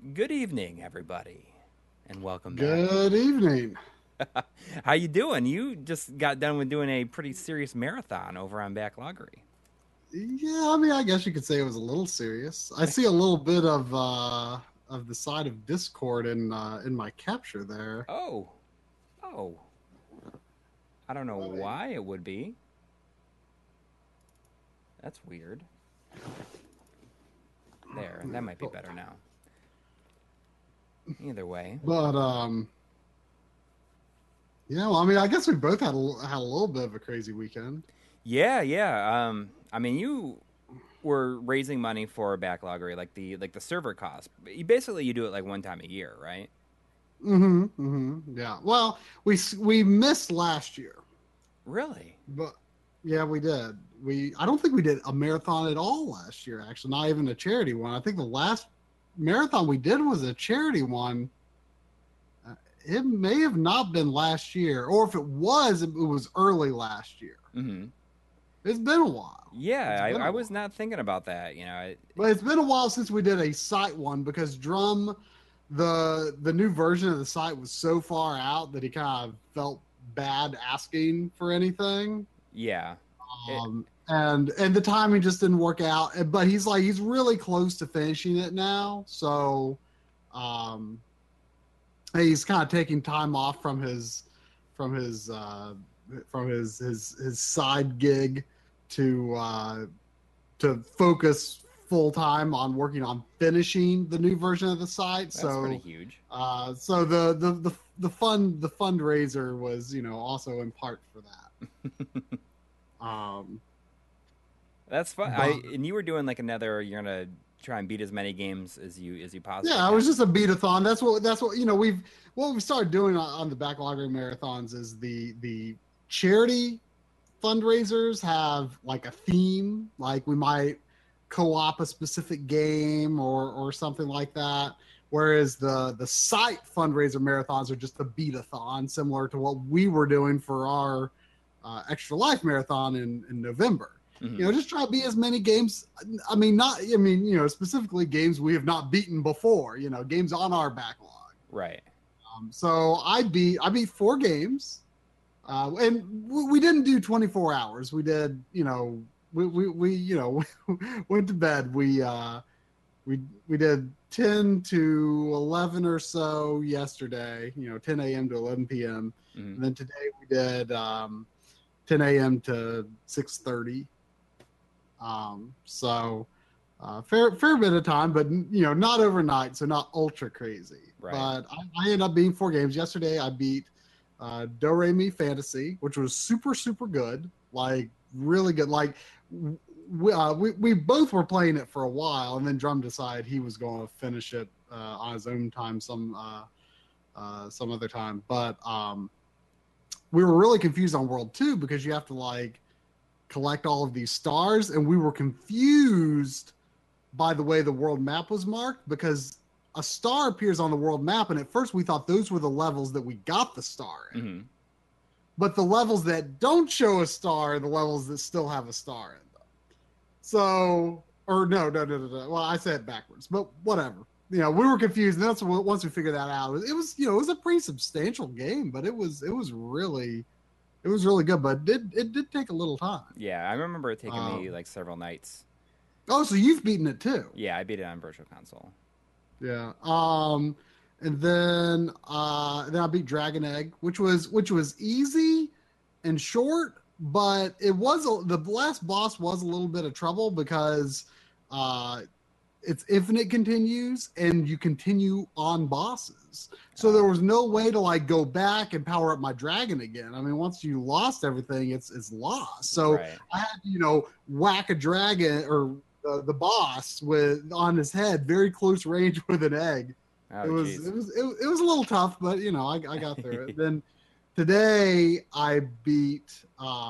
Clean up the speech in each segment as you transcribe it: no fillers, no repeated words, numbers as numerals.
Good evening, everybody, and welcome back. Good evening. How you doing? You just got done with doing a pretty serious marathon over on Backloggery. Yeah, I mean, I guess you could say it was a little serious. I see a little bit of the side of Discord in my capture there. Oh, oh, I don't know I mean, why it would be. That's weird. There, that might be better now. Either way. but yeah, well, I mean, I guess we both had a little bit of a crazy weekend. Yeah, yeah. I mean, you were raising money for Backloggery, like the server cost. You do it like one time a year, right? Yeah. Well, we missed last year, Really? but yeah, we did. I don't think we did a marathon at all last year. Actually, not even a charity one. I think the last marathon we did was a charity one. It may have not been last year, or if it was early last year. Mm-hmm. It's been a while. Yeah, It's been I a was while. not thinking about that. But it's been a while since we did a site one because Drum, the new version of the site was so far out that he kind of felt bad asking for anything. Yeah. It, And the timing just didn't work out. But he's really close to finishing it now. So um he's kind of taking time off from his his side gig to uh, to focus full time on working on finishing the new version of the site. that's pretty So huge. so the fundraiser was also in part for that. Um, That's fun. but And you were doing like another. You're gonna try and beat as many games as you possibly yeah, it was can. just a beat-a-thon. That's what we've started doing on the backlogger marathons is the charity fundraisers have like a theme, like we might co-op a specific game or something like that. Whereas the site fundraiser marathons are just a beat-a-thon, similar to what we were doing for our extra life marathon in November. Hmm. Just try to beat as many games. I mean, not I mean, specifically games we have not beaten before. Games on our backlog. Right. So I beat 4 games, and we didn't do 24 hours. We did, we went to bed. We did 10 to 11 or so yesterday. 10 a.m. to 11 p.m. Hmm. And then today we did 10 a.m. to 6:30. So fair bit of time, but not overnight, so not ultra crazy. Right. But I ended up beating 4 games yesterday. I beat Do Re Mi Fantasy, which was super good, like really good. Like we both were playing it for a while, and then Drum decided he was going to finish it on his own time some other time. But we were really confused on World Two because you have to like collect all of these stars, and we were confused by the way the world map was marked because a star appears on the world map, and at first we thought those were the levels that we got the star in. Hmm. But the levels that don't show a star are the levels that still have a star in them. So, or no. Well, I said it backwards, but whatever. We were confused. And that's what, once we figured that out, it was a pretty substantial game, but it was really good. But it did take a little time. Yeah, I remember it taking me Um, like several nights. oh, so you've beaten it too? Yeah, I beat it on Virtual Console. Yeah. And then I beat Dragon Egg, which was easy and short, but the last boss was a little bit of trouble because uh it's infinite continues and you continue on bosses. So there Oh, was no way to like go back and power up my dragon again. I mean, once you lost everything, it's lost. So right. I had to, whack a dragon or the boss with on his head, very close range with an egg. It Oh, was jeez. it was it was a little tough, but I got through it. Then today I beat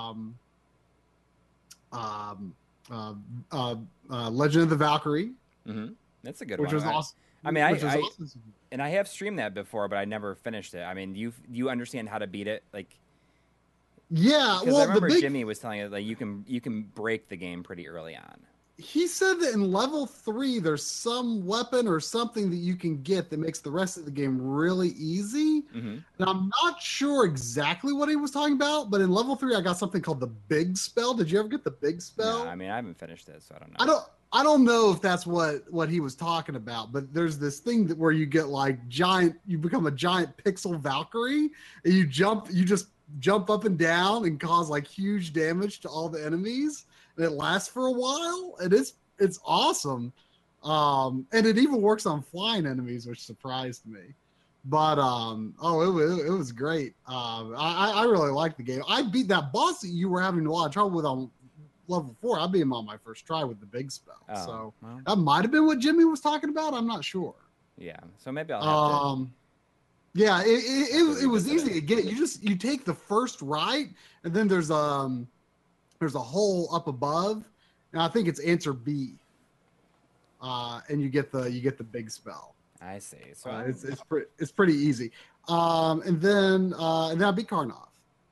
um, uh, Legend of the Valkyrie, Hmm. That's a good which one. was awesome. I mean, Which was awesome. and I have streamed that before, but I never finished it. I mean, you understand how to beat it, like Yeah, because I well, the remember big Jimmy was telling you like you can break the game pretty early on. he said that in level 3 there's some weapon or something that you can get that makes the rest of the game really easy. Mm-hmm. And I'm not sure exactly what he was talking about, but in level 3 I got something called the big spell. Did you ever get the big No, spell? I mean I haven't finished it, so I don't know. I don't know if that's what he was talking about, but there's this thing that where you get like giant, you become a giant pixel Valkyrie, and you just jump up and down and cause like huge damage to all the enemies, and it lasts for a while, and it's awesome. And it even works on flying enemies, which surprised me. But it was great. I really liked the game. I beat that boss that you were having a lot of trouble with on level 4. I beat him on my first try with the big spell. Oh, So well, that might have been what Jimmy was talking about. I'm not sure. yeah. So maybe I'll have to. Yeah, it was revisit easy to get. You take the first right, and then there's a hole up above, and I think it's answer B. And you get the big spell. I see. So It's pretty easy. And then I beat Karnov.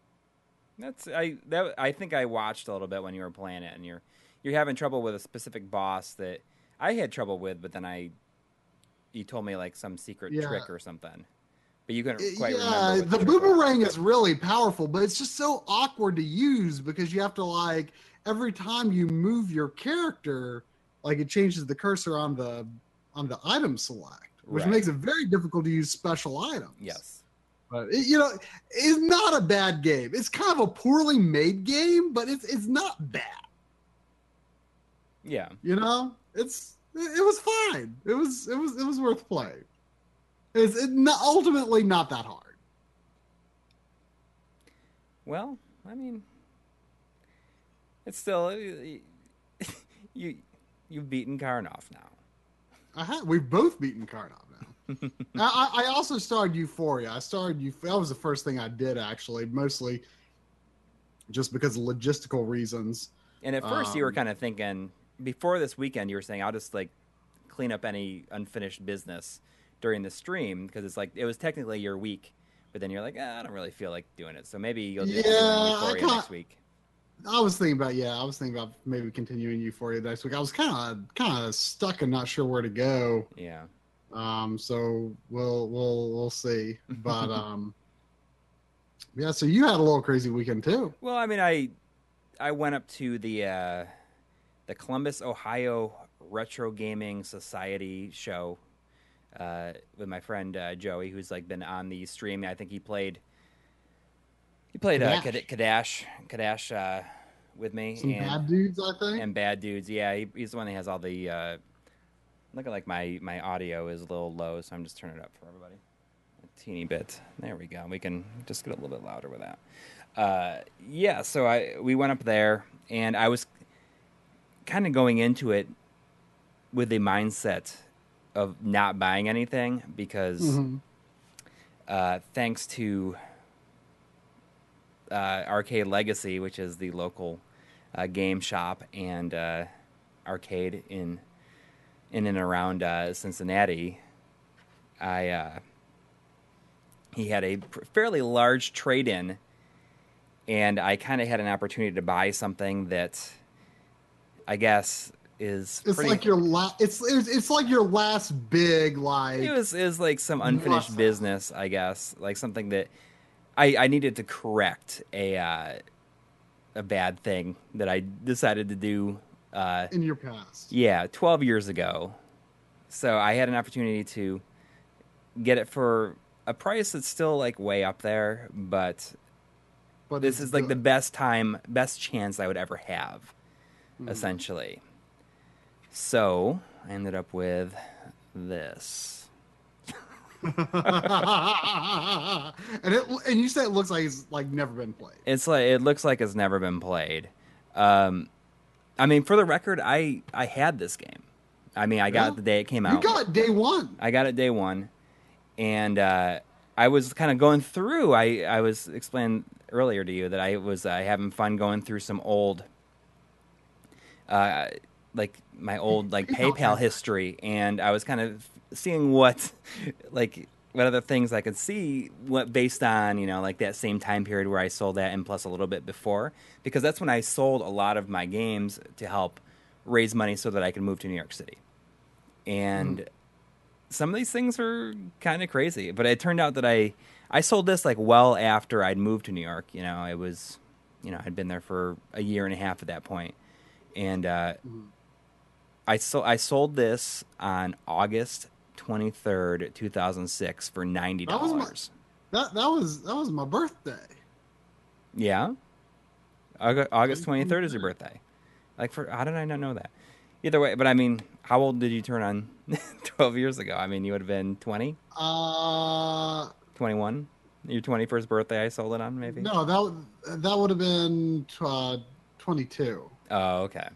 I think I watched a little bit when you were playing it, and you're having trouble with a specific boss that I had trouble with, but then you told me like some secret trick or something, but you couldn't quite remember. The boomerang is really powerful, but it's just so awkward to use because you have to like every time you move your character, like it changes the cursor on the item select, which makes it very difficult to use special items. Yes. But it's not a bad game. It's kind of a poorly made game, but it's not bad. Yeah. It was fine. It was worth playing. It's ultimately not that hard. Well, I mean, it's still you've beaten Karnov now. We've both beaten Karnov now. I also started Euphoria. That was the first thing I did, actually, mostly just because of logistical reasons. And at first you were kind of thinking, before this weekend, you were saying, I'll just like clean up any unfinished business during the stream, because it's like, it was technically your week, but then you're like, I don't really feel like doing it. So maybe you'll do Euphoria next week. I was thinking about maybe continuing Euphoria next week. I was kind of stuck and not sure where to go. Yeah. So we'll see. But yeah, so you had a little crazy weekend too. Well, I mean, I went up to the Columbus, Ohio Retro Gaming Society show with my friend Joey, who's like been on the stream. I think he played Kadash with me. Some bad dudes, I think. And bad dudes, yeah. He's the one that has all the. Look at like my audio is a little low, so I'm just turning it up for everybody a teeny bit. There we go. We can just get a little bit louder with that. Yeah. So we went up there, and I was kind of going into it with the mindset of not buying anything because thanks to Arcade Legacy, which is the local game shop and arcade in and around Cincinnati, he had a fairly large trade-in, and I kind of had an opportunity to buy something that I guess is like your it's like your last big like it was like some unfinished business, I guess, like something that I needed to correct a bad thing that I decided to do in your past. Yeah, 12 years ago. So I had an opportunity to get it for a price that's still like way up there, but this is like the best chance I would ever have, essentially. So I ended up with this. and you say it looks like it's like never been played. It looks like it's never been played. I mean, for the record, I had this game. I mean, I got it the day it came out. You got it day one. I got it day one, and I was kind of going through. I was explaining earlier to you that I was having fun going through some old, like my old like PayPal history, and I was kind of seeing what other things I could see based on like that same time period where I sold that, and plus a little bit before, because that's when I sold a lot of my games to help raise money so that I can move to New York City. And some of these things are kind of crazy, but it turned out that I sold this like well after I'd moved to New York. You know, it was, you know, I'd been there for a year and a half at that point. And I sold this on August 23rd, 2006 for $90. That was my birthday. Yeah. August 23rd is your birthday. Like, how did I not know that? Either way, but I mean, how old did you turn on 12 years ago? I mean, you would have been 20? 21? Your 21st birthday I sold it on, maybe? No, that would have been 22. Oh, okay.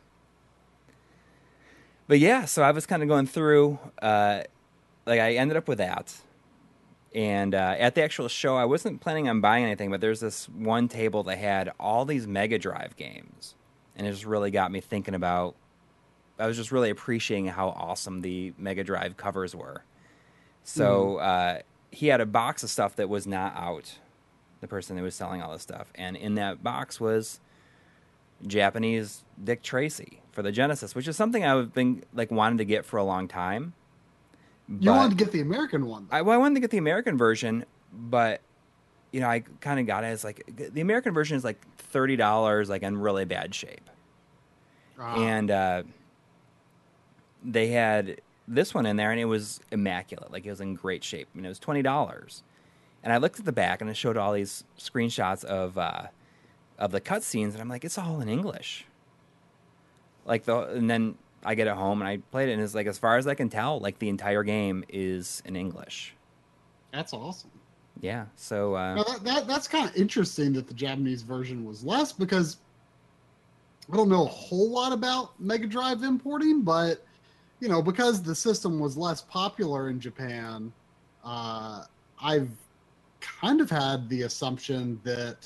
But yeah, so I was kind of going through, like I ended up with that. And at the actual show, I wasn't planning on buying anything, but there's this one table that had all these Mega Drive games. And it just really got me thinking about, I was just really appreciating how awesome the Mega Drive covers were. So he had a box of stuff that was not out, the person that was selling all this stuff. And in that box was Japanese Dick Tracy for the Genesis, which is something I've been like wanting to get for a long time. You wanted to get the American one. I wanted to get the American version, but you know, I kind of got it as like the American version is like $30, like in really bad shape. And they had this one in there, and it was immaculate. Like, it was in great shape. I mean, it was $20. And I looked at the back, and it showed all these screenshots of the cutscenes, and I'm like, it's all in English. Like, and then I get it home, and I played it, and it's like, as far as I can tell, like, the entire game is in English. That's awesome. Yeah, so... now that's kind of interesting that the Japanese version was less, because I don't know a whole lot about Mega Drive importing, but, you know, because the system was less popular in Japan, I've kind of had the assumption that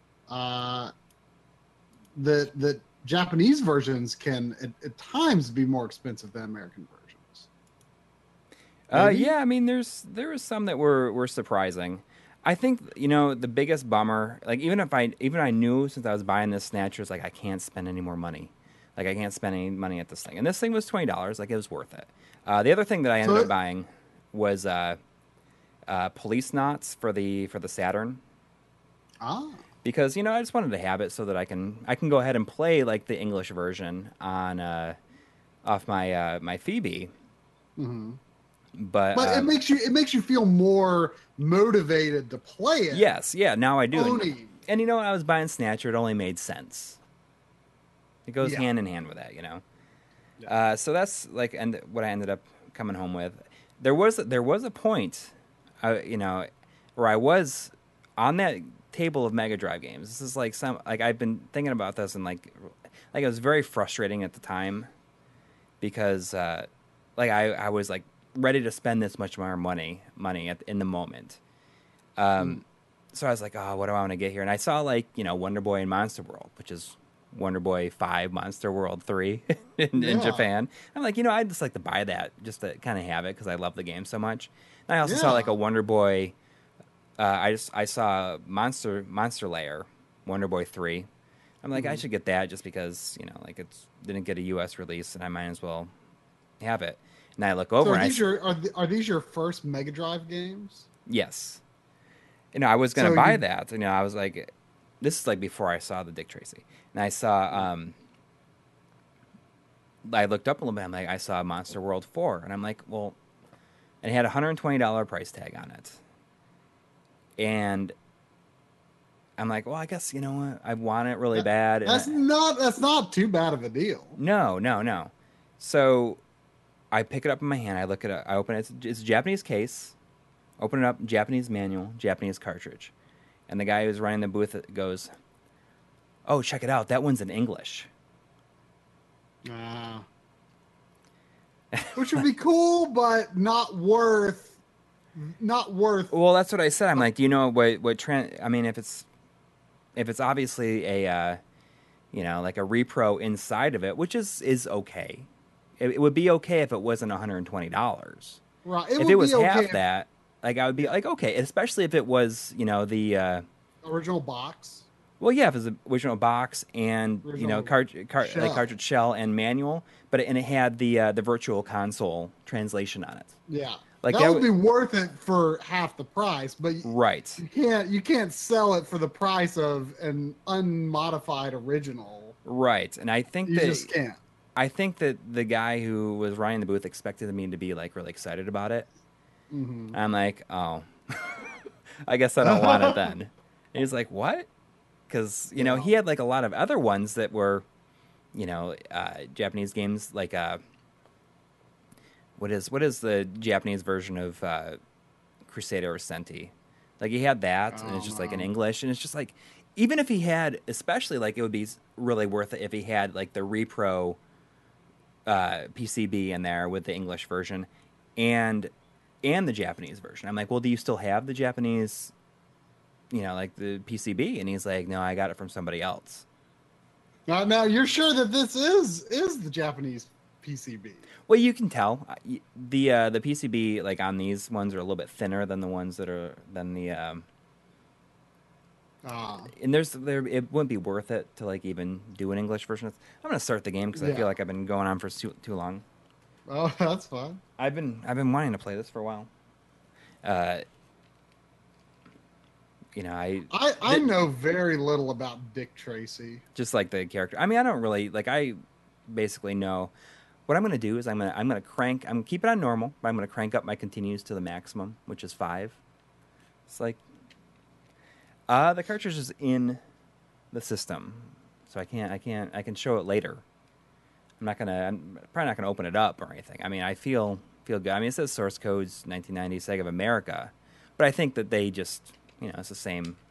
that Japanese versions can at times be more expensive than American versions. Yeah, I mean, there was some that were surprising. I think, you know, the biggest bummer, like even I knew since I was buying this Snatchers, like I can't spend any more money. Like I can't spend any money at this thing. And this thing was $20, like it was worth it. The other thing that I ended up buying was Police Knots for the Saturn. Because, you know, I just wanted to have it so that I can go ahead and play like the English version on off my my Phoebe. Mm-hmm. But it makes you feel more motivated to play it. Yes, yeah, now I do. And you know, when I was buying Snatcher, it only made sense. It goes hand in hand with that, you know. Yeah. So that's like, and what I ended up coming home with. There was a point, you know, where I was on that table of Mega Drive games. This is like I've been thinking about this, and like it was very frustrating at the time because like I was like ready to spend this much more money in the moment. So I was like, oh, what do I want to get here? And I saw like, you know, Wonder Boy and Monster World, which is Wonder Boy 5, Monster World 3 in Japan. I'm like, you know, I'd just like to buy that just to kind of have it because I love the game so much. And I also saw like a Wonder Boy. I saw Monster Lair, Wonder Boy 3. I'm like, I should get that just because, you know, like it didn't get a U.S. release, and I might as well have it. And I look over. Are these your first Mega Drive games? Yes. You know, I was gonna buy that. You know, I was like, this is like before I saw the Dick Tracy, and I saw. I looked up a little bit. I'm like, I saw Monster World 4, and I'm like, well, and it had a $120 price tag on it, and I'm like, well, I guess, you know what, I want it really bad. That's not too bad of a deal. No. So I pick it up in my hand. I look at it. I open it. It's a Japanese case. Open it up. Japanese manual. Japanese cartridge. And the guy who's running the booth goes, "Oh, check it out. That one's in English." Which would be cool, but not worth. Well, that's what I said. I'm like, do you know what I mean, if it's obviously a, you know, like a repro inside of it, which is okay. It would be okay if it wasn't $120. Right. If it was half that, like I would be like, okay, especially if it was, you know, the original box. Well, yeah, it was the original box and Original like shell. cartridge shell and manual, but it had the virtual console translation on it. Yeah, Like that that would would be worth it for half the price, but right, you can't sell it for the price of an unmodified original. right, and You just can't. I think that the guy who was running the booth expected me to be like really excited about it. Hmm. I'm like, oh, I guess I don't want it then. And he's like, what? Because Yeah. he had like a lot of other ones that were Japanese games like what is the Japanese version of Crusader or Senti? Like he had that, and it's Oh just like in no. English, and it's just like even if he had, especially like it would be really worth it if he had like the repro PCB in there with the English version, and the Japanese version. I'm like, well, do you still have the Japanese, like the PCB? And he's like, no, I got it from somebody else. Now you're sure that this is the Japanese PCB? Well, you can tell the PCB like on these ones are a little bit thinner than the ones that are than the Ah, and there it wouldn't be worth it to like even do an English version. I'm gonna start the game because I yeah. feel like I've been going on for too long. Oh, that's fine. I've been wanting to play this for a while. Uh, I know very little about Dick Tracy. just like the character. I mean, I don't really like. I basically know what I'm gonna do is I'm keep it on normal, but I'm gonna crank up my continues to the maximum, which is 5. It's like the cartridge is in the system, so I can show it later. I'm probably not gonna open it up or anything. I mean, I feel good. I mean, it says source codes 1990 Sega of America, but I think that they just it's the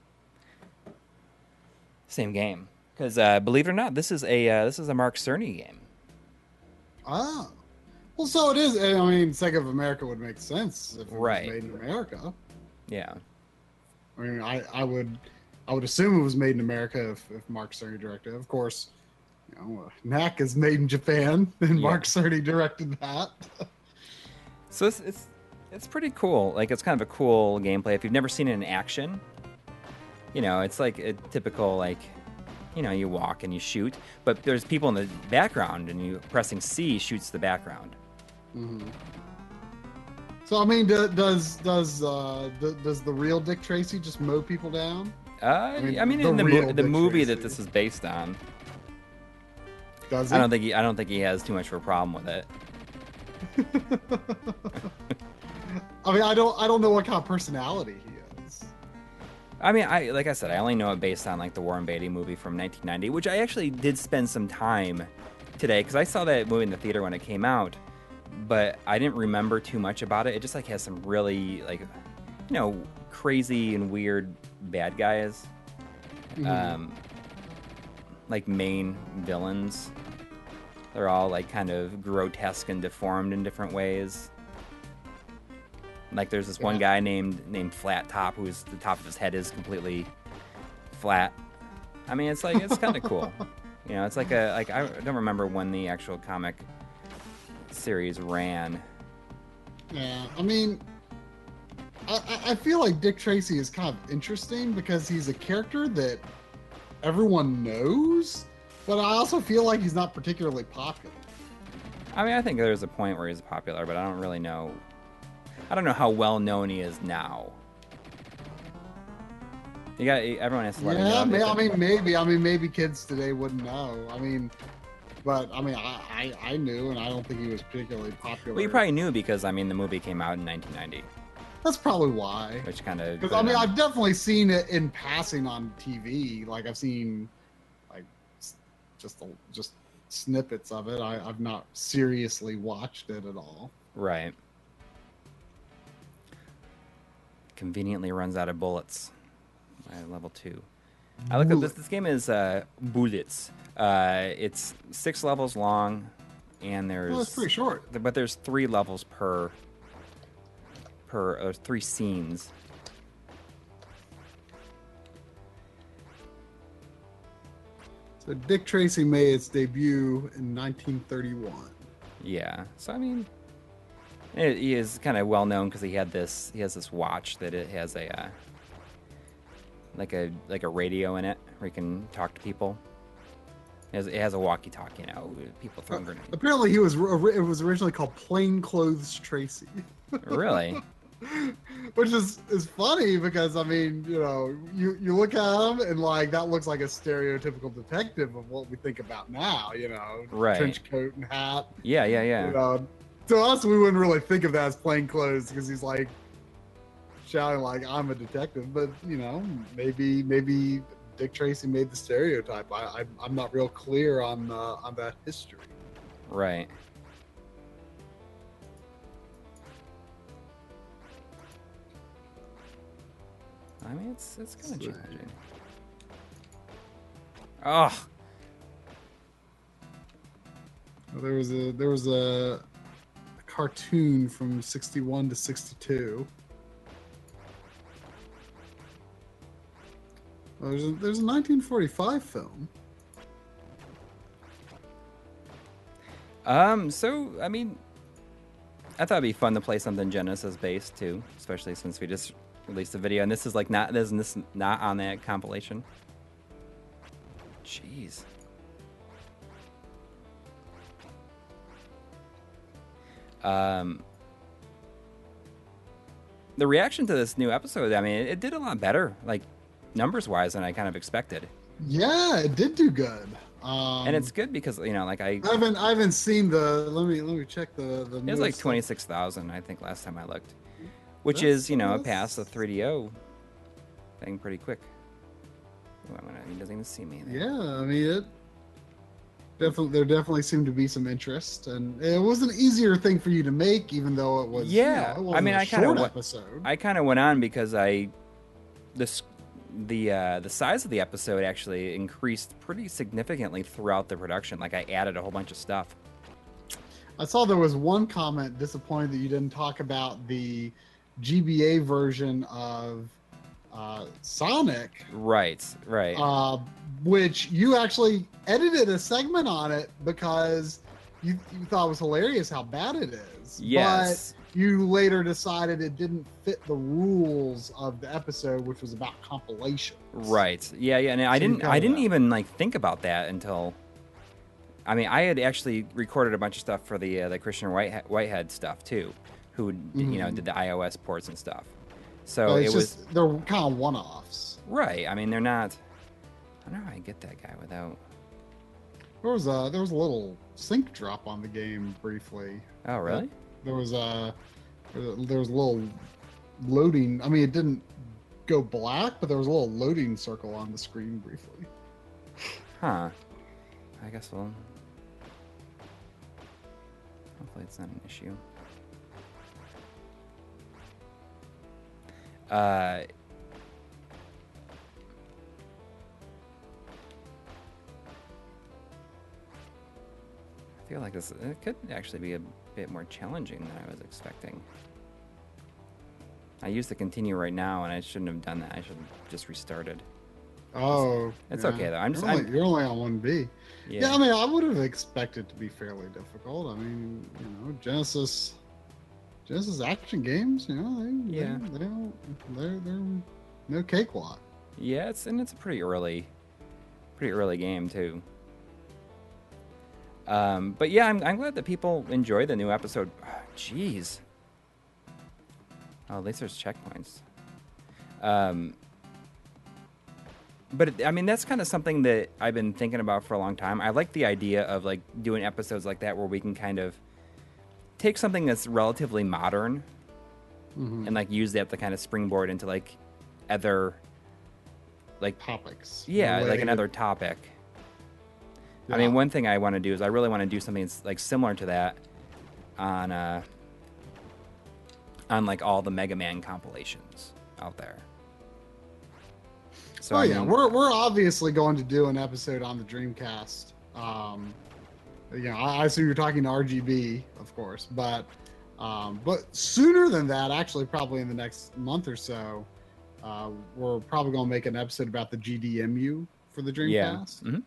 same game. Because believe it or not, this is a Mark Cerny game. Ah, well, so it is. I mean, Sega of America would make sense if it was Right. made in America. Yeah. I mean, I would assume it was made in America if Mark Cerny directed. Of course, Knack is made in Japan, and Yeah. Mark Cerny directed that. So it's pretty cool. Like it's kind of a cool gameplay. If you've never seen it in action, it's like a typical like you walk and you shoot, but there's people in the background, and you pressing C shoots the background. Hmm. So I mean, does the real Dick Tracy just mow people down? I mean, the in real the Dick movie that Tracy. this is based on, Does he? I don't think he has too much of a problem with it. I mean, I don't know what kind of personality he is. I mean, like I said, I only know it based on like the Warren Beatty movie from 1990, which I actually did spend some time today because I saw that movie in the theater when it came out, but I didn't remember too much about it. It just like has some really like crazy and weird bad guys, Mhm. like main villains. They're all like kind of grotesque and deformed in different ways. Like there's this one guy named Flat Top, who's the top of his head is completely flat. I mean, it's kind of cool. It's like I don't remember when the actual comic series ran. Yeah, I mean, I feel like Dick Tracy is kind of interesting because he's a character that everyone knows, but I also feel like he's not particularly popular. I mean, I think there's a point where he's popular, but I don't really know. I don't know how well known he is now. Everyone has to let him Yeah, know. I mean, maybe kids today wouldn't know. I mean, but I mean, I knew, and I don't think he was particularly popular. Well, you probably knew because the movie came out in 1990, That's probably why. which kind of. Because I mean, I've definitely seen it in passing on TV. Like I've seen, like, just snippets of it. I've not seriously watched it at all. Right. Conveniently runs out of bullets at level 2. I looked up this game is Bullets. It's 6 levels long, and there's Well, that's pretty short. but there's 3 levels per 3 scenes. So Dick Tracy made its debut in 1931. Yeah. So I mean, he is kind of well known because he has this watch that it has a like a radio in it, where you can talk to people. It has a walkie-talkie now. People throwing grenades. Apparently, it was originally called Plainclothes Tracy. Really? Which is funny because I mean, you know, you look at him and like that looks like a stereotypical detective of what we think about now, you know, Right. trench coat and hat. Yeah. You know, to us, we wouldn't really think of that as plain clothes because he's like shouting like I'm a detective, but you know, maybe Dick Tracy made the stereotype. I'm not real clear on that history. Right. I mean, it's kind of challenging. Oh, There was a cartoon from 61 to 62. There's a 1945 film. So I mean, I thought it'd be fun to play something Genesis based too, especially since we just released a video, and this is like this is not on that compilation. Jeez. The reaction to this new episode, I mean, it did a lot better, like numbers wise, than I kind of expected. Yeah, it did do good. And it's good because, you know, like I haven't seen the. Let me check the. It was like 26,000, I think, last time I looked, which is, you know, past the 3DO thing pretty quick. Ooh, he doesn't even see me. Yeah, I mean there definitely seemed to be some interest, and it was an easier thing for you to make, even though it was. Yeah, you know, I mean, I kind of went on because the size of the episode actually increased pretty significantly throughout the production. Like I added a whole bunch of stuff. I saw there was one comment disappointed that you didn't talk about the GBA version of Sonic. Right. Which you actually edited a segment on it because you thought it was hilarious how bad it is. Yes. But you later decided it didn't fit the rules of the episode, which was about compilations. Right. Yeah. And I didn't even like think about that until. I mean, I had actually recorded a bunch of stuff for the Christian Whitehead stuff too, who you know did the iOS ports and stuff. So they're kind of one-offs. Right. I mean, they're not. I don't know how I get that guy without. There was a little sync drop on the game briefly. Oh, really? There was a little loading. I mean, it didn't go black, but there was a little loading circle on the screen briefly. Huh. I guess we'll. Hopefully, it's not an issue. I feel like it could actually be a bit more challenging than I was expecting. I used the continue right now, and I shouldn't have done that. I should have just restarted. Oh, it's okay though. You're only on 1B. Yeah, I mean, I would have expected it to be fairly difficult. I mean, you know, Genesis action games, you know, they're no cakewalk. Yeah, it's a pretty early game too. But yeah, I'm glad that people enjoy the new episode. Jeez. Oh, at least there's checkpoints. But I mean, that's kind of something that I've been thinking about for a long time. I like the idea of like doing episodes like that where we can kind of take something that's relatively modern and like use that to kind of springboard into like other like topics. Yeah, like another topic. Yeah. I mean, one thing I want to do is I really want to do something that's like similar to that on like all the Mega Man compilations out there. So we're obviously going to do an episode on the Dreamcast. I assume you're talking to RGB, of course, but sooner than that, actually, probably in the next month or so, we're probably going to make an episode about the GDMU for the Dreamcast. Yeah. Mm-hmm.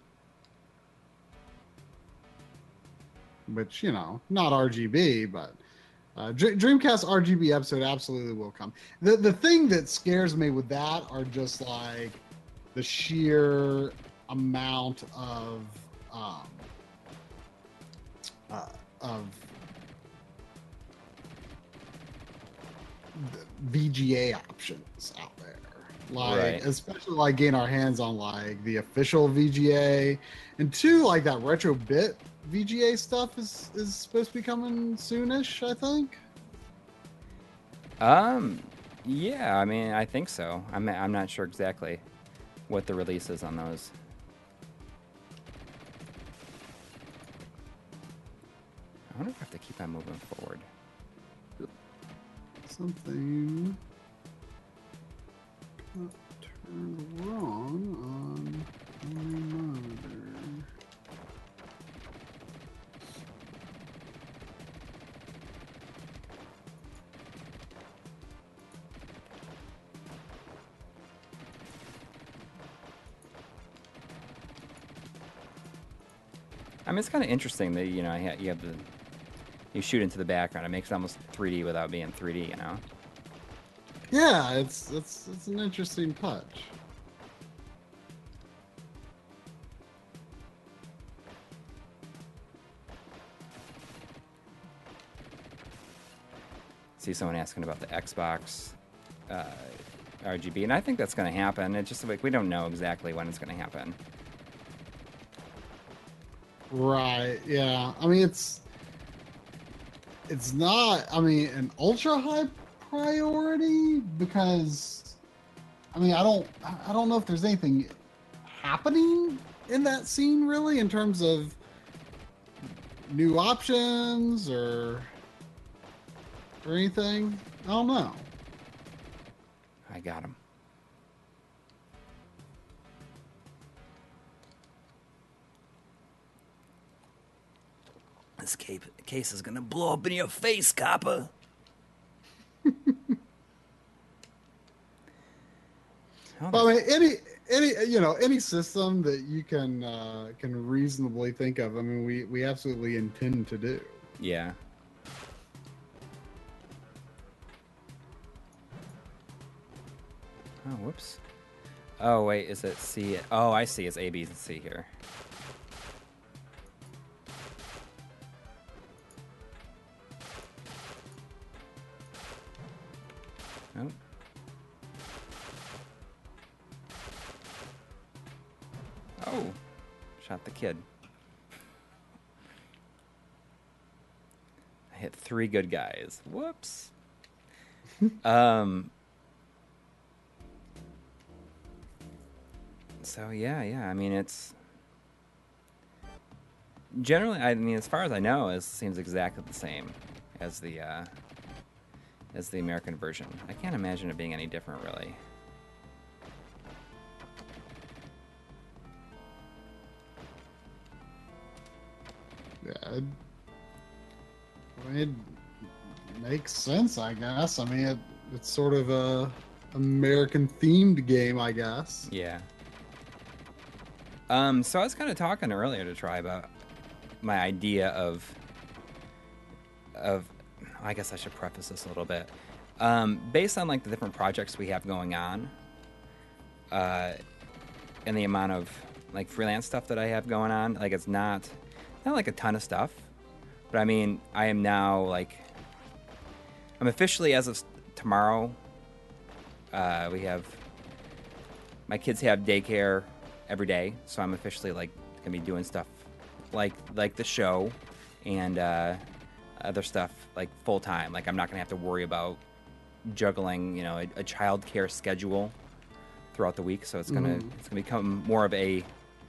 Which, you know, not RGB, but Dreamcast RGB episode absolutely will come. The thing that scares me with that are just like the sheer amount um, of VGA options out there. Like, Right. especially like getting our hands on like the official VGA, and two, like that retro bit VGA stuff is supposed to be coming soonish, I think. Um, yeah, I mean, I think so. I'm not sure exactly what the release is on those. I wonder if I have to keep on moving forward. Something got turned wrong on my monitor. I mean, it's kind of interesting that you have you shoot into the background. It makes it almost 3D without being 3D. You know. Yeah, it's an interesting touch. See someone asking about the Xbox uh, RGB, and I think that's going to happen. It's just like we don't know exactly when it's going to happen. Right. Yeah. I mean, it's not. I mean, an ultra high priority because I don't know if there's anything happening in that scene really in terms of new options or anything. I don't know. I got him. This case is gonna blow up in your face, copper. But I mean, any system that you can reasonably think of. I mean, we absolutely intend to do. Yeah. Oh, whoops. Oh, wait, is it C? Oh, I see. It's A, B, and C here. Oh. Oh. Shot the kid. I hit 3 good guys. Whoops. So yeah. I mean, it's generally. I mean, as far as I know, it seems exactly the same as the American version. I can't imagine it being any different, really. Yeah, it makes sense, I guess. I mean, it's sort of a American themed game, I guess. Yeah. So I was kind of talking earlier to try about my idea of. I guess I should preface this a little bit. Based on like the different projects we have going on, and the amount of like freelance stuff that I have going on, like it's not like a ton of stuff, but I mean I am now like I'm officially as of tomorrow. We have my kids have daycare every day, so I'm officially like gonna be doing stuff like the show and other stuff like full time. Like I'm not gonna have to worry about juggling, a child care schedule throughout the week. So it's gonna become more of a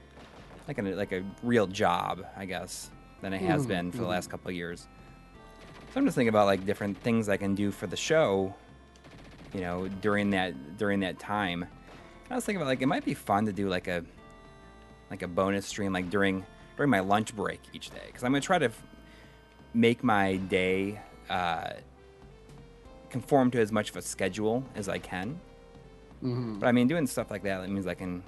real job, I guess, than it has been for the last couple of years. So I'm just thinking about like different things I can do for the show, during that time. And I was thinking about like it might be fun to do like a bonus stream like during my lunch break each day, because I'm gonna try to make my day conform to as much of a schedule as I can. Mm-hmm. But I mean, doing stuff like that means I can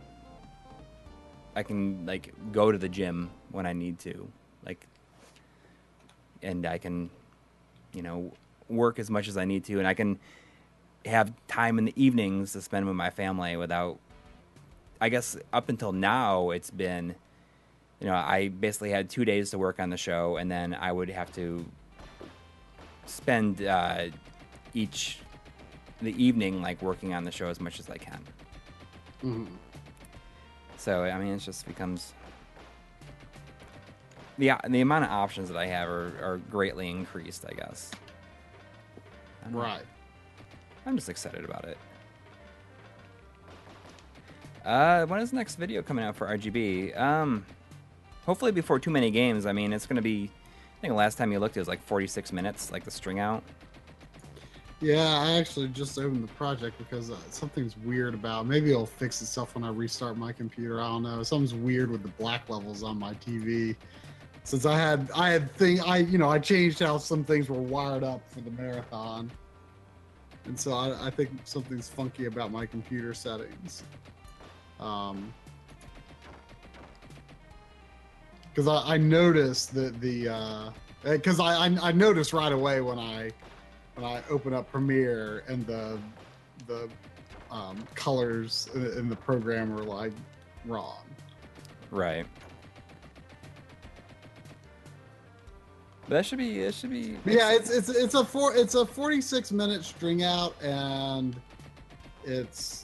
like go to the gym when I need to, like, and I can, work as much as I need to, and I can have time in the evenings to spend with my family without I guess up until now, it's been, I basically had 2 days to work on the show, and then I would have to spend each the evening like working on the show as much as I can. Mhm. So I mean, it just becomes the amount of options that I have are greatly increased, I guess. I don't know. Right. I'm just excited about it. When is the next video coming out for RGB? Hopefully before too many games. I mean, it's going to be, I think the last time you looked, it was like 46 minutes, like the string out. Yeah, I actually just opened the project because something's weird about. Maybe it'll fix itself when I restart my computer. I don't know. Something's weird with the black levels on my TV. Since I changed how some things were wired up for the marathon, and so I think something's funky about my computer settings. Because I noticed that because I noticed right away when I open up Premiere and the colors in the program are like wrong. Right. But it should be. Yeah, it's a 46-minute string out, and it's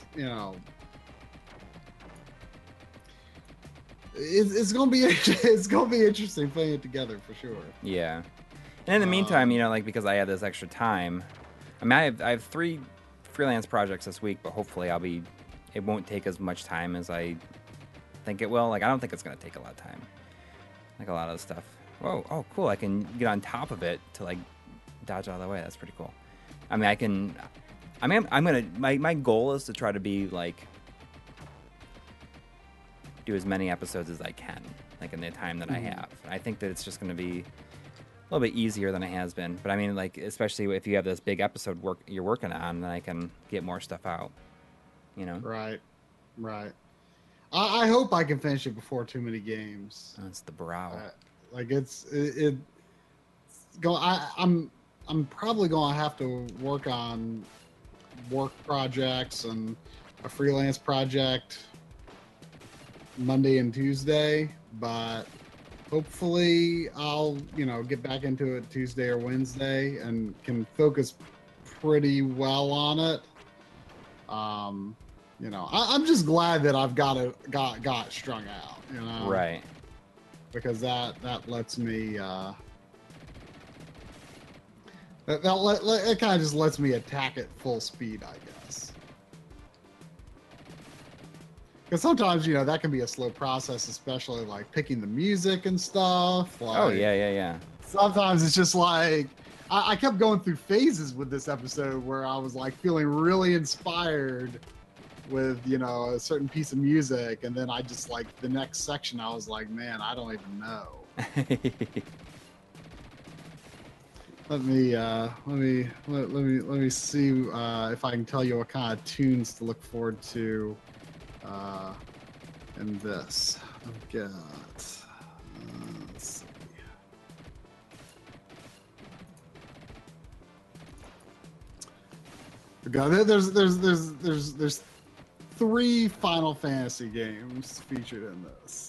it's gonna be interesting putting it together for sure. Yeah. And in the meantime, like because I have this extra time, I mean, I have 3 freelance projects this week, but hopefully it won't take as much time as I think it will. Like, I don't think it's going to take a lot of time. Like a lot of the stuff. Whoa, oh, cool. I can get on top of it to like dodge out of the way. That's pretty cool. I mean, my goal is to try to be like, do as many episodes as I can, like in the time that I have. I think that it's just going to be a little bit easier than it has been. But I mean, like, especially if you have this big episode you're working on, then I can get more stuff out, Right. I hope I can finish it before too many games. That's the brow. Like I'm probably going to have to work on work projects and a freelance project Monday and Tuesday, but hopefully I'll get back into it Tuesday or Wednesday and can focus pretty well on it. I'm just glad that I've got it strung out, Right. because that lets me it kind of just lets me attack at full speed, I guess. Because sometimes that can be a slow process, especially like picking the music and stuff. Like, Oh yeah. sometimes it's just like I kept going through phases with this episode where I was like feeling really inspired with a certain piece of music, and then I just like the next section I was like, man, I don't even know. Let me see if I can tell you what kind of tunes to look forward to in this. I've got let's see. There's 3 Final Fantasy games featured in this.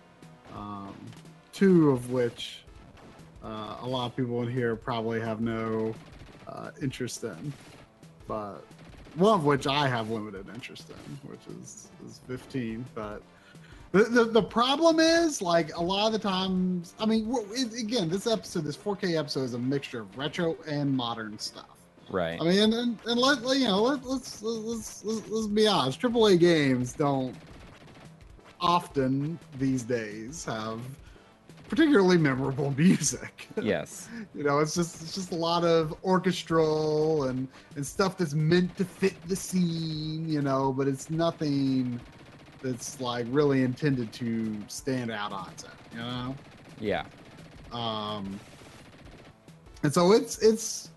2 of which a lot of people in here probably have no interest in, but one of which I have limited interest in, which is 15. But the problem is, like, a lot of the times, I mean, again, this 4K episode is a mixture of retro and modern stuff. Right. I mean, and let's be honest. AAA games don't often these days have particularly memorable music. Yes. It's just a lot of orchestral and stuff that's meant to fit the scene, but it's nothing that's like really intended to stand out on its own, Yeah. And so it's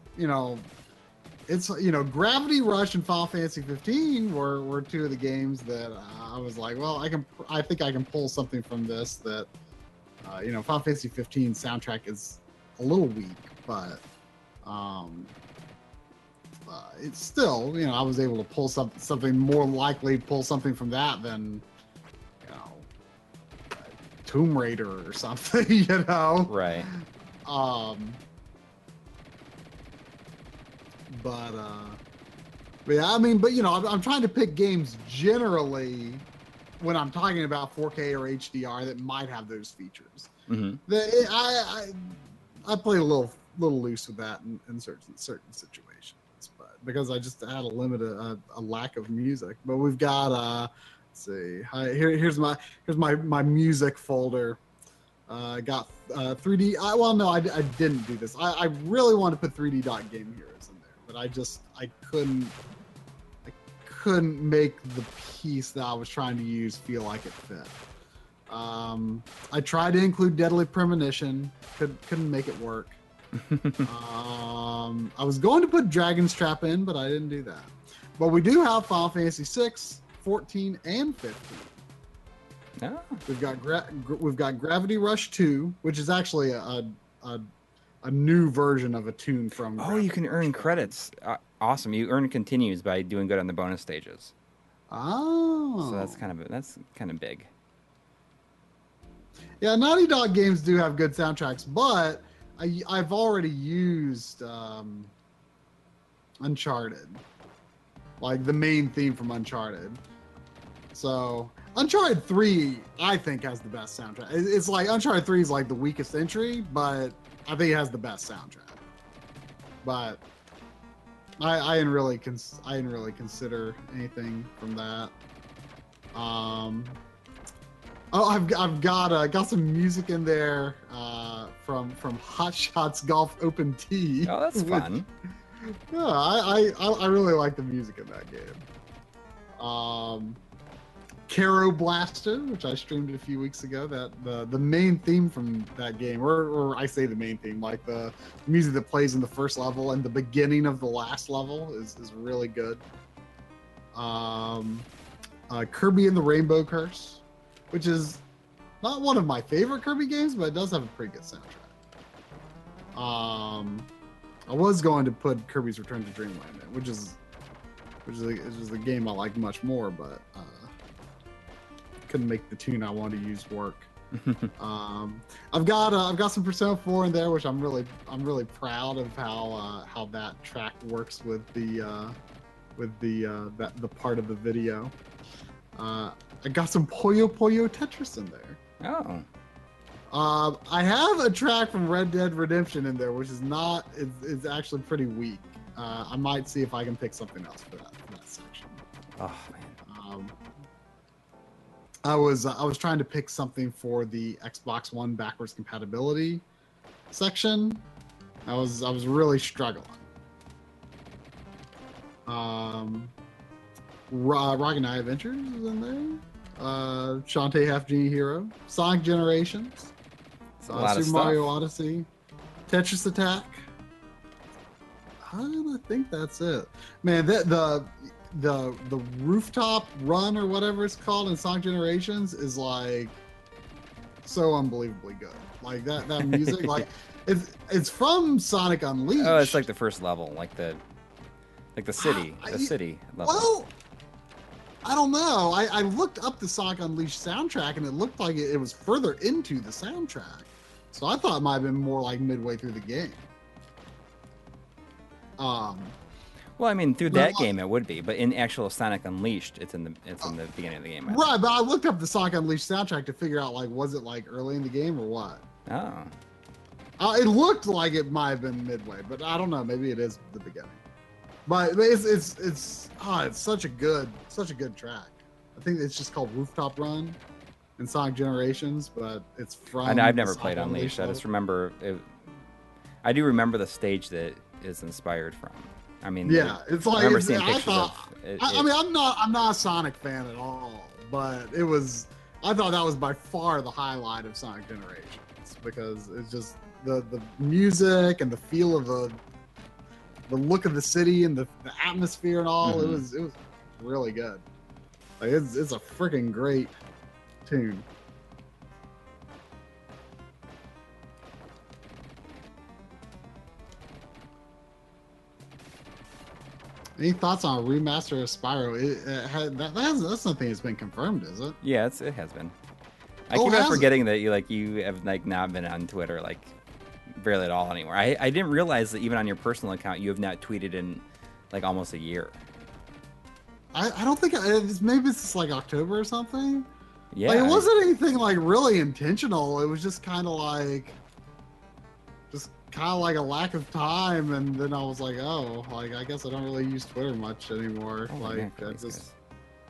Gravity Rush and Final Fantasy 15 were 2 of the games that I was like, well, I think I can pull something from this that, Final Fantasy 15 soundtrack is a little weak, but it's still, I was able to pull something more likely pull something from that than Tomb Raider or something, you know? Right. Um, but yeah, I mean, but you know, I'm trying to pick games generally when I'm talking about 4K or HDR that might have those features. Mm-hmm. I play a little loose with that in certain situations, but because I just had a lack of music. But we've got let's see, here's my music folder. I got 3D. Well, no, I didn't do this. I really want to put 3D Dot Game Heroes in there, but I couldn't make the piece that I was trying to use feel like it fit. I tried to include Deadly Premonition, couldn't make it work. I was going to put Dragon's Trap in, but I didn't do that. But we do have Final Fantasy 6, 14, and 15. Oh. We've got Gravity Rush 2, which is actually a new version of a tune from. Oh, Gravity you can earn credits. Awesome! You earn continues by doing good on the bonus stages. Oh, So that's kind of big. Yeah, Naughty Dog games do have good soundtracks, but I've already used Uncharted, like the main theme from Uncharted. So Uncharted 3, I think, has the best soundtrack. It's like Uncharted 3 is like the weakest entry, but I think it has the best soundtrack. But I didn't really consider anything from that. Oh, I've got some music in there from Hot Shots Golf Open T. Oh, that's fun. Yeah, I really like the music in that game. Caro Blaster, which I streamed a few weeks ago, that the main theme from that game, or I say the main theme, like the music that plays in the first level and the beginning of the last level is really good. Kirby and the Rainbow Curse, which is not one of my favorite Kirby games, but it does have a pretty good soundtrack. I was going to put Kirby's Return to Dreamland in, which is a game I like much more, but couldn't make the tune I wanted to use work. I've got some Persona 4 in there, which I'm really proud of how that track works with the part of the video. I got some Puyo Puyo Tetris in there. Oh. I have a track from Red Dead Redemption in there, which is actually pretty weak. I might see if I can pick something else for that section. Oh man. I was trying to pick something for the Xbox One backwards compatibility section. I was really struggling. Rock Knight Adventures is in there. Shantae Half Genie Hero, Sonic Generations, Super Mario Odyssey, Tetris Attack. I think that's it. Man, the rooftop run or whatever it's called in Sonic Generations is like so unbelievably good. Like that music, like it's from Sonic Unleashed. Oh, it's like the first level, like the city, city level. Well, I don't know. I looked up the Sonic Unleashed soundtrack and it looked like it was further into the soundtrack. So I thought it might have been more like midway through the game. Well, I mean, through that game it would be, but in actual Sonic Unleashed, it's in the beginning of the game. Right, but I looked up the Sonic Unleashed soundtrack to figure out like was it like early in the game or what? Oh. It looked like it might have been midway, but I don't know. Maybe it is the beginning. But it's such a good track. I think it's just called Rooftop Run in Sonic Generations, but it's from. I've never played Unleashed. I just remember it. I do remember the stage that is inspired from. I mean, yeah, it's like I remember seeing pictures of it. I mean, I'm not a Sonic fan at all, but it was. I thought that was by far the highlight of Sonic Generations because it's just the music and the feel of the look of the city and the atmosphere and all. Mm-hmm. It was really good. Like it's a freaking great tune. Any thoughts on a remaster of Spyro? That's something that's been confirmed, is it? Yeah, it has been. I Oh, keep on has it? forgetting that you have like not been on Twitter like barely at all anymore. I didn't realize that even on your personal account you have not tweeted in like almost a year. I don't think maybe it's just like October or something. Like Yeah, it wasn't anything like really intentional. It was just kind of like a lack of time, and then I was like, oh, like I guess I don't really use Twitter much anymore. Holy Like mackerel, I these just, guys.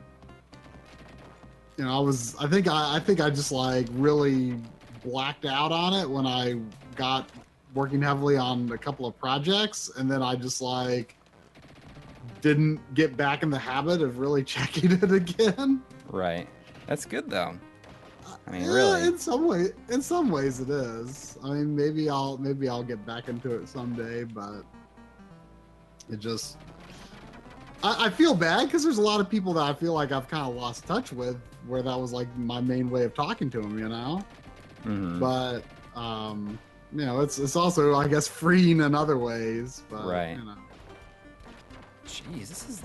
I think I just like really blacked out on it when I got working heavily on a couple of projects, and then I just like didn't get back in the habit of really checking it again. Right. That's good though. I mean, Yeah, really. in some ways it is. I mean, maybe I'll get back into it someday, but it just I feel bad because there's a lot of people that I feel like I've kind of lost touch with, where that was like my main way of talking to them, you know. Mm-hmm. But you know, it's also I guess freeing in other ways. But Right. you know, Jeez,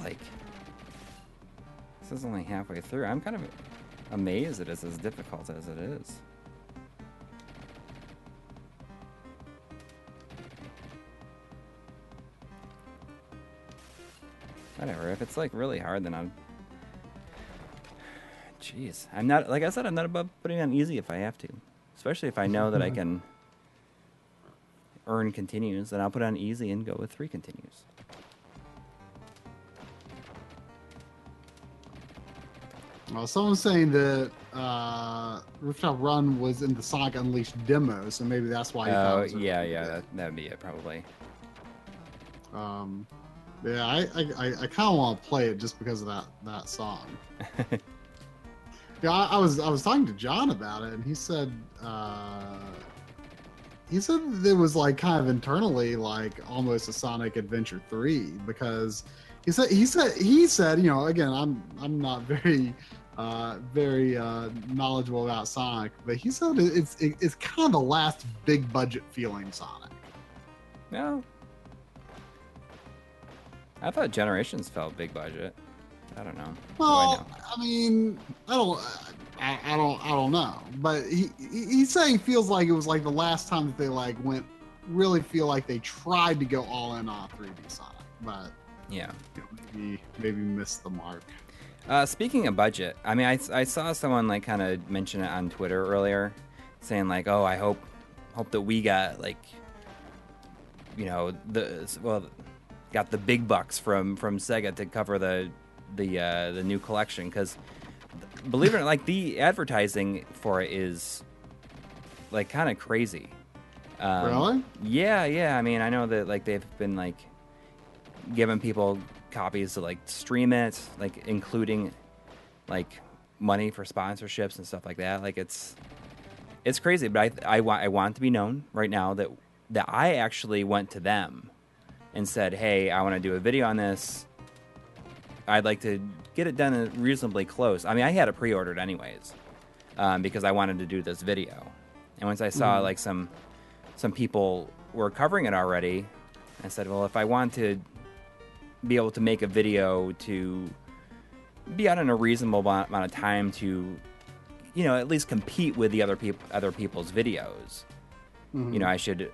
this is only halfway through. I'm kind of amazed that it's as difficult as it is. Whatever. If it's like really hard, then I'm. Jeez, I'm not. Like I said, I'm not above putting on easy if I have to, especially if I know that I can earn continues. Then I'll put on easy and go with 3 continues. well, someone's saying that Rooftop Run was in the Sonic Unleashed demo, so maybe that's why. Oh yeah, that would be it probably. Yeah, I kind of want to play it just because of that song. Yeah, I was talking to John about it, and he said there was like kind of internally like almost a Sonic Adventure 3 because he said you know, again, I'm not very knowledgeable about Sonic, but he said it's kind of the last big budget feeling Sonic. No. I thought Generations felt big budget. I don't know. Well, I mean, I don't know, but he's saying he feels like it was like the last time that they like really feel like they tried to go all in on 3D Sonic, but Yeah. you know, maybe missed the mark. Speaking of budget, I mean, I saw someone like kind of mention it on Twitter earlier, saying like, "Oh, I hope that we got like, you know, got the big bucks from Sega to cover the new collection." Because believe it or not, like the advertising for it is like kind of crazy. Really? Yeah. I mean, I know that like they've been like giving people copies to like stream it, like including like money for sponsorships and stuff like that. Like it's crazy, but I want to be known right now that I actually went to them and said, "Hey, I want to do a video on this. I'd like to get it done reasonably close." I mean, I had it pre-ordered anyways because I wanted to do this video. And once I saw like some people were covering it already, I said, "Well, if I want to be able to make a video to be out in a reasonable amount of time to, you know, at least compete with the other people's videos, you know, I should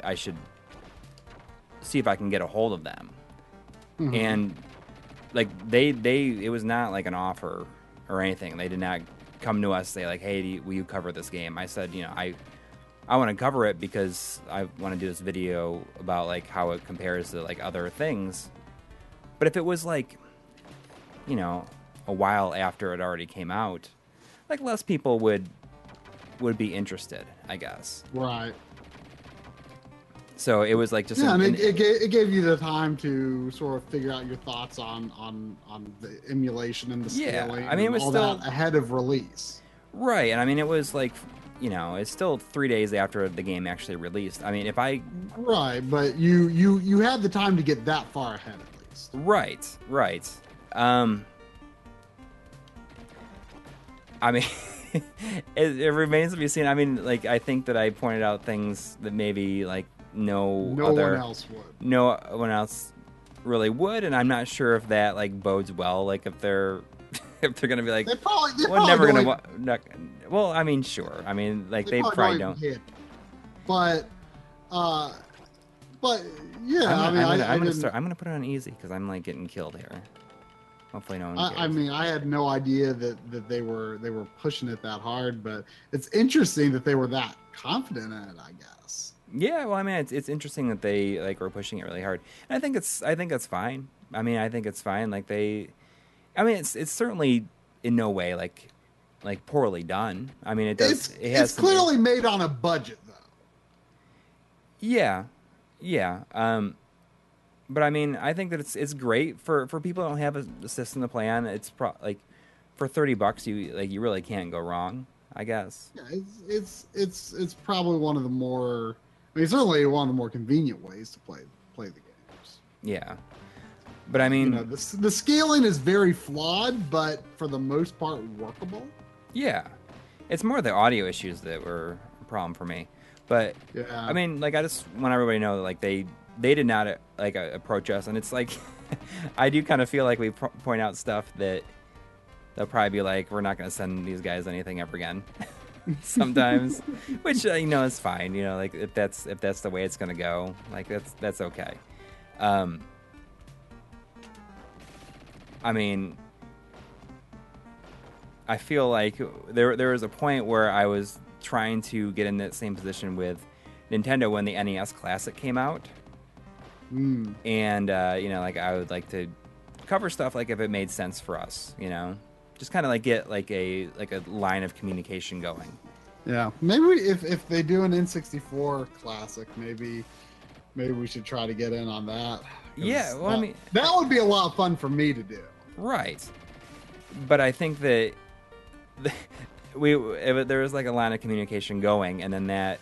see if I can get a hold of them." And like it was not like an offer or anything. They did not come to us say like, "Hey, will you cover this game?" I said, you know, I want to cover it because I want to do this video about like how it compares to like other things. But if it was like, you know, a while after it already came out, like less people would be interested, I guess. Right. So it was like just and it gave you the time to sort of figure out your thoughts on the emulation and the scaling. I mean, it was all still that ahead of release. Right, and I mean it was like, you know, it's still 3 days after the game actually released. I mean, if I Right, but you had the time to get that far ahead at least. Right. I mean, it remains to be seen. I mean, like I think that I pointed out things that maybe like no one else really would, and I'm not sure if that like bodes well. Like if they're if they're gonna be like, They we're probably never don't gonna. Well, I mean, sure. I mean, like they probably probably don't don't. even hit. But, uh, but yeah, I I'm gonna didn't. start. I'm gonna put it on easy because I'm like getting killed here. Hopefully, no one cares. I mean, I had no idea that they were pushing it that hard, but it's interesting that they were that confident in it, I guess. Yeah, well, I mean, it's interesting that they like were pushing it really hard, and I think that's fine. I mean, I think it's fine. Like I mean, it's certainly in no way like poorly done. I mean, it does. It has It's clearly made on a budget, though. Yeah, yeah. But I mean, I think that it's great for people who don't have a system to play on. It's like for $30, you really can't go wrong, I guess. Yeah, it's probably one of the more. I mean, certainly one of the more convenient ways to play the games. Yeah, but I mean, the scaling is very flawed, but for the most part workable. Yeah, it's more the audio issues that were a problem for me. But yeah, I mean, like I just want everybody to know that like they did not like approach us, and it's like I do kind of feel like we point out stuff that they'll probably be like, we're not going to send these guys anything ever again. Sometimes, which is fine. Like if that's the way it's going to go, like that's okay. I mean, I feel like there was a point where I was trying to get in that same position with Nintendo when the NES Classic came out. And like I would like to cover stuff like if it made sense for us, just kind of like get like a line of communication going. Yeah, maybe if they do an N64 Classic, maybe we should try to get in on that. Yeah, well, I mean, that would be a lot of fun for me to do. Right, but I think that there was like a line of communication going, and then that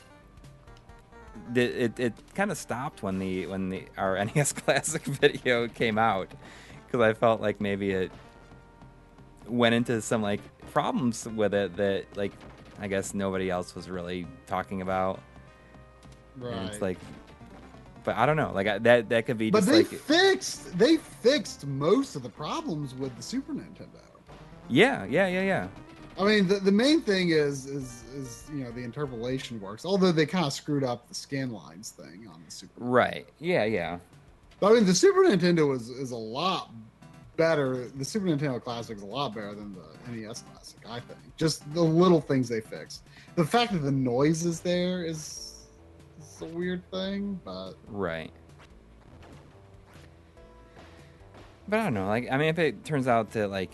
it kind of stopped when our NES Classic video came out, because I felt like maybe it went into some like problems with it that like I guess nobody else was really talking about. Right. And it's like, but I don't know. Like that could be. But just they fixed most of the problems with the Super Nintendo. Yeah. I mean, the main thing is the interpolation works. Although they kind of screwed up the scan lines thing on the Super. Right. Yeah. But I mean, the Super Nintendo is a lot better. The Super Nintendo Classic is a lot better than the NES Classic, I think. Just the little things they fixed. The fact that the noise is there is a weird thing, but right. But I don't know. Like, I mean, if it turns out that like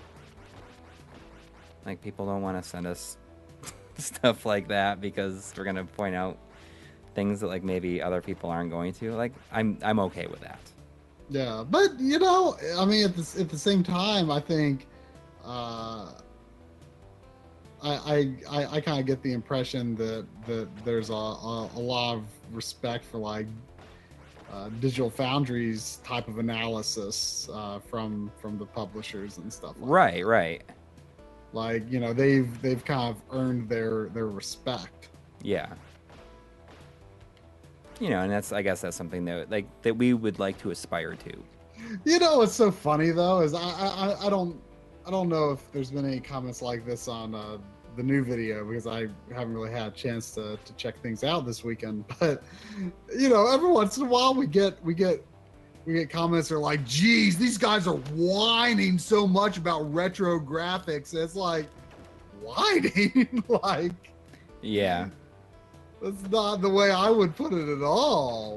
people don't want to send us stuff like that because we're gonna point out things that like maybe other people aren't going to, like I'm okay with that. Yeah, but I mean, at the same time, I think I kind of get the impression that there's a lot of respect for like Digital Foundry's type of analysis from the publishers and stuff like that. Right. Like, they've kind of earned their respect. Yeah. And I guess that's something that we would like to aspire to. What's so funny though is I don't know if there's been any comments like this on the new video, because I haven't really had a chance to check things out this weekend. But every once in a while we get comments that are like, geez, these guys are whining so much about retro graphics. It's like, whining? Like, yeah, that's not the way I would put it at all.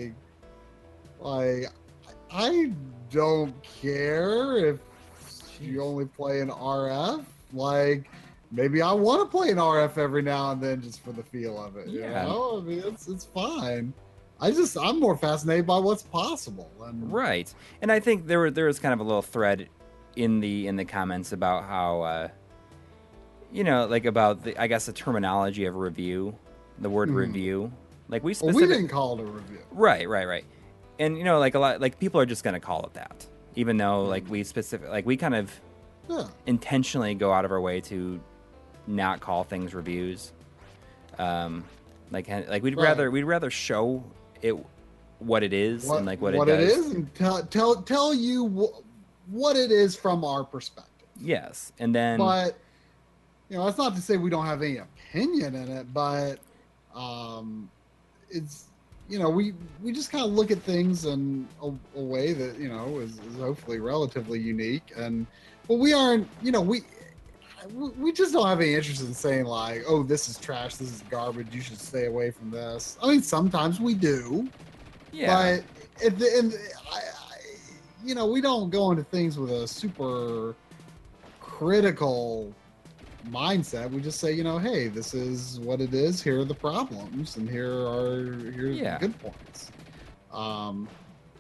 Like I don't care if you only play in RF. Like, maybe I want to play in RF every now and then just for the feel of it. Yeah. I mean, it's fine. I'm more fascinated by what's possible. Right. And I think there was kind of a little thread in the comments about how like about the, I guess, the terminology of review, the word review. Like we didn't call it a review. Right. And like a lot, like people are just going to call it that, even though like we kind of intentionally go out of our way to not call things reviews. Like we'd rather show it what it is and like what it does. It is, and tell you what it is from our perspective. Yes, and then But that's not to say we don't have any opinion in it, but um, it's we just kind of look at things in a way that is hopefully relatively unique, and but we aren't we just don't have any interest in saying like, oh, this is trash, this is garbage, you should stay away from this. I mean, sometimes we do, yeah, but at the end, we don't go into things with a super critical mindset. We just say, hey, this is what it is. Here are the problems, and here's the yeah, good points. Um,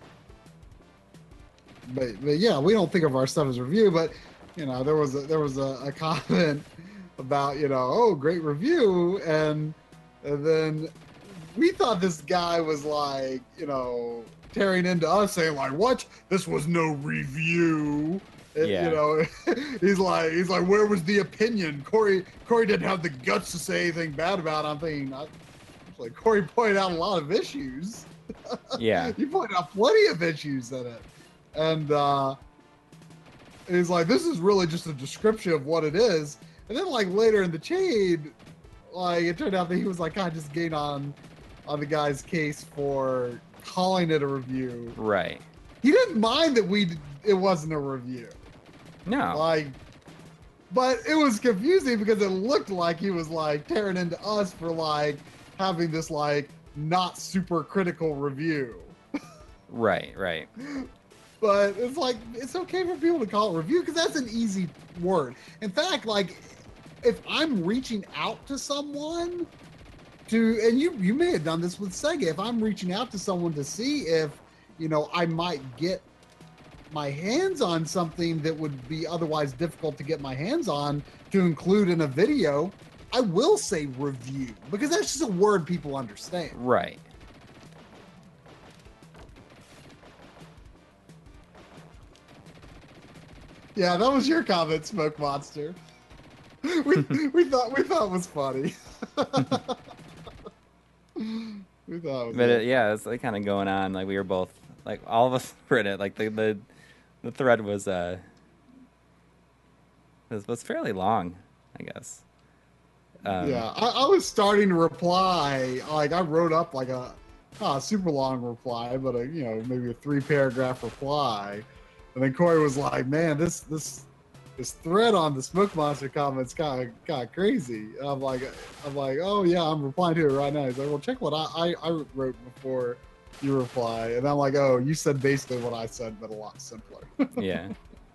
but yeah, we don't think of our stuff as review. But there was a comment about oh, great review, and then we thought this guy was like tearing into us saying like, what, this was no review. yeah, He's like, where was the opinion? Corey didn't have the guts to say anything bad about it. I'm thinking, like, Corey pointed out a lot of issues. yeah, You pointed out plenty of issues in it, and he's like, this is really just a description of what it is. And then like later in the chain, like it turned out that he was like kind of just getting on the guy's case for calling it a review. right. He didn't mind that it wasn't a review. No, Like, but it was confusing because it looked like he was like tearing into us for like having this like not super critical review. right, right. But it's like, it's okay for people to call it review because that's an easy word. In fact, like if I'm reaching out to someone and you may have done this with Sega, if I'm reaching out to someone to see if I might get my hands on something that would be otherwise difficult to get my hands on to include in a video, I will say review because that's just a word people understand. Right. Yeah, that was your comment, Smoke Monster. we thought it was funny. We thought it was But yeah, it's like kind of going on. Like we were both, like all of us were in it. Like the thread was fairly long, I guess. Yeah, I was starting to reply. Like I wrote up like a not a super long reply, but maybe a 3-paragraph reply, and then Corey was like, "Man, this thread on the Smoke Monster comments kind of crazy." And I'm like, "Oh yeah, I'm replying to it right now." He's like, "Well, check what I wrote before you reply," and I'm like, "Oh, you said basically what I said, but a lot simpler." Yeah.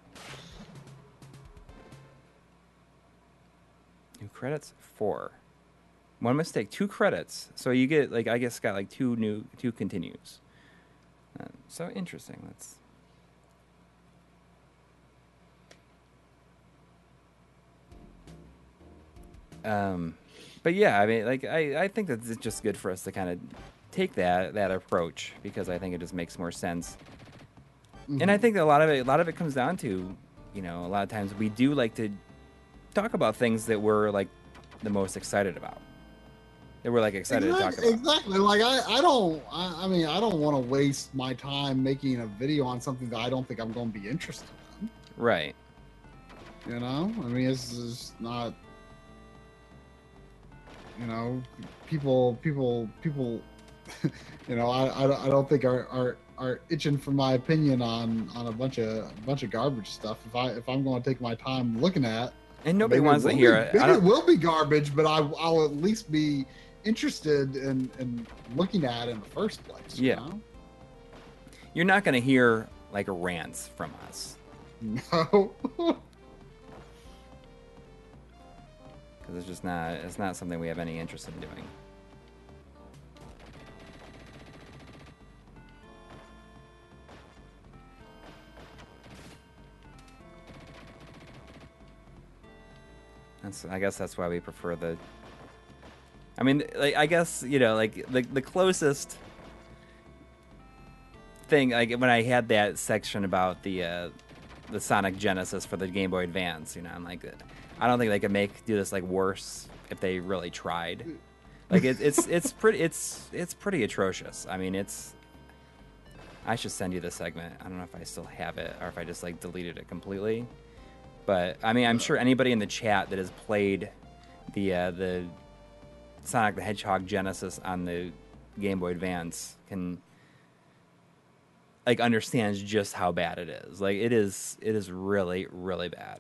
New credits 4. 1 mistake, 2 credits. So you get like I guess got like 2 continues. So interesting. That's. But yeah, I mean, like I think that it's just good for us to kind of take that approach because I think it just makes more sense. And I think that a lot of it comes down to, a lot of times we do like to talk about things that we're like the most excited about. That we're like excited to talk about. Exactly. Like I mean, I don't want to waste my time making a video on something that I don't think I'm going to be interested in. Right. I mean, it's just not. People. I don't think are itching for my opinion on a bunch of garbage stuff. If I'm going to take my time looking at, and nobody wants to hear it. Maybe it will be garbage, but I'll at least be interested in looking at it in the first place. Yeah. You're not going to hear like rants from us. No. Because it's not something we have any interest in doing. I guess that's why we prefer the. I mean, like I guess like the closest thing, like when I had that section about the Sonic Genesis for the Game Boy Advance, I'm like, I don't think they could do this like worse if they really tried. Like it's pretty atrocious. I mean, I should send you the segment. I don't know if I still have it or if I just like deleted it completely. But I mean, I'm sure anybody in the chat that has played the Sonic the Hedgehog Genesis on the Game Boy Advance can like understands just how bad it is. Like it is really really bad.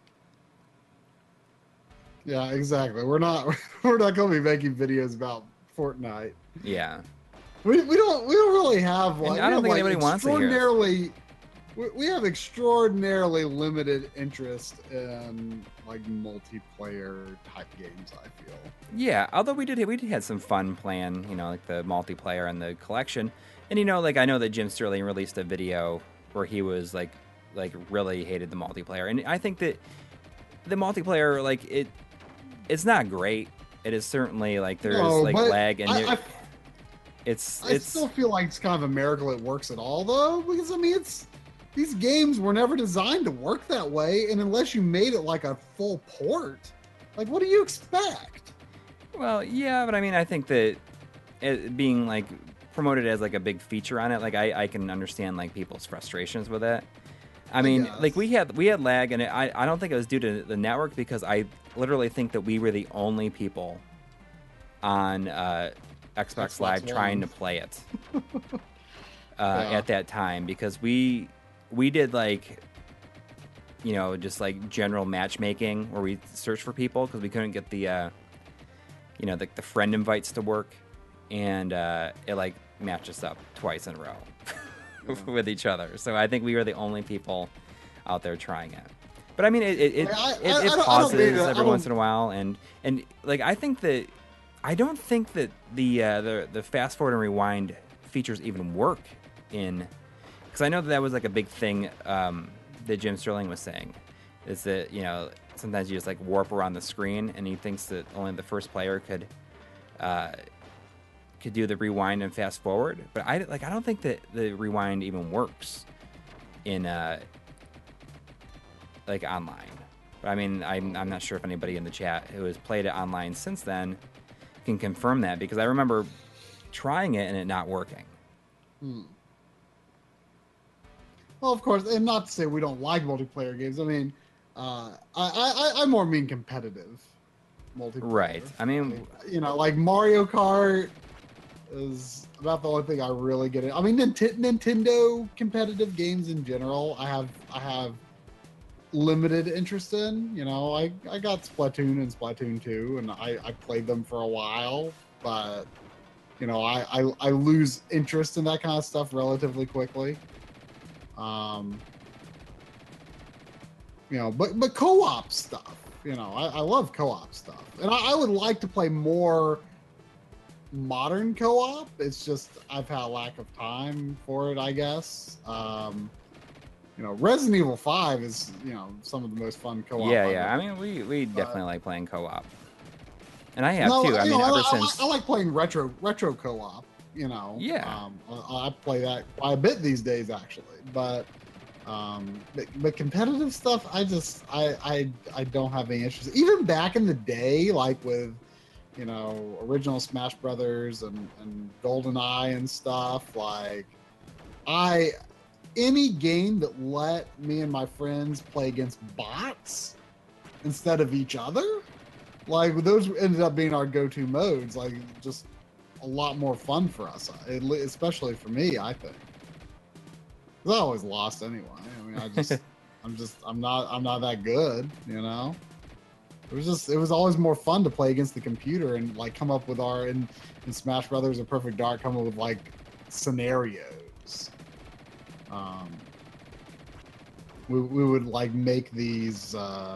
Yeah, exactly. We're not we're not going to be making videos about Fortnite. Yeah. We don't really have And like I we don't have think like anybody wants to hear it. extraordinarily we have extraordinarily limited interest in like multiplayer type games, I feel. Yeah, although we did had some fun playing, you know, like the multiplayer and the collection. And you know, like I know that Jim Sterling released a video where he was like really hated the multiplayer. And I think that the multiplayer it's not great. It is certainly like there's No, like but lag and it's I still feel like it's kind of a miracle it works at all, though, because I mean, these games were never designed to work that way, and unless you made it like a full port, like what do you expect? well, yeah, but I mean, I think that it being like promoted as like a big feature on it, like I can understand like people's frustrations with it. I mean, like guess. we had lag, and I don't think it was due to the network because I literally think that we were the only people on Xbox Live trying to play it Yeah. at that time because we did like you know just like general matchmaking where we searched for people because we couldn't get the you know the friend invites to work, and it like matched us up twice in a row with each other. So I think we were the only people out there trying it. But I mean, it pauses every once in a while, and like I think that I don't think that the fast forward and rewind features even work in because I know that was like a big thing that Jim Sterling was saying is that you know sometimes you just like warp around the screen, and he thinks that only the first player could do the rewind and fast forward. But I don't think that the rewind even works in like online. But I mean, I'm not sure if anybody in the chat who has played it online since then can confirm that because I remember trying it and it not working. Well, of course, and not to say we don't like multiplayer games. I mean, I more mean competitive multiplayer. Right. I mean, like, you know, like Mario Kart is about the only thing I really get it. I mean, Nintendo competitive games in general, I have limited interest in. You know, I got Splatoon and Splatoon 2, and I played them for a while, but you know, I lose interest in that kind of stuff relatively quickly. You know, but co-op stuff. You know, I love co-op stuff, and I would like to play more modern co-op. It's just I've had a lack of time for it, I guess. You know, Resident Evil 5 is some of the most fun co-op. Yeah. I mean, we definitely like playing co-op, and I have too. I mean, ever since I like playing retro co-op. You know, yeah. I play that quite a bit these days, actually. But competitive stuff, I don't have any interest. Even back in the day, like with original Smash Brothers and GoldenEye and stuff, like any game that let me and my friends play against bots instead of each other, like those ended up being our go-to modes. Like just a lot more fun for us, especially for me, I think. I always lost anyway. I mean, I'm not that good, you know. It was always more fun to play against the computer and like come up with in Smash Brothers or Perfect Dark, come up with like scenarios. We would like make these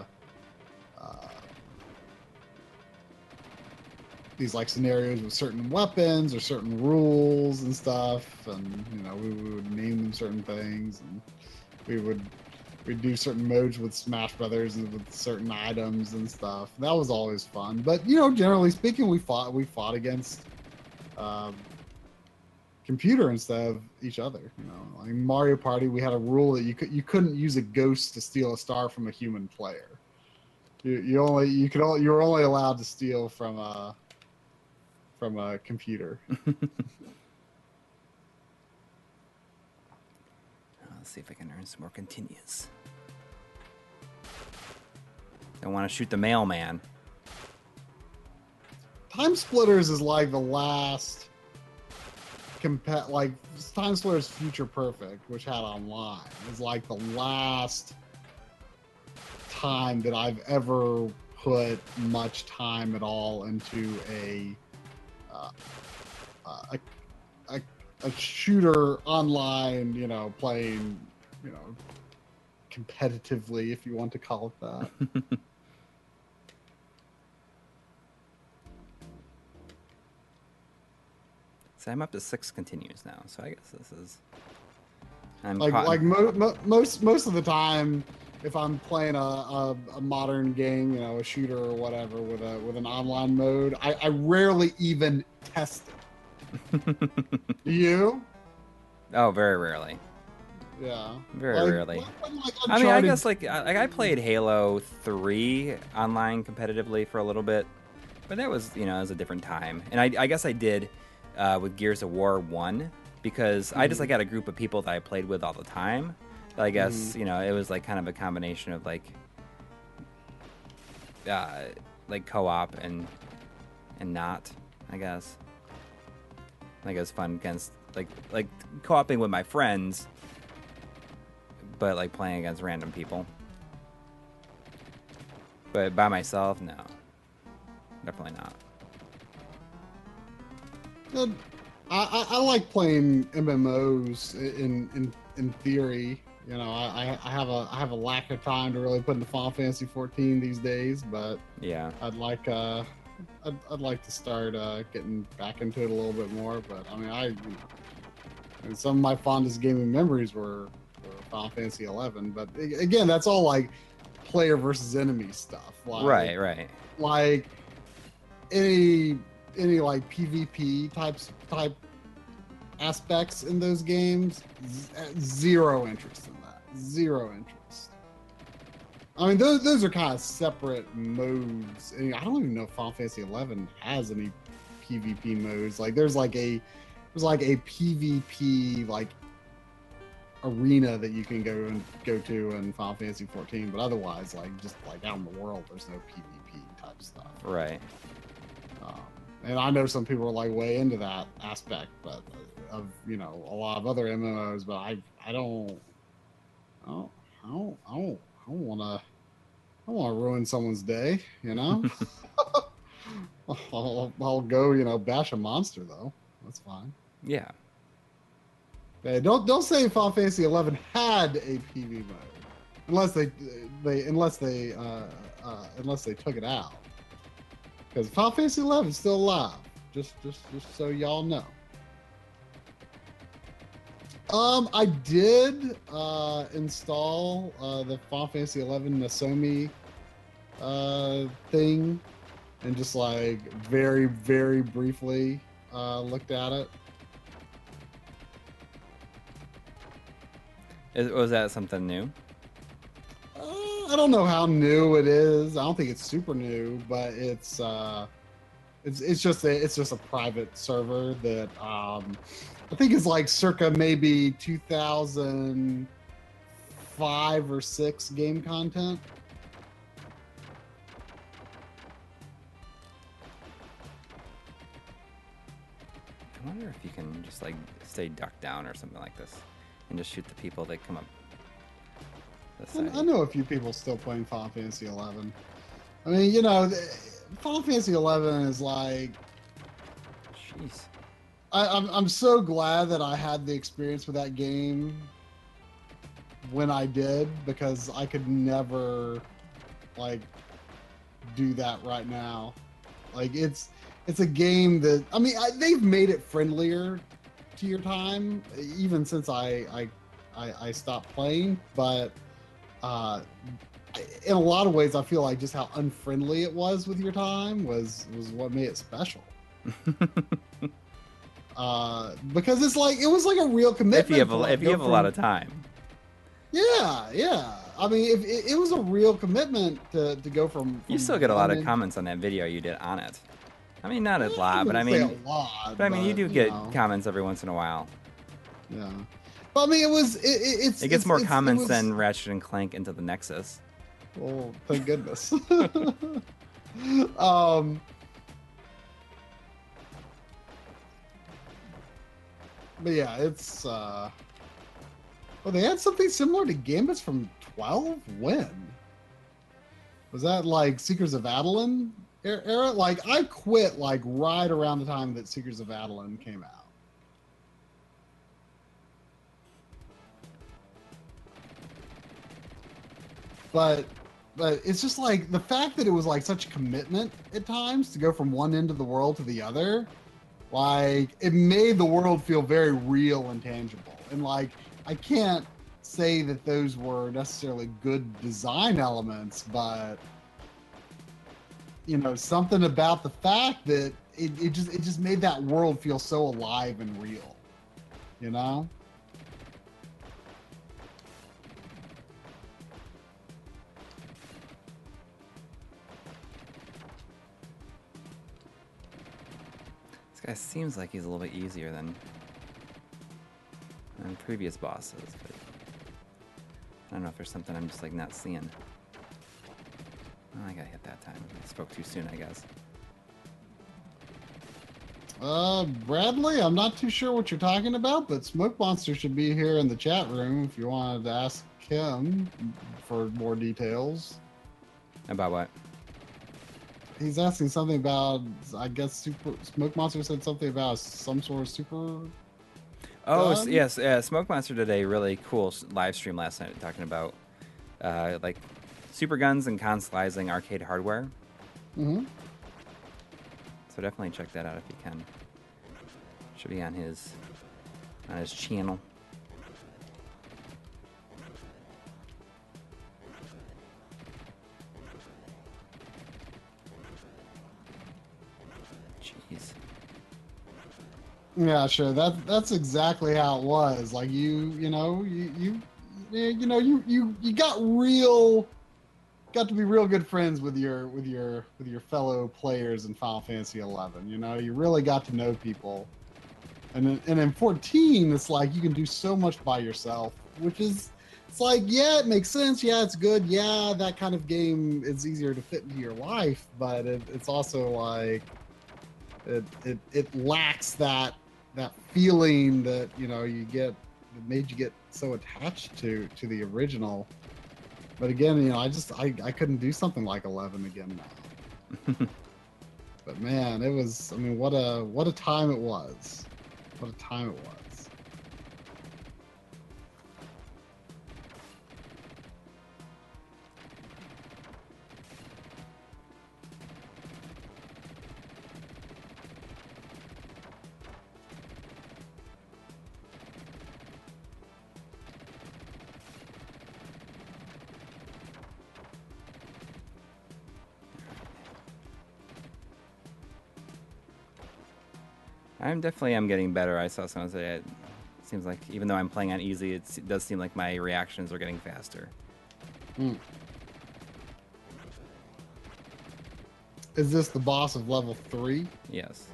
like scenarios with certain weapons or certain rules and stuff, and we would name them certain things, and we'd do certain modes with Smash Brothers and with certain items and stuff. That was always fun. But generally speaking, we fought against computer instead of each other. Like Mario Party, we had a rule that you couldn't use a ghost to steal a star from a human player. You were only allowed to steal from a computer. Let's see if I can earn some more continues. They want to shoot the mailman. Time Splitters is like the last like Time Splitters Future Perfect, which had online, is like the last time that I've ever put much time at all into a shooter online, you know, playing, you know, competitively, if you want to call it that. So I'm up to 6 continues now. So I guess this is. Most of the time, if I'm playing a modern game, you know, a shooter or whatever with an online mode, I rarely even test it. Do you? Oh, very rarely. Yeah. Very rarely. I mean, I guess I played Halo 3 online competitively for a little bit, but that was, you know, it was a different time. And I guess I did with Gears of War 1 because I just like had a group of people that I played with all the time. I guess, you know, it was like kind of a combination of like co-op and not, I guess. Like it was fun against like co-oping with my friends, but like playing against random people. But by myself, no. Definitely not. I like playing MMOs in theory. You know, I have a lack of time to really put into Final Fantasy 14 these days, but yeah, I'd like to start getting back into it a little bit more. But I mean, and some of my fondest gaming memories were Final Fantasy 11. But again, that's all like player versus enemy stuff. Like, right. Like any like PvP type aspects in those games, zero interest in that. Zero interest. I mean, those are kind of separate modes. And I don't even know if Final Fantasy 11 has any PvP modes. Like there's like a PvP like arena that you can go to in Final Fantasy 14, but otherwise, like just like out in the world, there's no PvP type stuff. Right. And I know some people are like way into that aspect, but of, you know, a lot of other MMOs, but I don't want to ruin someone's day, you know. I'll go, you know, bash a monster though. That's fine. Yeah. Hey, don't say Final Fantasy 11 had a PV mode, unless they took it out. Because Final Fantasy 11 is still alive. Just so y'all know. I did install the Final Fantasy 11 Nasomi thing, and just like very, very briefly looked at it. Was that something new? I don't know how new it is. I don't think it's super new, but it's just a private server that I think is like circa maybe 2005 or 6 game content. I wonder if you can just like stay ducked down or something like this and just shoot the people that come up. I know a few people still playing Final Fantasy 11. I mean, you know, Final Fantasy 11 is like, jeez. I'm so glad that I had the experience with that game when I did, because I could never like do that right now. Like it's a game that, I mean, they've made it friendlier to your time even since I stopped playing, but in a lot of ways I feel like just how unfriendly it was with your time was what made it special. Because it was like a real commitment. If you have a lot of time. Yeah. I mean, if it was a real commitment to go from you still get a lot of comments on that video you did on it. I mean, not a lot, but I mean, you do get comments every once in a while. Yeah. But I mean, it gets more comments than Ratchet and Clank Into the Nexus. Well, thank goodness. um, but yeah, it's well, they had something similar to Gambits from 12. When was that? Like Seekers of Adeline era? Like I quit like right around the time that Seekers of Adeline came out. But it's just like the fact that it was like such a commitment at times to go from one end of the world to the other, like it made the world feel very real and tangible. And like I can't say that those were necessarily good design elements, but you know, something about the fact that it just made that world feel so alive and real, you know? This guy seems like he's a little bit easier than previous bosses, but I don't know if there's something I'm just like not seeing. Oh, I got hit that time. I spoke too soon, I guess. Bradley, I'm not too sure what you're talking about, but Smoke Monster should be here in the chat room if you wanted to ask him for more details. About what? He's asking something about, I guess, super. Smoke Monster said something about some sort of super. Oh, yes. Smoke Monster did a really cool live stream last night talking about like super guns and consoling arcade hardware. Mm-hmm. So definitely check that out if you can. Should be on his channel. Jeez. Yeah, sure. That's exactly how it was. Like you got to be real good friends with your fellow players in Final Fantasy 11. You know, you really got to know people. And in 14, it's like you can do so much by yourself, which is it's like, yeah, it makes sense. Yeah, it's good. Yeah, that kind of game is easier to fit into your life, but it's also like it lacks that feeling that you get that made you get so attached to the original. But again, I couldn't do something like 11 again now. But man, it was, I mean, what a time it was. What a time it was. I'm getting better. I saw someone say it seems like even though I'm playing on easy, it does seem like my reactions are getting faster. Mm. Is this the boss of level 3? Yes.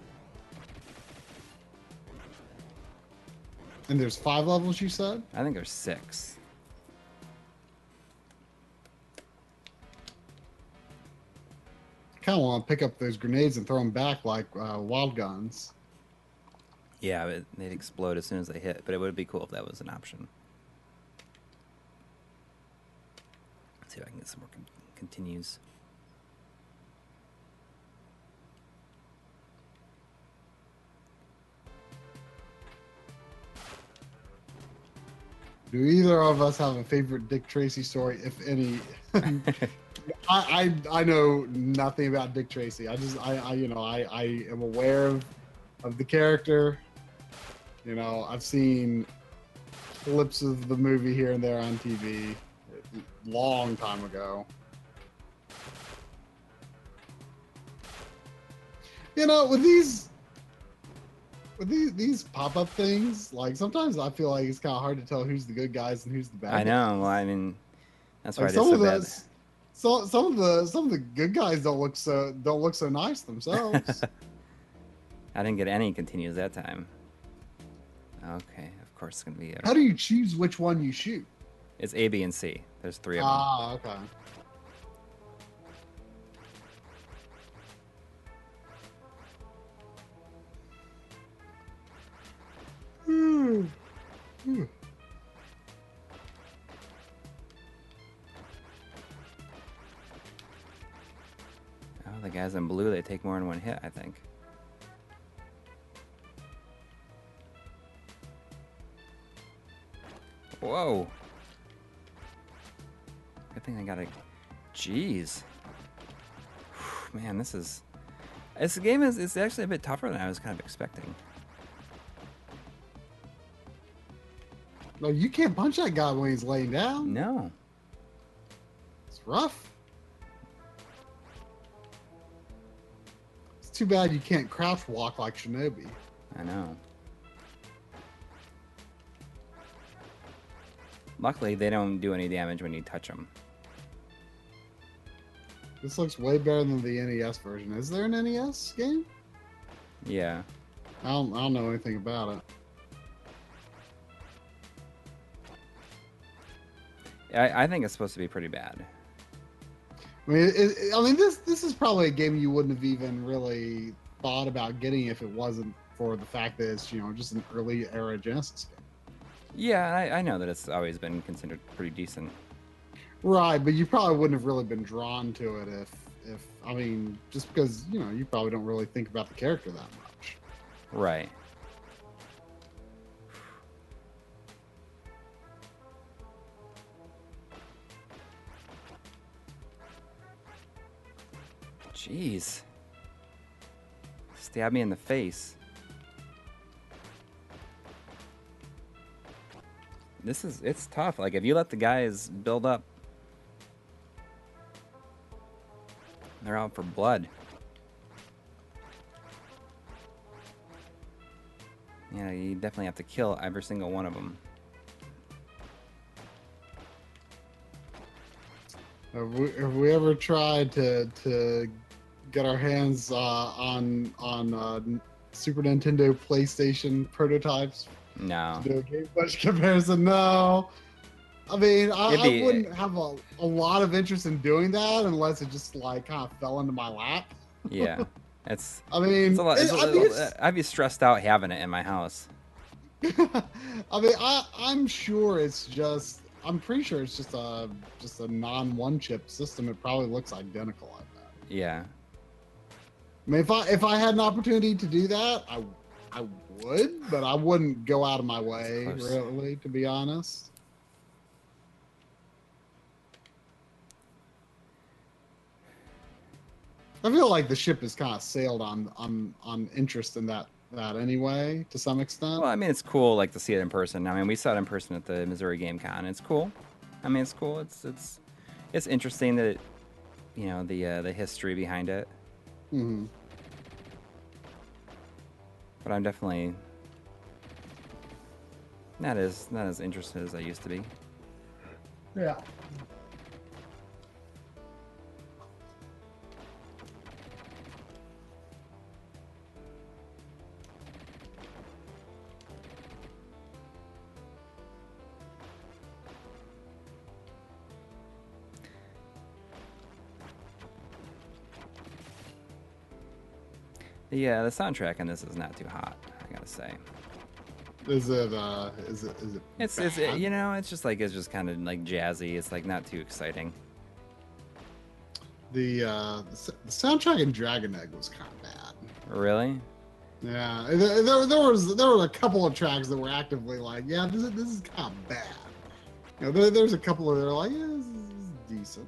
And there's 5 levels, you said? I think there's 6. I kind of want to pick up those grenades and throw them back like wild guns. Yeah, but they'd explode as soon as they hit, but it would be cool if that was an option. Let's see if I can get some more continues. Do either of us have a favorite Dick Tracy story, if any? I know nothing about Dick Tracy. I am aware of the character. You know, I've seen clips of the movie here and there on TV long time ago. You know, with these pop-up things, like sometimes I feel like it's kind of hard to tell who's the good guys and who's the bad I know. guys. Well, I mean, that's why Like it is so bad. Some of the good guys don't look so nice themselves. I didn't get any continues that time. Okay, of course it's gonna be. How do you choose which one you shoot? It's A, B, and C. There's 3 of them. Ah, okay. Hmm. Oh, the guys in blue, they take more than one hit, I think. Whoa. Good thing I got a... Jeez. Man, this game is it's actually a bit tougher than I was kind of expecting. No, you can't punch that guy when he's laying down. No. It's rough. It's too bad you can't crouch walk like Shinobi. I know. Luckily, they don't do any damage when you touch them. This looks way better than the NES version. Is there an NES game? Yeah. I don't know anything about it. I think it's supposed to be pretty bad. I mean, this is probably a game you wouldn't have even really thought about getting if it wasn't for the fact that it's just an early era Genesis game. Yeah, I know that it's always been considered pretty decent. Right, but you probably wouldn't have really been drawn to it if I mean, just because you probably don't really think about the character that much. Right. Jeez. Stab me in the face. It's tough. Like, if you let the guys build up, they're out for blood. Yeah, you definitely have to kill every single one of them. Have we ever tried to get our hands on Super Nintendo, PlayStation prototypes No. to do a Game Punch comparison? No. I mean, I be- wouldn't have a lot of interest in doing that unless it just like kind of fell into my lap. Yeah. It's I mean, it's a lot. it's- I'd be stressed out having it in my house. I mean, I'm sure it's just. I'm pretty sure it's just a non-one chip system. It probably looks identical like that. Yeah. I mean, if I had an opportunity to do that, I would, but I wouldn't go out of my way, Close. really, to be honest. I feel like the ship has kind of sailed on interest in that anyway, to some extent. Well, I mean, it's cool like to see it in person. I mean, we saw it in person at the Missouri Game Con. It's cool. I mean, it's cool. It's interesting that the history behind it. Hmm. But I'm definitely not as interested as I used to be. Yeah. The soundtrack in this is not too hot, I gotta say. Is it It's bad? it's just kind of like jazzy. It's like not too exciting. The soundtrack in Dragon Egg was kind of bad. Really? Yeah, there were a couple of tracks that were actively like, yeah, this is kind of bad. There's a couple of that are like, yeah, this is decent.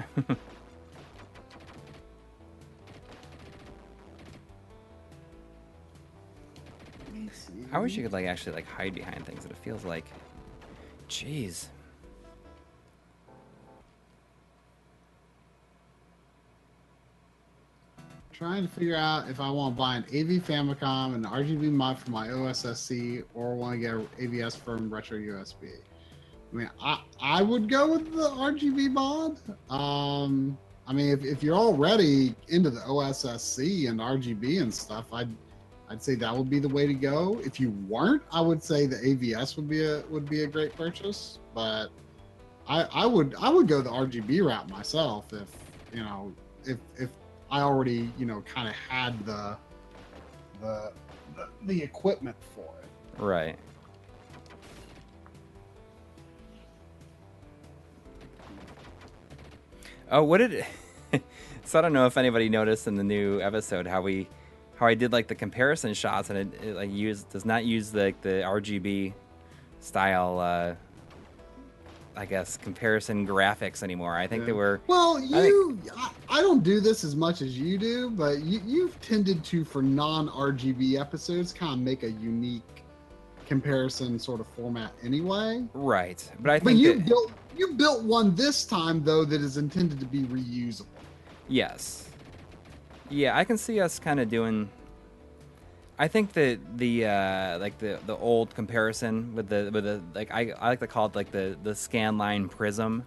I wish you could actually hide behind things. That it feels like, jeez. Trying to figure out if I want to buy an AV Famicom, an RGB mod for my OSSC, or want to get an AVS firm retro USB. I mean, I would go with the RGB mod. I mean, if you're already into the OSSC and RGB and stuff, I'd say that would be the way to go. If you weren't, I would say the AVS would be a great purchase. But I would go the RGB route myself if I already kind of had the equipment for it. Right. Oh, what did? So I don't know if anybody noticed in the new episode how I did like the comparison shots, and it like does not use the RGB style. I guess comparison graphics anymore. I think Yeah. they were. Well, I think I don't do this as much as you do, but you've tended to, for non-RGB episodes, kind of make a unique comparison sort of format anyway. right, but I But think you built one this time though that is intended to be reusable. yes, yeah, I can see us kind of doing. I think that the like the old comparison with the like I like to call it like the scan line prism.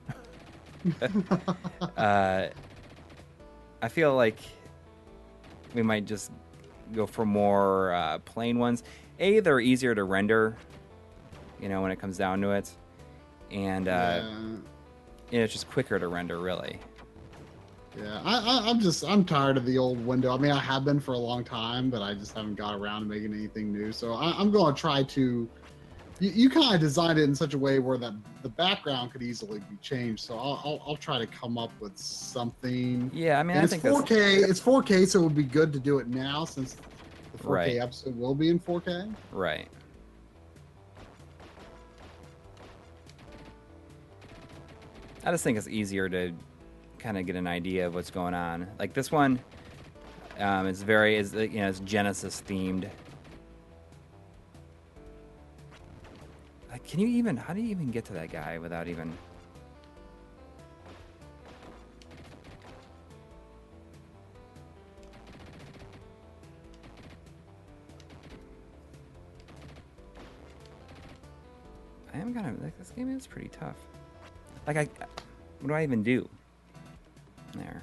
I feel like we might just go for more plain ones. They're easier to render, when it comes down to it, and it's just quicker to render, really. Yeah, I'm tired of the old window. I mean, I have been for a long time, but I just haven't got around to making anything new. So I'm going to try to. You kind of designed it in such a way where that the background could easily be changed. So I'll try to come up with something. Yeah, I mean, And I it's think 4K. It's 4K, so it would be good to do it now since the 4K Right. episode will be in 4K. right. I just think it's easier to kind of get an idea of what's going on. Like this one, it's Genesis themed. Like, how do you even get to that guy without even? I am gonna like this game is pretty tough. Like what do I even do? There.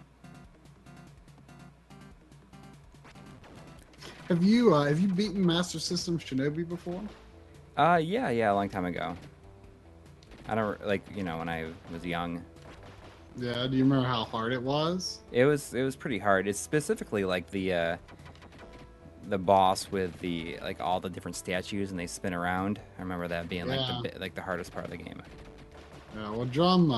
Have you beaten Master System Shinobi before? Yeah, a long time ago. I don't when I was young. Yeah. Do you remember how hard it was? It was pretty hard. It's specifically like the boss with the like all the different statues and they spin around. I remember that being like the hardest part of the game. Yeah. Well,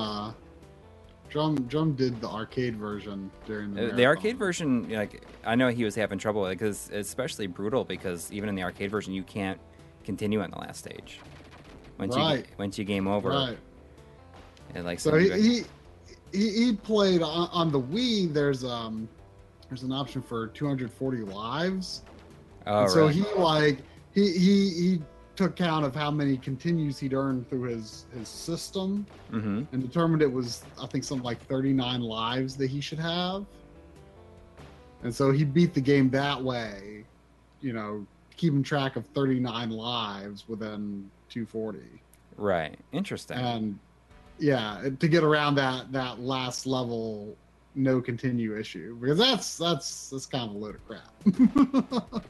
Drum did the arcade version during the The arcade version, like I know he was having trouble with it because it's especially brutal because even in the arcade version you can't continue on the last stage. Once you game over. Right. And like So he played on the Wii. There's an option for 240 lives. Oh, and so really? he took count of how many continues he'd earned through his system Mm-hmm. and determined it was, I think, something like 39 lives that he should have. And so he beat the game that way, keeping track of 39 lives within 240. Right. Interesting. And yeah, to get around that last level no continue issue, because that's kind of a load of crap.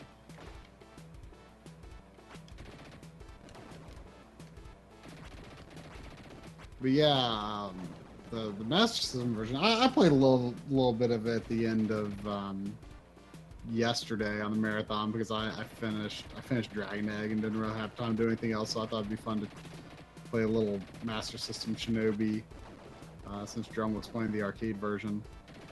But yeah, the Master System version, I played a little bit of it at the end of yesterday on the marathon because I finished Dragon Egg and didn't really have time to do anything else. So I thought it'd be fun to play a little Master System Shinobi since Drum was playing the arcade version.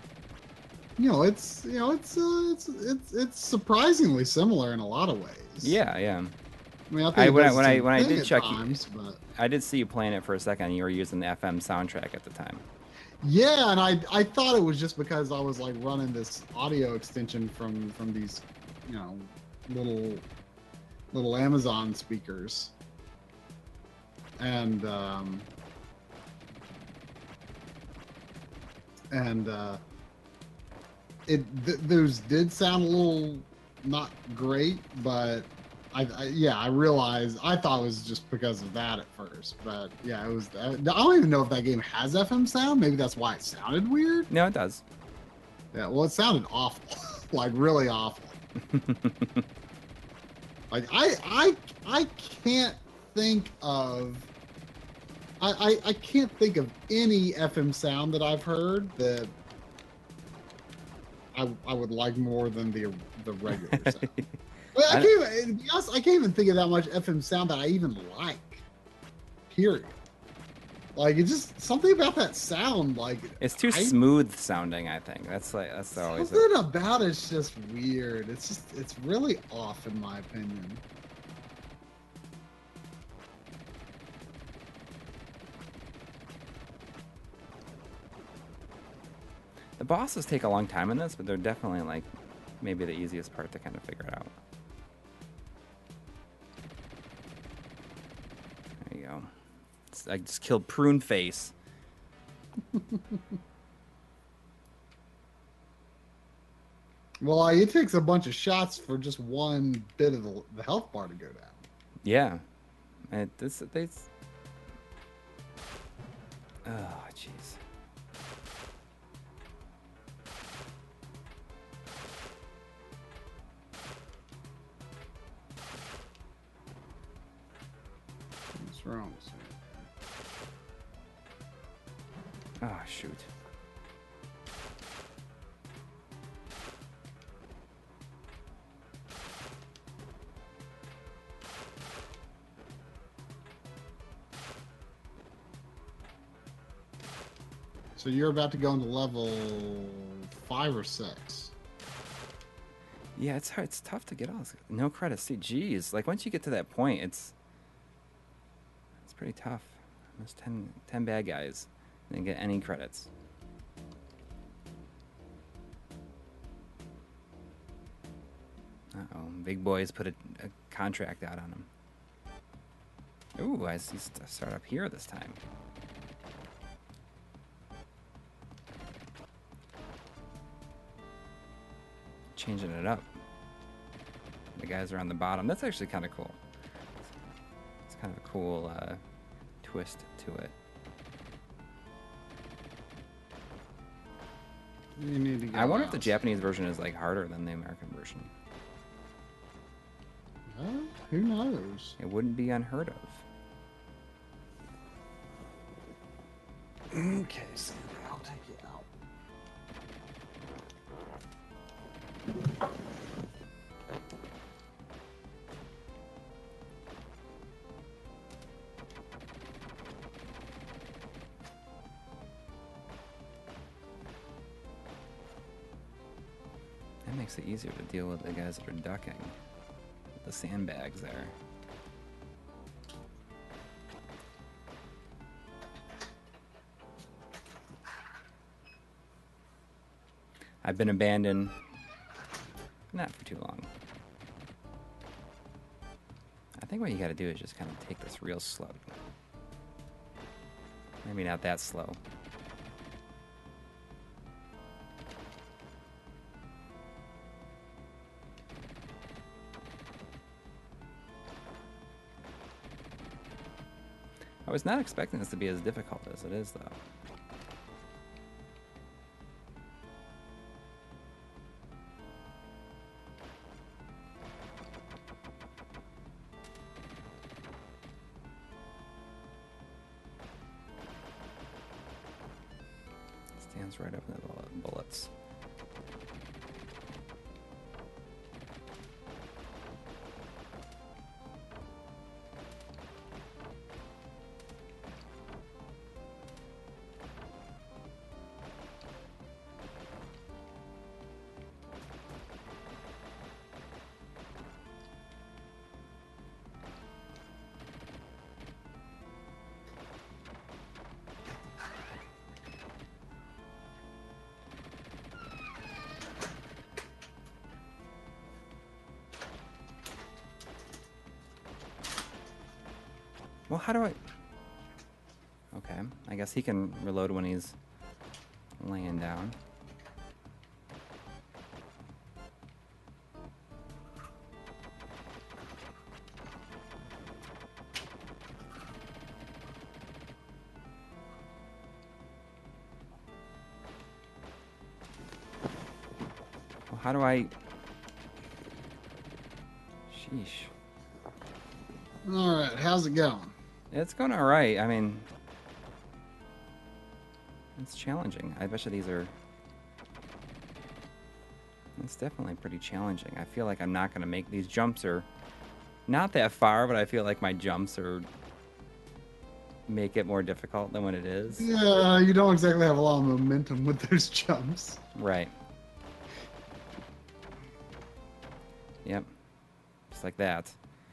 It's surprisingly similar in a lot of ways. Yeah. I mean, I think when I did check, but I did see you playing it for a second. You were using the FM soundtrack at the time. yeah, and I thought it was just because I was like running this audio extension from these, little Amazon speakers, and those did sound a little not great, but I realized I thought it was just because of that at first, but yeah, it was. I don't even know if that game has FM sound. Maybe that's why it sounded weird. No, it does. Yeah, well, it sounded awful, like really awful. Like I can't think of. I can't think of any FM sound that I've heard that I would like more than the regular sound. Well, to be honest, I can't even think of that much FM sound that I even like. Period. Like, it's just something about that sound. Like, It's too I smooth sounding, I think. That's always something about it's just weird. It's really off in my opinion. The bosses take a long time in this, but they're definitely like maybe the easiest part to kind of figure it out. There you go. I just killed Prune Face. Well, like, it takes a bunch of shots for just one bit of the health bar to go down. Yeah. Oh, jeez. What's wrong? Oh, shoot. So you're about to go into level 5 or 6. Yeah, it's hard. It's tough to get all this. No credits. See, geez. Like, once you get to that point, it's pretty tough. There's 10 bad guys. Didn't get any credits. Uh-oh. Big boys put a contract out on him. Ooh, I see start up here this time. Changing it up. The guys are on the bottom. That's actually kind of cool. It's kind of a cool twist to it. You need to get I wonder if the out. Japanese version is like harder than the American version. Who knows? It wouldn't be unheard of. Okay, Sandy, I'll take you out. That makes it easier to deal with the guys that are ducking. The sandbags there. I've been abandoned. Not for too long. I think what you gotta do is just kind of take this real slow. Maybe not that slow. I was not expecting this to be as difficult as it is, though. Stands right up in the bullets. Well, how do I... Okay, I guess he can reload when he's laying down. Well, how do I... Sheesh. All right, how's it going? It's going all right. I mean, it's challenging. I bet you these are... It's definitely pretty challenging. I feel like I'm not going to make... These jumps are not that far, but I feel like my jumps are make it more difficult than what it is. Yeah, you don't exactly have a lot of momentum with those jumps. Right. Yep. Just like that.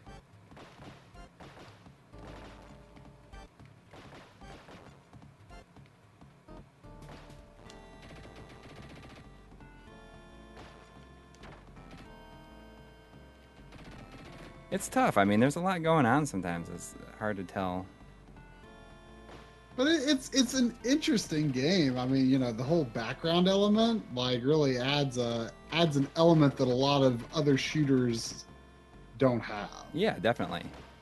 It's tough. I mean, there's a lot going on sometimes. It's hard to tell. But it's an interesting game. I mean, the whole background element like really adds an element that a lot of other shooters don't have. Yeah, definitely.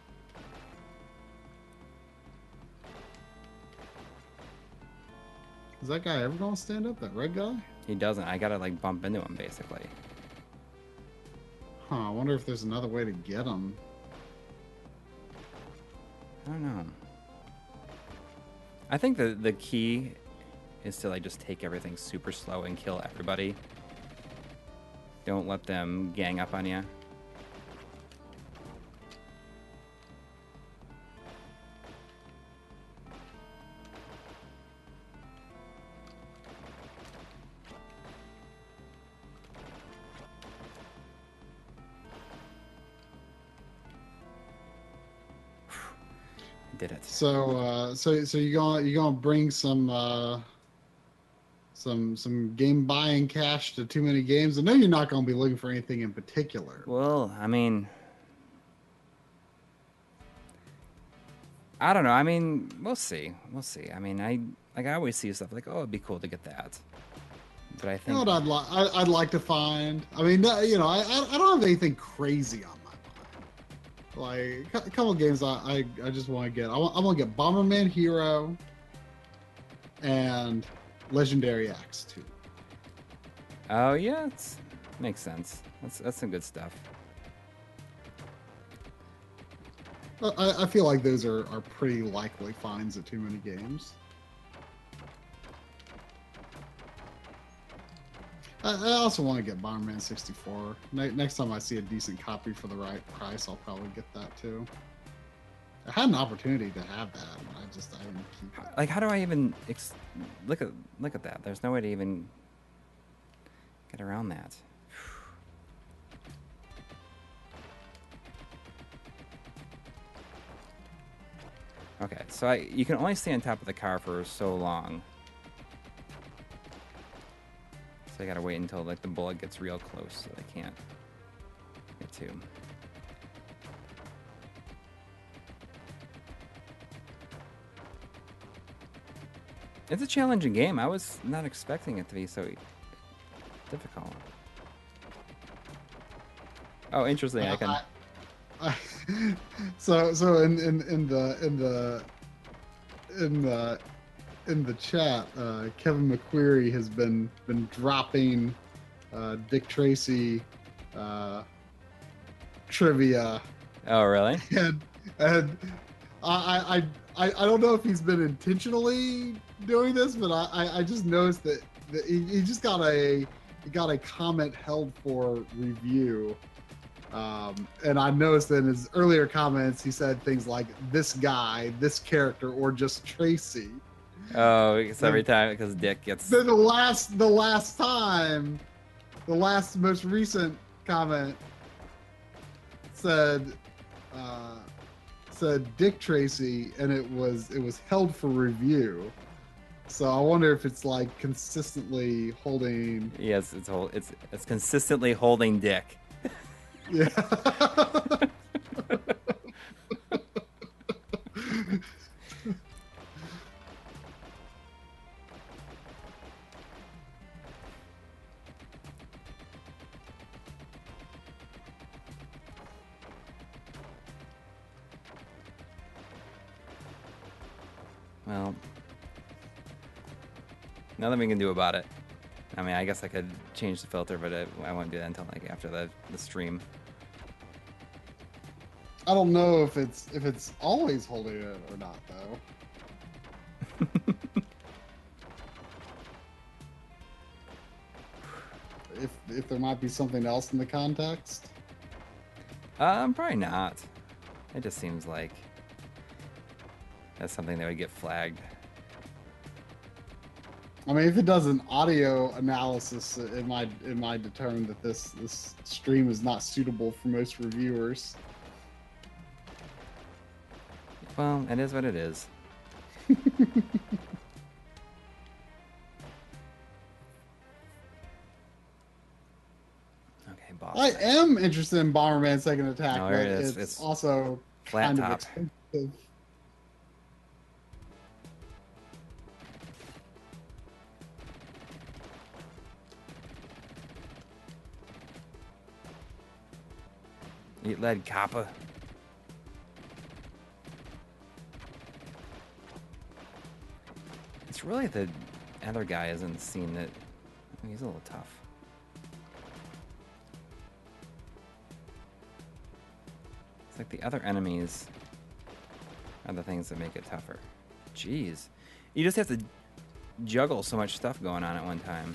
Is that guy ever gonna stand up? That red guy? He doesn't. I gotta like bump into him basically. Huh, I wonder if there's another way to get him. I don't know. I think the key is to like just take everything super slow and kill everybody. Don't let them gang up on you. Did it. So you gonna bring some game buying cash to Too Many Games? I know you're not gonna be looking for anything in particular. Well, I mean, I don't know. I mean, we'll see. We'll see. I mean, I always see stuff like, oh, it'd be cool to get that. But I You think know what I'd like to find? I mean, I don't have anything crazy on my mind. Like a couple games I just want to get. I want to get Bomberman Hero and Legendary Axe 2. oh yeah, makes sense. That's some good stuff. I feel like those are pretty likely finds at Too Many Games. I also want to get Bomberman 64. Next time I see a decent copy for the right price, I'll probably get that too. I had an opportunity to have that, and I didn't keep it. Like, how do I even look at that? There's no way to even get around that. Okay, so you can only stay on top of the car for so long. So I gotta wait until like the bullet gets real close so I can't get to. It's a challenging game. I was not expecting it to be so difficult. Oh, interesting. I can. So in the chat, Kevin McQuarrie has been dropping Dick Tracy trivia, Oh, really? and I don't know if he's been intentionally doing this, but I just noticed that he just got a comment held for review. And I noticed that in his earlier comments, he said things like "this guy," "this character," or just Tracy. Oh, it's every time because Dick gets. Then the last most recent comment said Dick Tracy, and it was held for review. So I wonder if it's like consistently holding. Yes, it's consistently holding Dick. Yeah. Well, nothing we can do about it. I mean, I guess I could change the filter, but I won't do that until like after the stream. I don't know if it's always holding it or not, though. if there might be something else in the context. Probably not. It just seems like That's something that would get flagged. I mean, if it does an audio analysis, it might determine that this stream is not suitable for most reviewers. Well, it is what it is. Okay, boss. I am interested in Bomberman's Second Attack, No, but it is. it's It's also flat kind top. of expensive. Eat lead, Kappa. It's really the other guy hasn't seen that. He's a little tough. It's like the other enemies are the things that make it tougher. Jeez. You just have to juggle so much stuff going on at one time.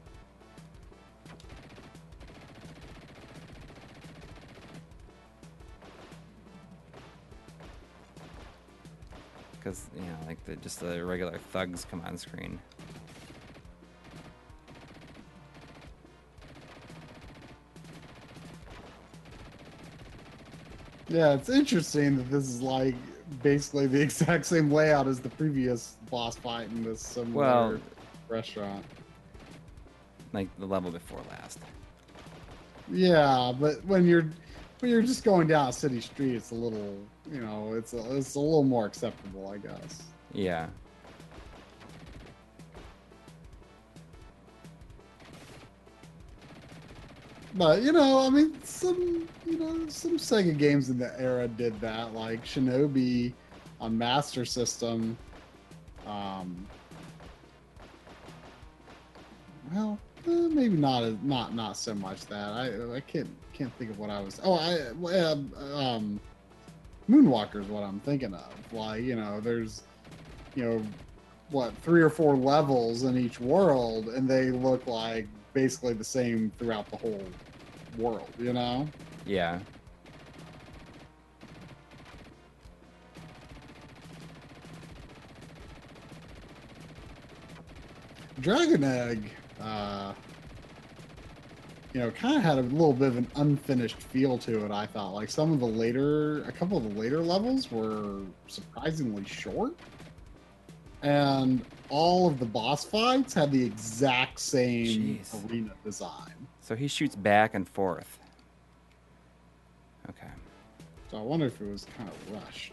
Because, you know, like just the regular thugs come on screen. Yeah, it's interesting that this is like basically the exact same layout as the previous boss fight in this similar Well, restaurant. like the level before last. Yeah, but when you're just going down a city street, it's a little, you know, it's a little more acceptable, I guess. Yeah. But you know, I mean, some Sega games in the era did that, like Shinobi on Master System. Well, maybe not so much that. I can't think of what I was. Oh, Moonwalker is what I'm thinking of. Like, you know, there's, you know, what, 3 or 4 levels in each world, and they look like basically the same throughout the whole world, you know? Yeah. Dragon Egg, you know, kind of had a little bit of an unfinished feel to it, I thought. Like a couple of the later levels were surprisingly short. And all of the boss fights had the exact same Jeez. arena design. So he shoots back and forth. Okay. So I wonder if it was kind of rushed.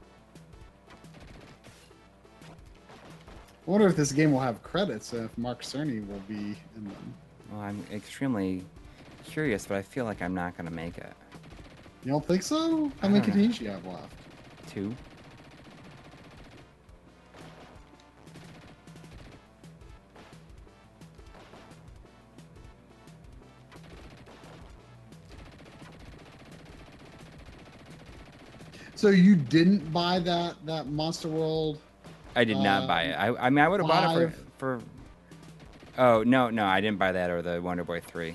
I wonder if this game will have credits and if Mark Cerny will be in them. Well, I'm extremely curious, but I feel like I'm not going to make it. You don't think so? How I many don't know. containers do you have left? 2? So you didn't buy that Monster World? I did not buy it. I mean, I would have bought it for. Oh no, I didn't buy that or the Wonder Boy 3.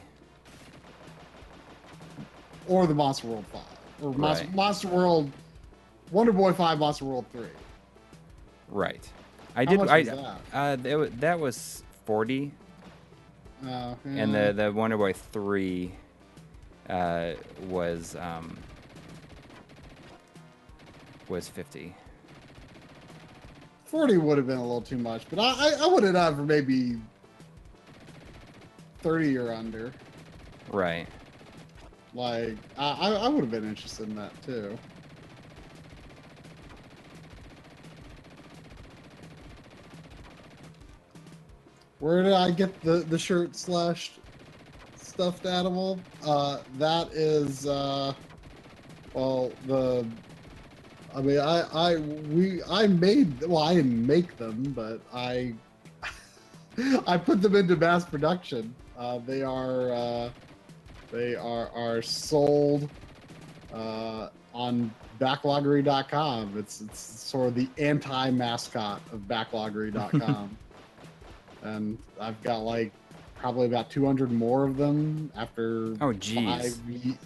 Or the Monster World 5. Or Right. Monster World Wonder Boy 5, Monster World 3. Right. I How did. much was that? That was 40, Yeah. and the Wonder Boy 3 was 50. 40 would have been a little too much, but I would have done for maybe 30 or under. Right. Like, I would have been interested in that too. Where did I get the shirt slash stuffed animal? That is, well, I mean, I made, well, I didn't make them, but I put them into mass production. They are sold on backloggery.com. It's sort of the anti-mascot of backloggery.com. And I've got like probably about 200 more of them after Oh, geez.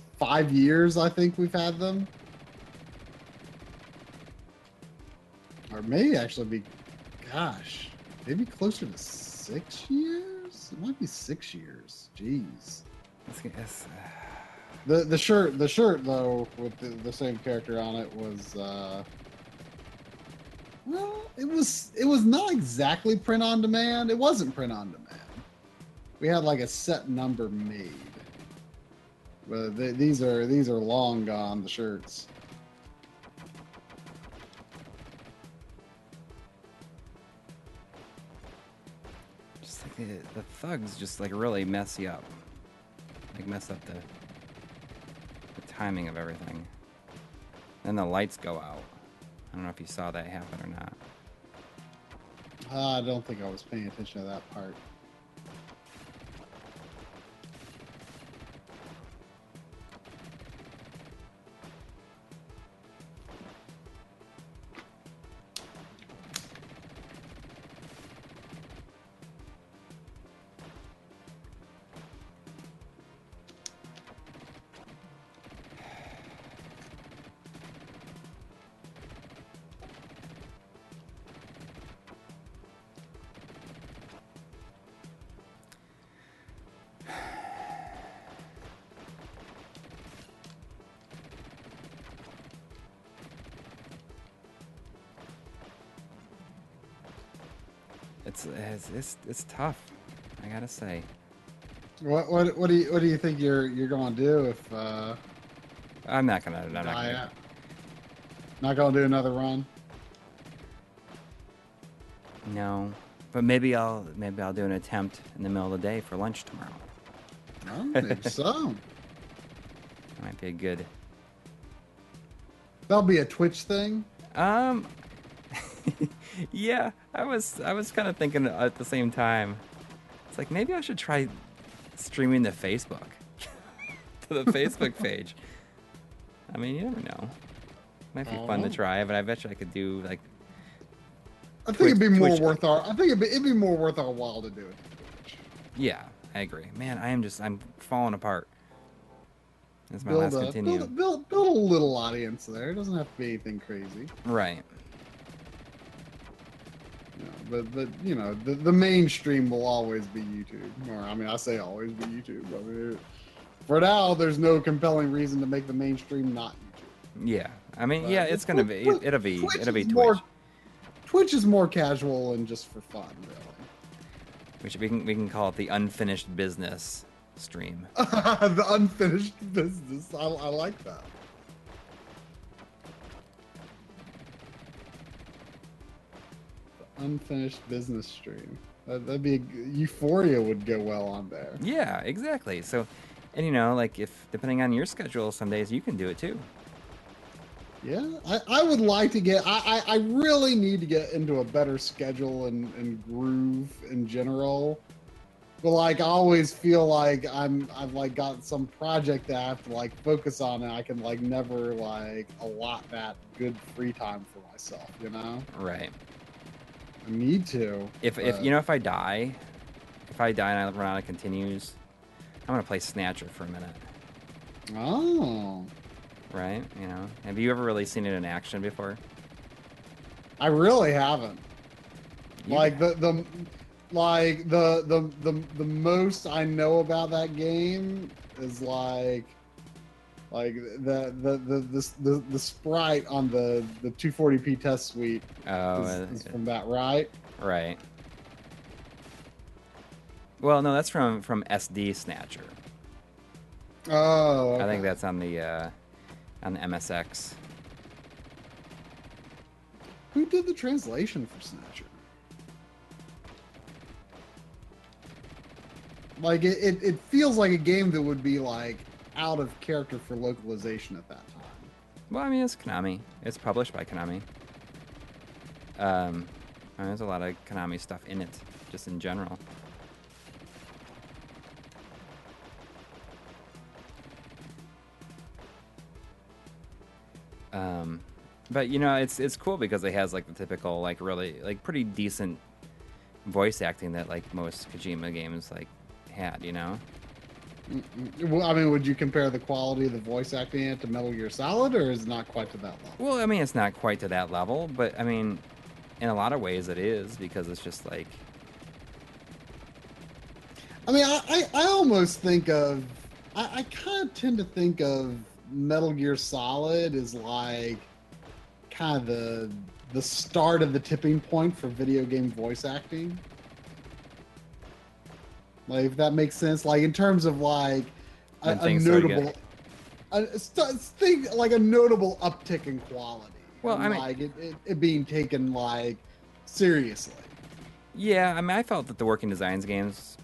5 years, I think we've had them. or maybe actually be, gosh, maybe closer to 6 years. It might be 6 years. Jeez. It's, The shirt though with the same character on it was well, it was not exactly print on demand. It wasn't print on demand. We had like a set number made, but these are long gone, the shirts. just like the thugs just like really mess you up, like mess up the timing of everything. Then the lights go out. I don't know if you saw that happen or not. I don't think I was paying attention to that part. It's tough, I gotta say. What do you think you're gonna do if I'm not gonna. not gonna do another run? No, but maybe I'll do an attempt in the middle of the day for lunch tomorrow. Oh, maybe so. That might be a good. That'll be a Twitch thing. Yeah, I was kind of thinking at the same time. It's like maybe I should try streaming to Facebook, to the Facebook page. I mean, you never know. Might be fun to try, but I bet you I could do like. I think it'd be more worth our. I think it'd be more worth our while to do it. Twitch. Yeah, I agree. Man, I'm falling apart. That's my last continue. Build a little audience there. It doesn't have to be anything crazy. Right. But you know, the mainstream will always be YouTube. Or I mean, I say always be YouTube. I mean, for now, there's no compelling reason to make the mainstream not YouTube. Yeah, I mean, yeah, it's gonna be. It'll be Twitch. Twitch is more casual and just for fun, really. We can call it the unfinished business stream. The unfinished business. I like that. Unfinished business stream. That'd be Euphoria would go well on there. Yeah, exactly. So, and you know, like if depending on your schedule, some days you can do it too. Yeah, I would like to get. I really need to get into a better schedule and groove in general. But like I always feel like I've like got some project that I have to like focus on, and I can like never like allot that good free time for myself. You know. Right. I need to. If you know if I die and I run out of continues, I'm gonna play Snatcher for a minute. Oh. Right. You know. Have you ever really seen it in action before? I really haven't. Like the most I know about that game is like the sprite on the 240p test suite is from that, right? Right. Well, no, that's from SD Snatcher. Oh, okay. I think that's on the MSX. Who did the translation for Snatcher? Like it feels like a game that would be like out of character for localization at that time. Well, I mean, it's Konami. It's published by Konami. There's a lot of Konami stuff in it, just in general. But you know, it's cool because it has like the typical like really like pretty decent voice acting that like most Kojima games like had, you know. Well, I mean, would you compare the quality of the voice acting to Metal Gear Solid, or is it not quite to that level? Well, I mean, it's not quite to that level, but I mean, in a lot of ways it is, because it's just like, I mean, I almost think of, I kind of tend to think of Metal Gear Solid as like kind of the start of the tipping point for video game voice acting. Like, if that makes sense, like in terms of like when a things started getting. notable, thing like a notable uptick in quality, Well, and I mean, like it being taken like seriously. yeah, I mean, I felt that the Working Designs games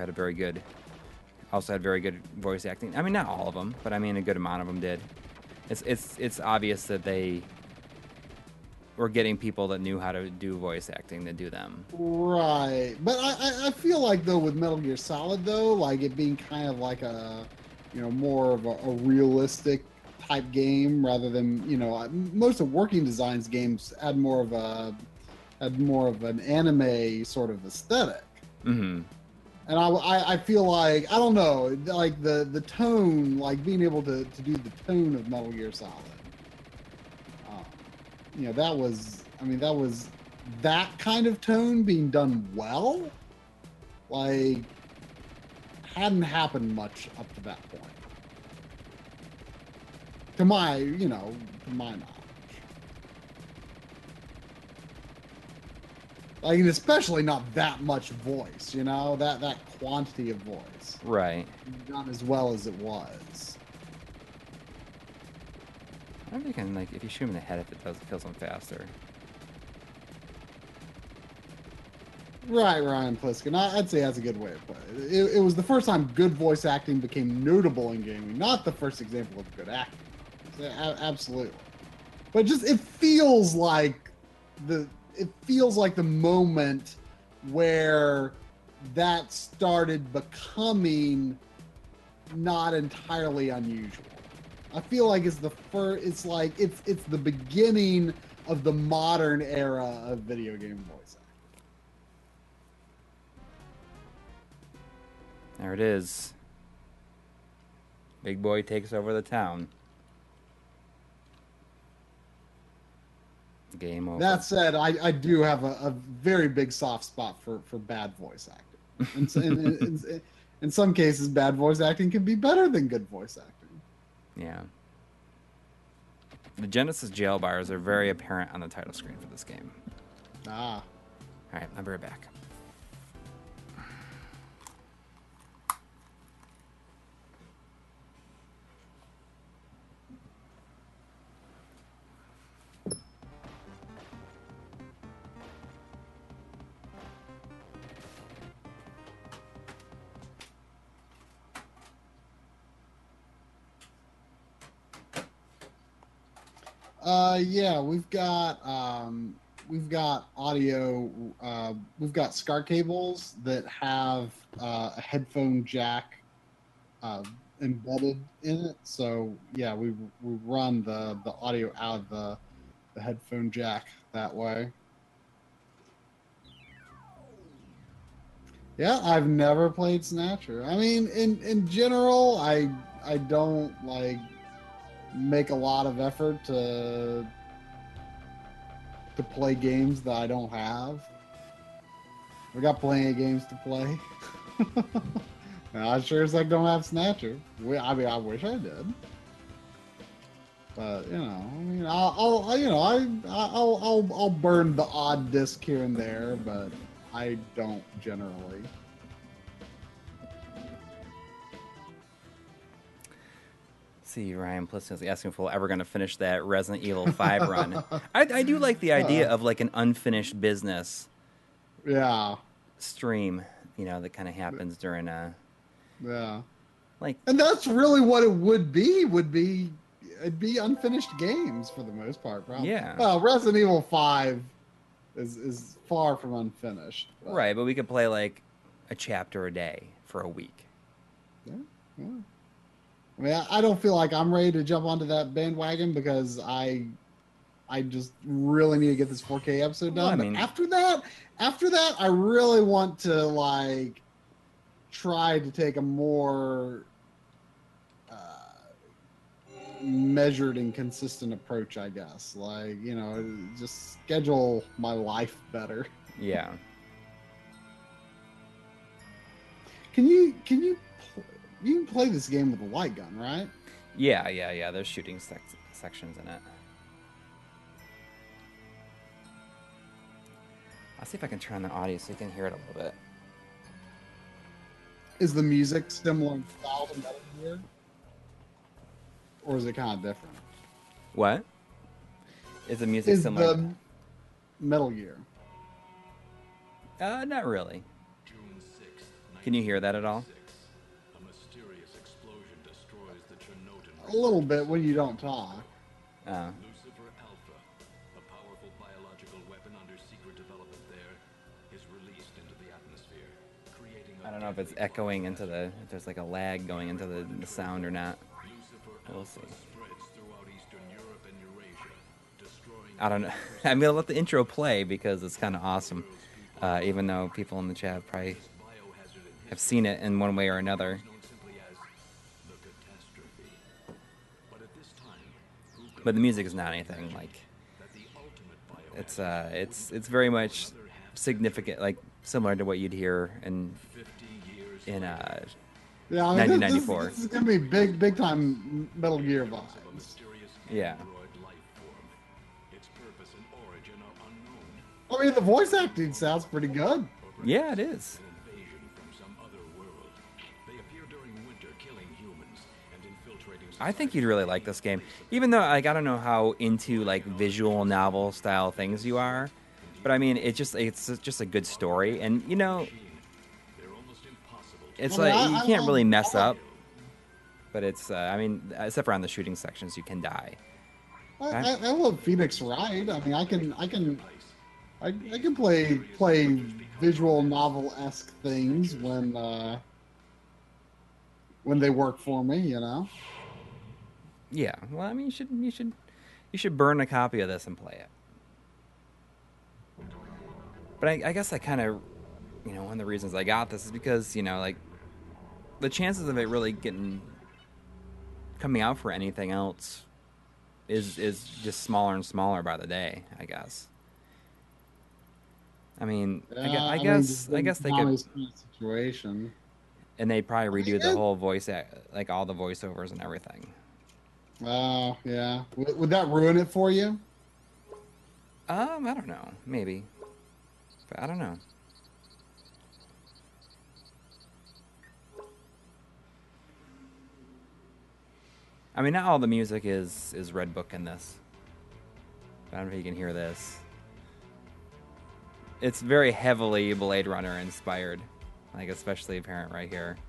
also had very good voice acting. I mean, not all of them, but I mean, a good amount of them did. It's obvious that they were getting people that knew how to do voice acting to do them. Right, but I feel like though with Metal Gear Solid though, like it being kind of like a, more of a realistic type game rather than most of Working Designs games had more of an anime sort of aesthetic. Mm-hmm. And I feel like, I don't know, like the tone, like being able to do the tone of Metal Gear Solid. Um, that was that kind of tone being done well. Like, hadn't happened much up to that point. To my knowledge. Like, and especially not that much voice, that quantity of voice. Right. Not as well as it was. I don't think like if you shoot him in the head, if it does, it kills him faster. Right, Ryan Pliskin. I'd say that's a good way to put it. It was the first time good voice acting became notable in gaming, not the first example of good acting. Absolutely. But just it feels like the moment where that started becoming not entirely unusual. I feel like it's it's the beginning of the modern era of video game voice acting. There it is. Big boy takes over the town. Game over. That said, I do have a very big soft spot for bad voice acting. In some cases, bad voice acting can be better than good voice acting. Yeah. The Genesis jail bars are very apparent on the title screen for this game. Ah. All right, I'll be right back. Yeah, we've got audio. We've got SCART cables that have a headphone jack embedded in it. So yeah, we run the audio out of the headphone jack that way. Yeah, I've never played Snatcher. I mean, in general, I don't like make a lot of effort to play games that I don't have. We got plenty of games to play. I sure as heck don't have Snatcher. I mean, I wish I did. But I'll burn the odd disc here and there, but I don't generally. See, Ryan Pliskin is asking if we're ever going to finish that Resident Evil 5 run. I do like the idea of like an unfinished business stream, that kind of happens during like, and that's really what it would be. It'd be unfinished games for the most part, probably. Yeah. Well, Resident Evil 5 is far from unfinished. But. Right, but we could play like a chapter a day for a week. Yeah. I mean, I don't feel like I'm ready to jump onto that bandwagon because I just really need to get this 4K episode done. Well, I mean, but after that, I really want to like try to take a more measured and consistent approach, I guess. Like, just schedule my life better. Yeah. You can play this game with a light gun, right? Yeah. There's shooting sections in it. I'll see if I can turn on the audio so you can hear it a little bit. Is the music similar in style to Metal Gear? Or is it kind of different? What? Is the music similar? The Metal Gear. Not really. Can you hear that at all? A little bit when you don't talk. Lucifer Alpha, a powerful biological weapon under secret development there, is released into the atmosphere, creating I don't know if it's echoing into if there's like a lag going into the sound or not. We'll see. I don't know. I'm gonna let the intro play because it's kind of awesome. Even though people in the chat probably have seen it in one way or another. But the music is not anything like. It's very much significant, like similar to what you'd hear in 1994. This is gonna be big time Metal Gear vibes. Yeah. I mean, the voice acting sounds pretty good. Yeah, it is. I think you'd really like this game, even though like I don't know how into like visual novel style things you are, but I mean it's just a good story, and it's like you can't really mess up. But it's I mean except for on the shooting sections you can die. I love Phoenix Wright. I mean I can play visual novel-esque things when they work for me, Yeah, well, I mean, you should burn a copy of this and play it. But I guess I kind of, one of the reasons I got this is because like the chances of it really coming out for anything else is just smaller and smaller by the day, I guess. I mean, I guess they could. Situation. And they probably redo the whole voice, like all the voiceovers and everything. Oh, yeah. Would that ruin it for you? I don't know. Maybe. But I don't know. I mean, not all the music is Red Book in this. I don't know if you can hear this. It's very heavily Blade Runner inspired. Like, especially apparent right here.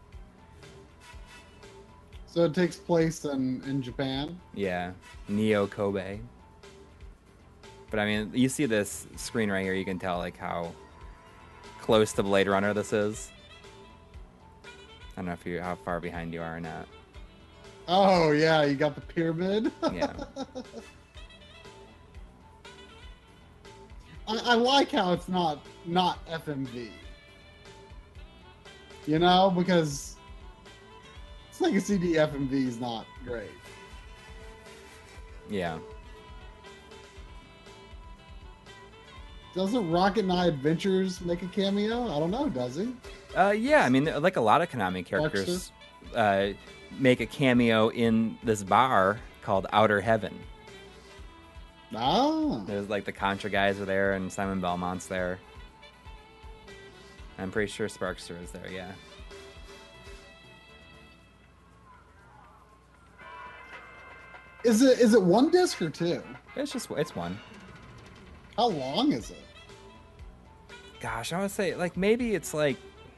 So it takes place in Japan? Yeah. Neo Kobe. But I mean, you see this screen right here, you can tell like how close to Blade Runner this is. I don't know how far behind you are or not. Oh yeah, you got the pyramid. Yeah. I like how it's not FMV. Because Sega CD FMV is not great. Yeah. Doesn't Rocket Knight Adventures make a cameo? I don't know, does he? Yeah, I mean, like a lot of Konami characters make a cameo in this bar called Outer Heaven. Ah. There's like the Contra guys are there and Simon Belmont's there. I'm pretty sure Sparkster is there, yeah. Is it one disc or two? It's one. How long is it? Gosh, I would say like maybe it's like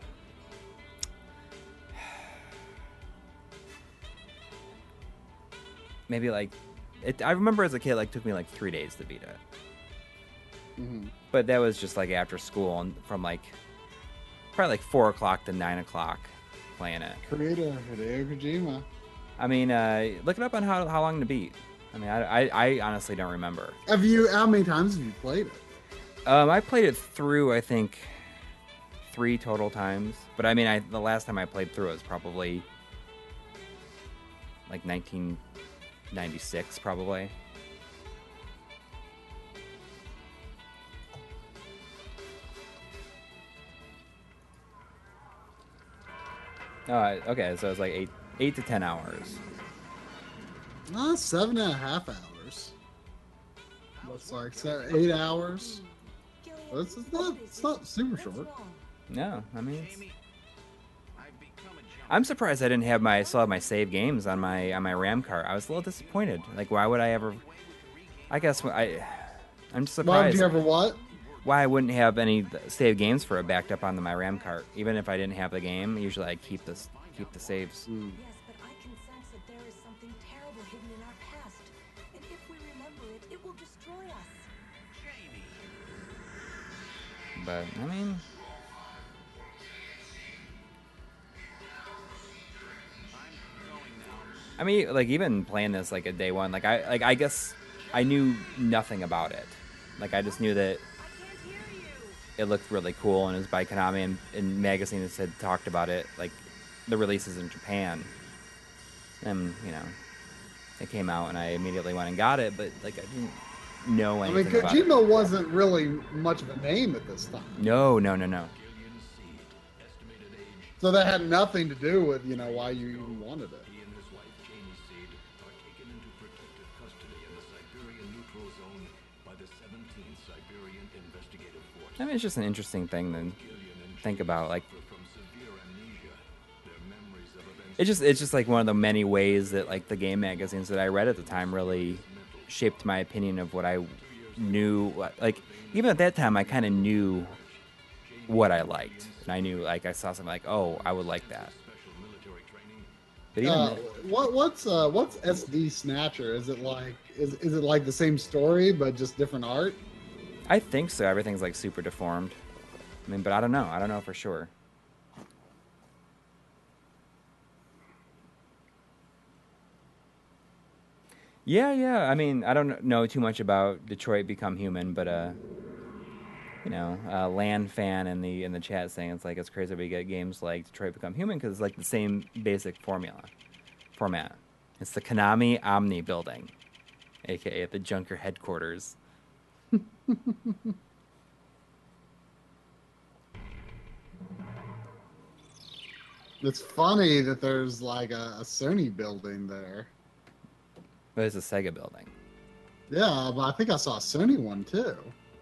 maybe like I remember as a kid like took me like 3 days to beat it. Mm-hmm. But that was just like after school and from like probably like 4 o'clock to 9 o'clock playing it. Creator Hideo Kojima. I mean, look it up on how long to beat. I mean, I honestly don't remember. How many times have you played it? I played it through, I think, 3 total times. But I mean, the last time I played through it was probably like '96 probably. Okay, so it's like 8 to 10 hours. 7.5 hours. Looks like 8 hours. It's not super short. No, I mean, I'm surprised I didn't have still have my save games on my RAM card. I was a little disappointed. Like, why would I ever? I guess I'm just Why would surprised you ever what? why I wouldn't have any save games for it backed up onto my RAM card. Even if I didn't have the game, usually I keep the saves. Mm. Yes, but I can sense that there is something terrible hidden in our past. And if we remember it, it will destroy us. But I mean, like even playing this like a day one, I guess I knew nothing about it. Like I just knew that it looked really cool and it was by Konami, and magazines had talked about it, like the releases in Japan. And it came out and I immediately went and got it, but like I didn't know I mean, anything about it. Kojima wasn't really much of a name at this time. No. So that had nothing to do with, why you even wanted it. He and his wife, Jamie Seed, are taken into protective custody in the Siberian Neutral Zone by the 17th Siberian Investigative Force. I mean, it's just an interesting thing to think about. Like, From severe amnesia, their memories of events it's just like one of the many ways that like the game magazines that I read at the time really shaped my opinion of what I knew. Like, even at that time, I kind of knew what I liked, and I knew, like, I saw something like, oh, I would like that. special military training. But even What's SD Snatcher? Is it like is it like the same story but just different art? I think so. Everything's like super deformed. I mean, but I don't know. I don't know for sure. Yeah. I mean, I don't know too much about Detroit Become Human, but Land fan in the chat saying it's like it's crazy we get games like Detroit Become Human because it's like the same basic format. It's the Konami Omni building, aka the Junker headquarters. It's funny that there's like a Sony building there. But it's a Sega building. Yeah, but I think I saw a Sony one too.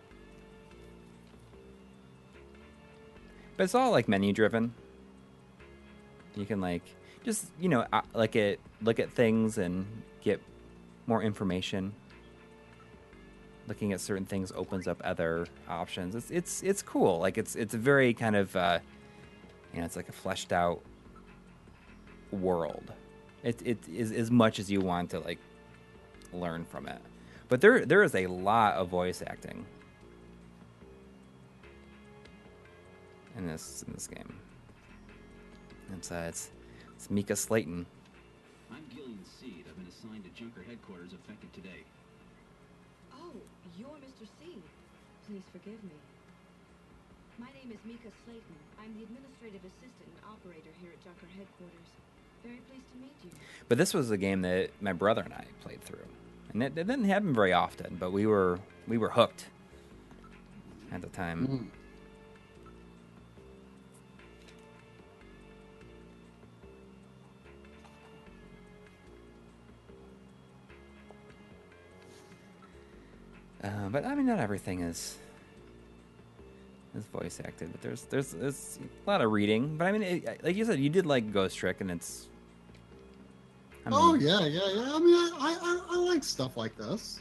But it's all like menu driven. You can like just look at things and get more information. Looking at certain things opens up other options. It's cool. Like it's a very kind of it's like a fleshed out world. It is as much as you want to like learn from it. But there is a lot of voice acting in this game. It's Mika Slayton. I'm Gillian Seed. I've been assigned to Junker headquarters effective today. Oh, you're Mr. C. Please forgive me. My name is Mika Slayton. I'm the administrative assistant and operator here at Junker headquarters. Very pleased to meet you. But this was a game that my brother and I played through, and it didn't happen very often. But we were hooked at the time. Mm. But I mean, not everything is voice acted. But there's a lot of reading. But I mean, like you said, you did like Ghost Trick, and it's. I mean, Oh yeah. I mean, I like stuff like this.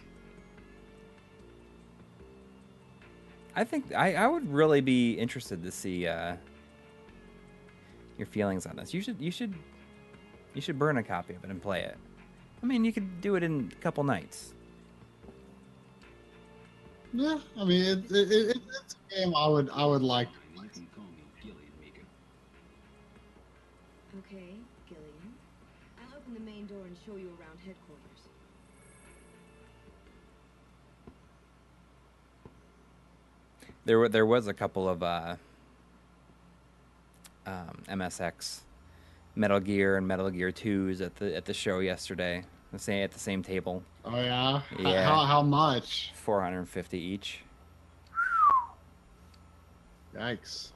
I think I would really be interested to see your feelings on this. You should burn a copy of it and play it. I mean, you could do it in a couple nights. Yeah, I mean, it's a game I would like to play. You can call me Gillian, Mika. Okay, Gillian. I'll open the main door and show you around headquarters. There was a couple of MSX Metal Gear and Metal Gear 2s at the show yesterday. Say at the same table, Oh yeah. Yeah. How much? 450 each. Yikes.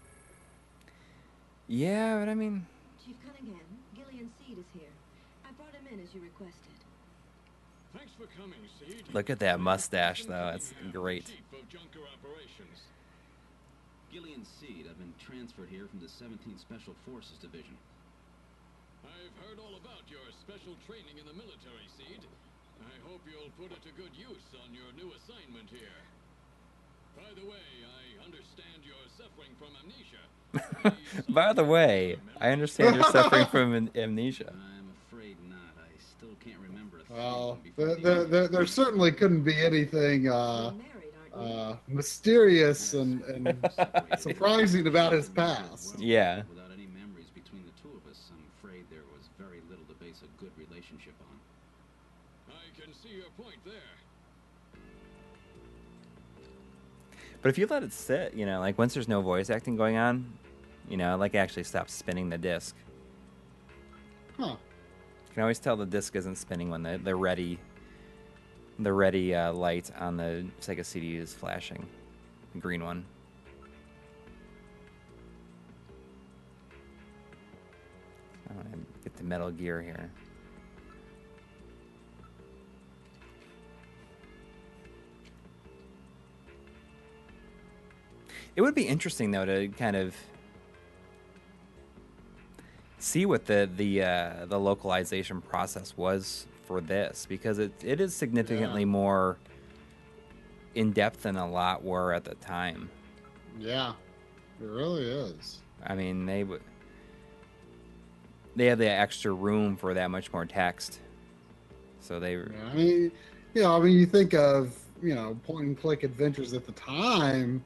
Yeah, but I mean, Chief Cunningham, Gillian Seed is here. I brought him in as you requested. Thanks for coming, Seed. look at that mustache though. It's Cunningham, great. Chief of Junker Operations. Gillian Seed, I've been transferred here from the 17th Special Forces Division. I've heard all about your special training in the military, Seed. I hope you'll put it to good use on your new assignment here. By the way, I understand you're suffering from amnesia. By the way, I understand you're suffering from amnesia. I'm afraid not. I still can't remember a thing Well, from before there certainly couldn't be anything You're married, aren't you? mysterious and surprising about his past. Yeah. Without any memories between the two of us, I'm afraid there was very little to base a good relationship on. I can see your point there. But if you let it sit, like once there's no voice acting going on, like it actually stops spinning the disc. Huh. You can always tell the disc isn't spinning when the ready light on the Sega CD is flashing, the green one. I want to get to Metal Gear here. It would be interesting though to kind of see what the localization process was for this, because it is significantly more in depth than a lot were at the time. Yeah, it really is. I mean, they have the extra room for that much more text, so they. Yeah, I mean, you think of point and click adventures at the time,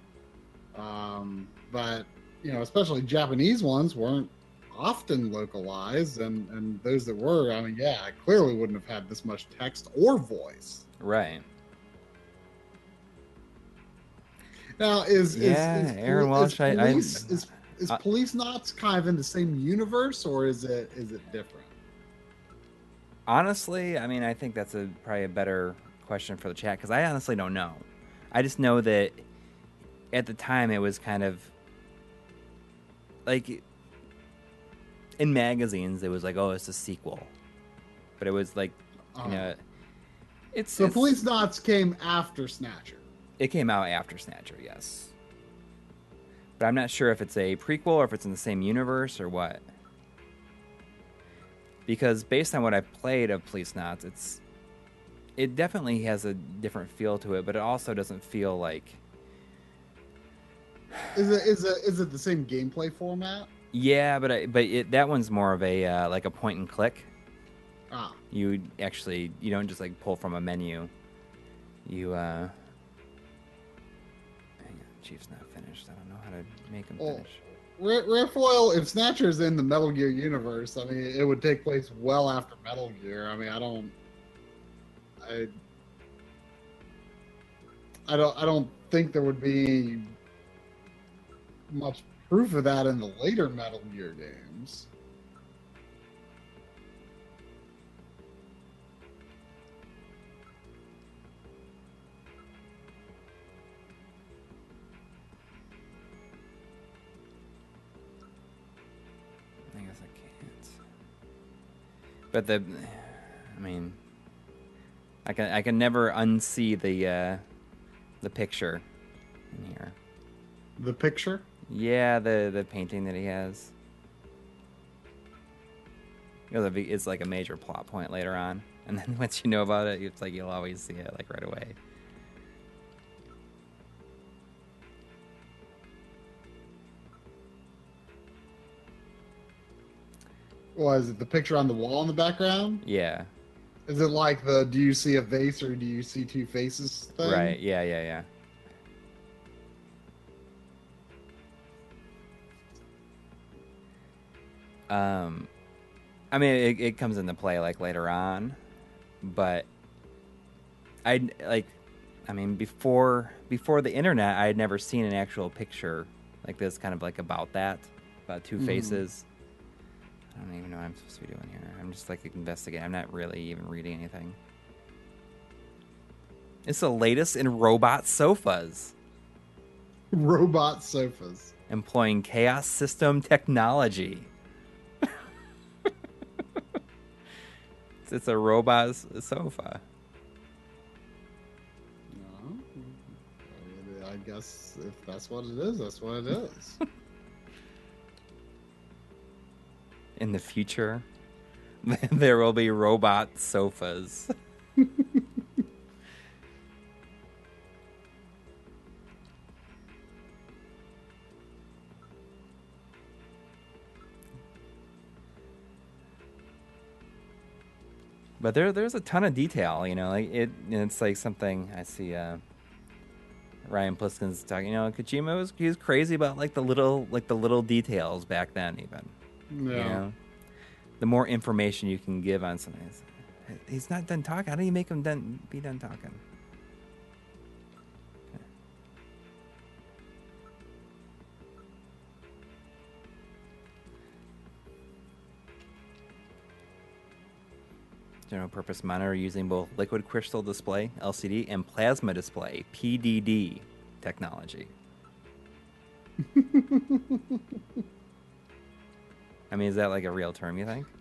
but especially Japanese ones weren't often localized, and those that were, I mean, yeah, I clearly wouldn't have had this much text or voice. Right. Now, is Aaron Walsh, is Police Knots kind of in the same universe, or is it different? Honestly, I mean, I think that's probably a better question for the chat, because I honestly don't know. I just know that at the time it was kind of like in magazines it was like, oh, it's a sequel, but it was like, it's Police Knots came after Snatcher. It came out after Snatcher, yes, but I'm not sure if it's a prequel or if it's in the same universe or what, because based on what I've played of Police Knots, it definitely has a different feel to it, but it also doesn't feel like. Is it the same gameplay format? Yeah, but that one's more of a like a point and click. Ah. You don't just like pull from a menu. You hang on, Chief's not finished. I don't know how to make him finish. Riffwell, if Snatcher's in the Metal Gear universe, I mean, it would take place well after Metal Gear. I mean, I don't think there would be much proof of that in the later Metal Gear games. I guess I can't. But I mean, I can never unsee the picture in here. The picture? Yeah, the painting that he has. It's like a major plot point later on, and then once you know about it, it's like you'll always see it like right away. Well, is it the picture on the wall in the background? Yeah. Is it like do you see a vase or do you see two faces thing? Right. Yeah. I mean, it comes into play like later on, but before the internet, I had never seen an actual picture like this, kind of like about two faces. I don't even know what I'm supposed to be doing here. I'm just like investigating. I'm not really even reading anything. It's the latest in robot sofas, Robot sofas. employing chaos system technology. It's a robot sofa. No. I guess if that's what it is, that's what it is. In the future, there will be robot sofas. But there's a ton of detail, you know, like it's like something I see Ryan Pliskin's talking, you know, Kojima he was crazy about like the little details back then even. Yeah. You know? The more information you can give on something. He's not done talking. How do you make him be done talking? General purpose monitor using both liquid crystal display (LCD) and plasma display (PDD) technology. I mean, is that like a real term, you think?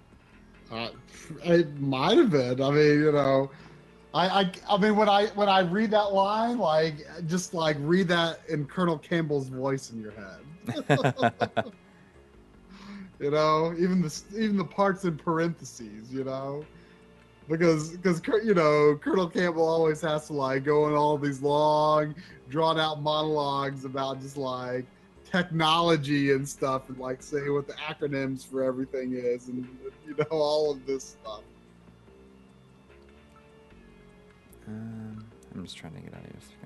It might have been. I mean, you know, I mean, when I read that line, like, just like read that in Colonel Campbell's voice in your head. You know, even the parts in parentheses, you know, because you know, Colonel Campbell always has to like go in all these long, drawn out monologues about just like technology and stuff, and like say what the acronyms for everything is, and you know, all of this stuff. I'm just trying to get out of here. So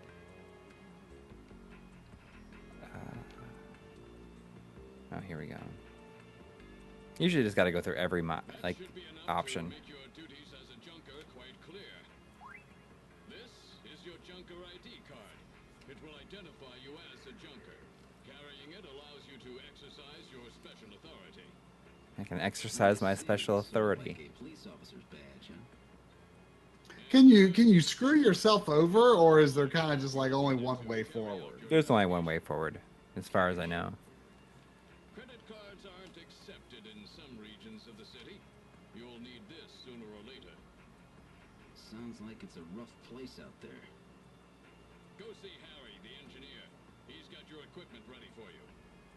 oh, here we go. Usually, just got to go through every like option. Make your duties as a junker quite clear. This is your junker ID card. It will identify you as a junker. Carrying it allows you to exercise your special authority. I can exercise my special authority. Like a police officer's badge, huh? Can you screw yourself over, or is there kind of just like only one way forward? There's only one way forward, as far as I know. Credit cards aren't accepted in some regions of the city. You'll need this sooner or later. Sounds like it's a rough place out there. Go see Harry, the engineer. He's got your equipment ready for you.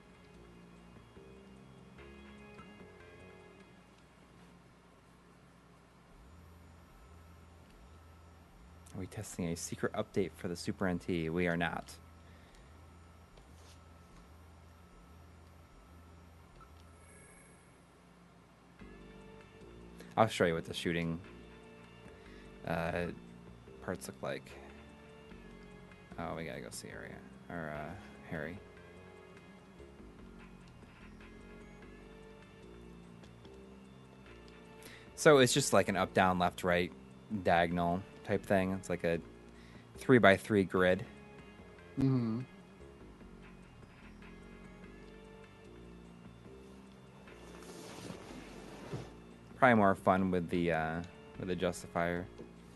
Are we testing a secret update for the Super NT? We are not. I'll show you what the shooting parts look like. Oh, we gotta go see Harry. So it's just like an up, down, left, right, diagonal type thing. It's like a 3x3 grid. Mm-hmm. Probably more fun with the Justifier.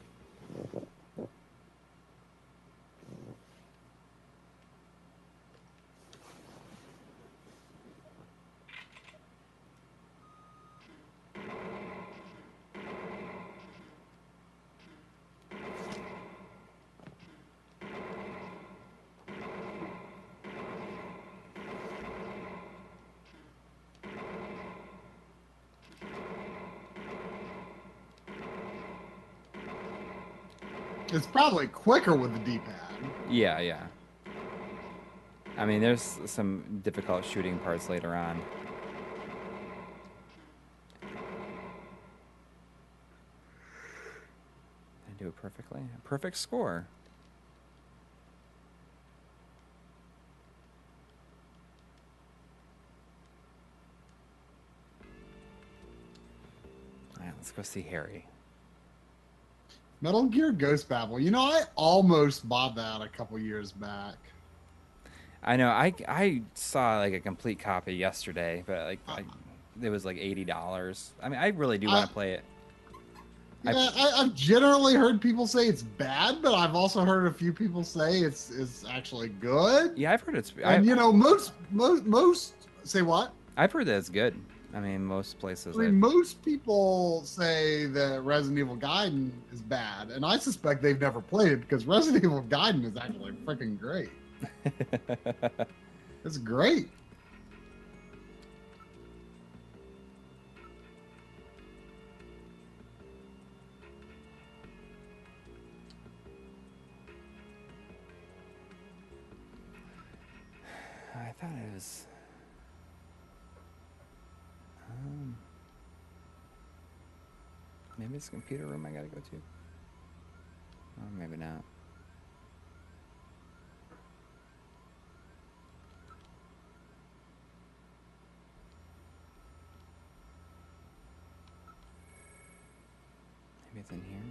It's probably quicker with the D-pad. Yeah. I mean, there's some difficult shooting parts later on. I do it perfectly. A perfect score. All right, let's go see Harry. Metal Gear Ghost Babel. You know, I almost bought that a couple years back. I know. I saw like a complete copy yesterday, but like I it was like $80. I mean, I really do want to play it. Yeah, I've generally heard people say it's bad, but I've also heard a few people say it's actually good. Yeah, I've heard it's. And you know, most say what? I've heard that it's good. I mean, most places. I mean, most people say that Resident Evil Gaiden is bad, and I suspect they've never played it because Resident Evil Gaiden is actually freaking great. It's great. I thought it was. Maybe it's a computer room I gotta go to. Or maybe not. Maybe it's in here.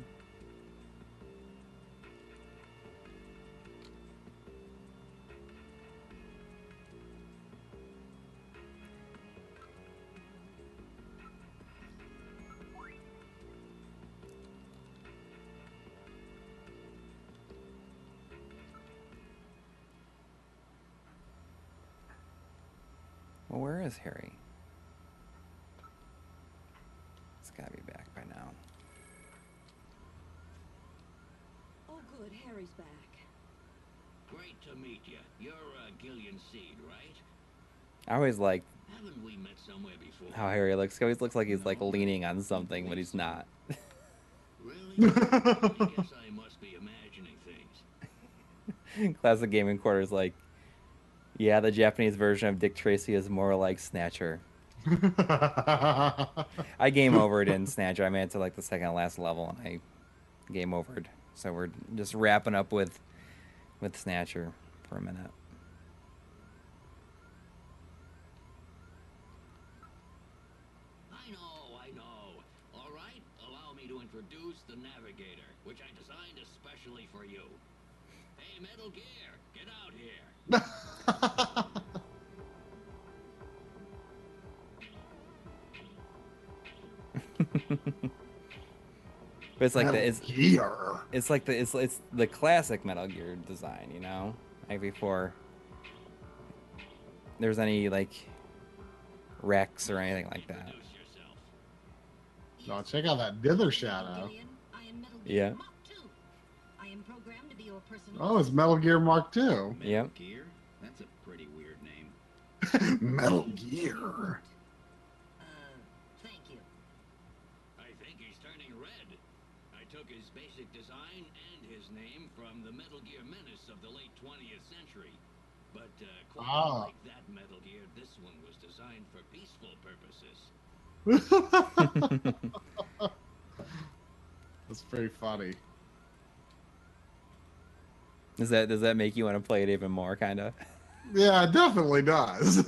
Well, where is Harry? He's gotta be back by now. Oh, good. Harry's back. Great to meet you. You're Gillian Seed, right? I always like Haven't we met somewhere before? how Harry looks. He always looks like he's like leaning on something, but he's not. Really? I guess I must be imagining things. Classic Gaming Quarters like, yeah, the Japanese version of Dick Tracy is more like Snatcher. I game overed in Snatcher. I made it to like the second to last level, and I game overed. So we're just wrapping up with Snatcher for a minute. I know. All right, allow me to introduce the Navigator, which I designed especially for you. Hey, Metal Gear, get out here. But it's like Metal Gear. it's like it's the classic Metal Gear design, you know, like before there's any like wrecks or anything like that. Introduce yourself. Oh, check out that dither shadow. Gillian, I am Metal Yeah. Gear Mark II. I am programmed to be your personal Oh, it's Metal Gear Mark II. Metal Yep. Gear? That's a pretty weird name. Metal Gear. Thank you. I think he's turning red. I took his basic design and his name from the Metal Gear Menace of the late 20th century. But quite Ah. unlike that Metal Gear, this one was designed for peaceful purposes. That's pretty funny. Does that make you want to play it even more, kind of? Yeah, it definitely does.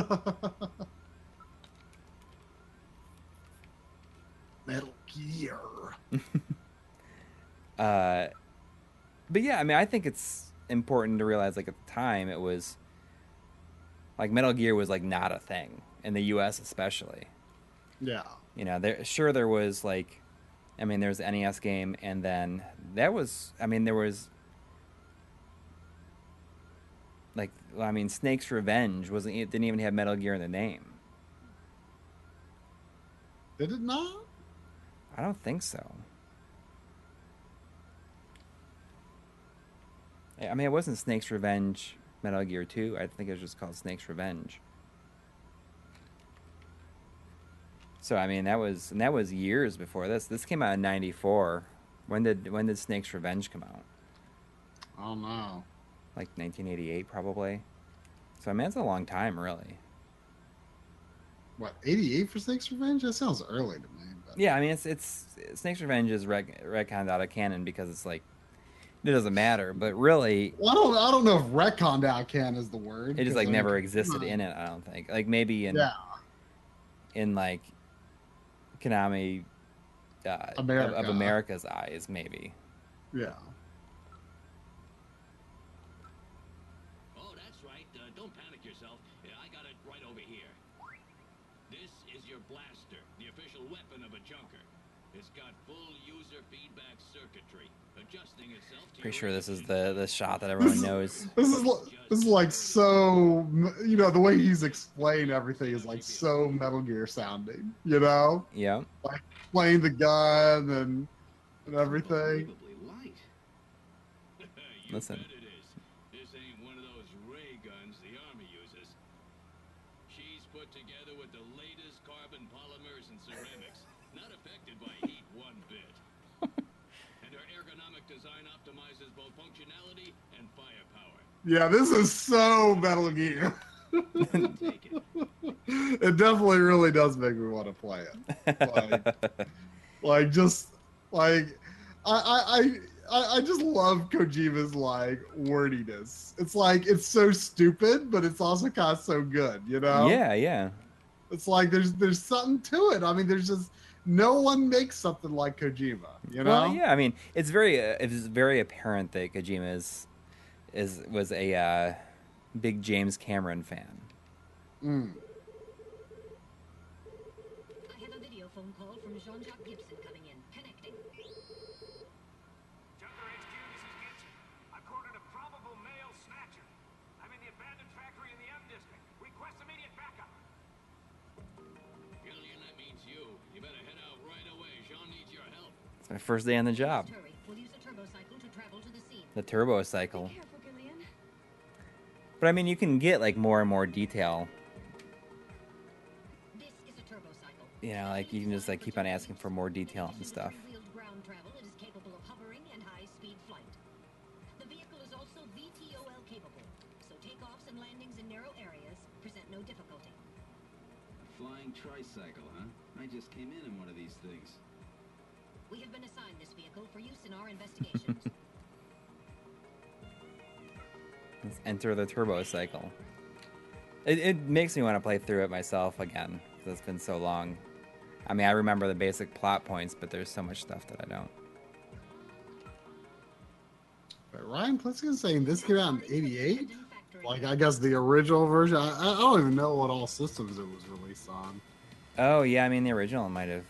Metal Gear. But yeah, I mean, I think it's important to realize, like, at the time, it was like Metal Gear was like not a thing in the U.S. especially. Yeah. You know, there was like, I mean, there's the NES game, and then there was like, well, I mean, Snake's Revenge didn't even have Metal Gear in the name. Did it not? I don't think so. I mean, it wasn't Snake's Revenge Metal Gear 2. I think it was just called Snake's Revenge. So I mean, that was years before this. This came out in '94. When did Snake's Revenge come out? I don't know. Like 1988, probably. So I mean, it's a long time, really. What, 88 for Snake's Revenge? That sounds early to me. But... Yeah, I mean, it's Snake's Revenge is retconned out of canon because it's like it doesn't matter. But really, Well, I don't know if retconned out can is the word. it just 'cause, like I mean, never come existed on. in it. I don't think. Like maybe in Yeah. in like Konami America. of America's eyes, maybe. Yeah. Oh, that's right. Don't panic yourself. I got it right over here. This This is your blaster, the official weapon of a junker. It's got full user feedback circuitry, adjusting itself to Pretty your sure this is engine. the shot that everyone This is- knows. This is like so, you know, the way he's explained everything is like so Metal Gear sounding, you know, Yeah. playing the gun and everything. Unbelievably light. You Listen. bet it is. This ain't one of those ray guns the Army uses. She's put together with the latest carbon polymers and ceramics, not affected by heat one bit. And her ergonomic design optimizes both functionality and firepower. Yeah, this is so Metal Gear. Take it. It definitely really does make me want to play it. Like just like I just love Kojima's like wordiness. It's like it's so stupid, but it's also kind of so good, you know? Yeah, yeah. It's like there's something to it. I mean, there's just no one makes something like Kojima, you know? Well, yeah. I mean, it's very apparent that Kojima was a big James Cameron fan. Mm. I have a video phone call from Jean-Jacques Gibson coming in. Connecting. Junker HQ, this is Gibson. I've cornered a probable male snatcher. I'm in the abandoned factory in the M district. Request immediate backup. Gillian, that means you. You better head out right away. Jean needs your help. It's my first day on the job. Hurry. We'll use a turbo cycle to travel to the scene. The turbo cycle. Be careful, Gillian. But I mean, you can get like more and more detail. This is a turbo cycle. You know, like you can just like keep on asking for more detail and stuff. Three-wheeled ground travel, it is capable of hovering and high-speed flight. The vehicle is also VTOL capable, so takeoffs and landings in narrow areas present no difficulty. Flying tricycle, huh? I just came in one of these things. We have been assigned this vehicle for use in our investigations. Let's enter the turbo cycle. It makes me want to play through it myself again. 'Cause it's been so long. I mean, I remember the basic plot points, but there's so much stuff that I don't. But Ryan Plisk's saying this came out in '88. Abandoned factory. Like I guess the original version. I don't even know what all systems it was released on. Oh yeah, I mean the original might have.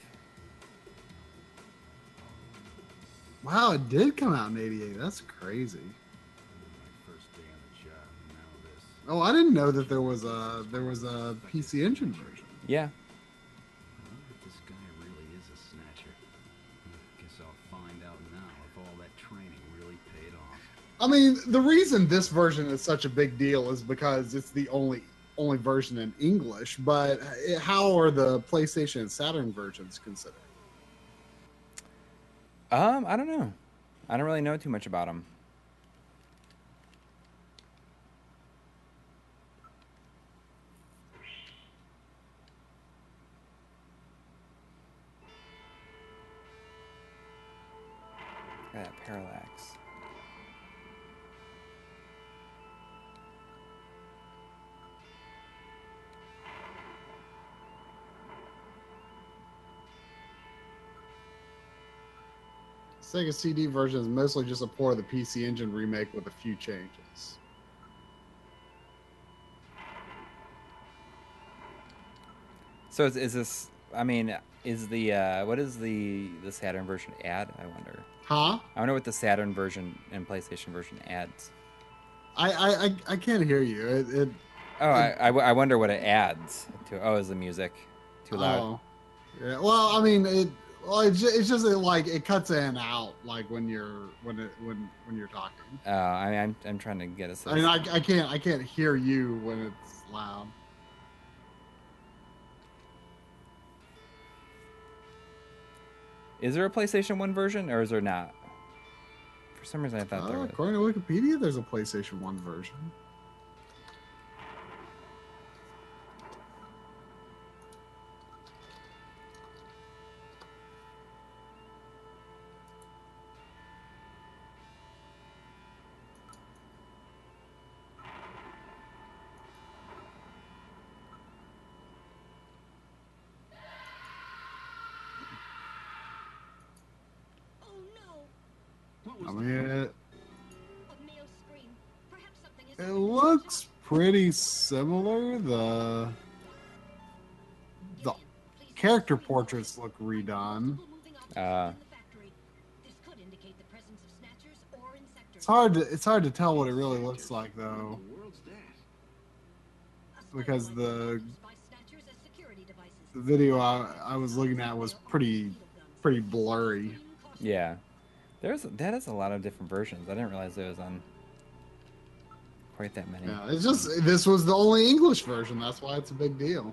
Wow, it did come out in '88. That's crazy. My first day on the job, and now this. Oh, I didn't know that there was a PC Engine version. Yeah. I wonder if this guy really is a snatcher. Guess I'll find out now if all that training really paid off. I mean, the reason this version is such a big deal is because it's the only version in English. But how are the PlayStation and Saturn versions considered? I don't know. I don't really know too much about them. That parallax. Sega CD version is mostly just a port of the PC Engine remake with a few changes. So is this? I mean, is the what is the Saturn version add? I wonder. Huh? I wonder what the Saturn version and PlayStation version adds. I can't hear you. It Oh, I wonder what it adds to. Oh, is the music too loud? Oh. Yeah. Well, I mean, it's just like it cuts in and out like when you're talking. Oh, I mean, I'm trying to get a I sense. mean, I can't hear you when it's loud. Is there a PlayStation 1 version or is there not? For some reason, I thought there was. According to Wikipedia, there's a PlayStation 1 version. Oh no! What was I that? mean, A male scream. Perhaps something is. it looks pretty similar. The character portraits look redone. This could indicate the presence of snatchers or insectors. It's hard to tell what it really looks like though, The world's that. because the By snatchers as security devices. video I was looking at was pretty blurry. Yeah. That is a lot of different versions. I didn't realize it was on quite that many. Yeah, it's just this was the only English version. That's why it's a big deal.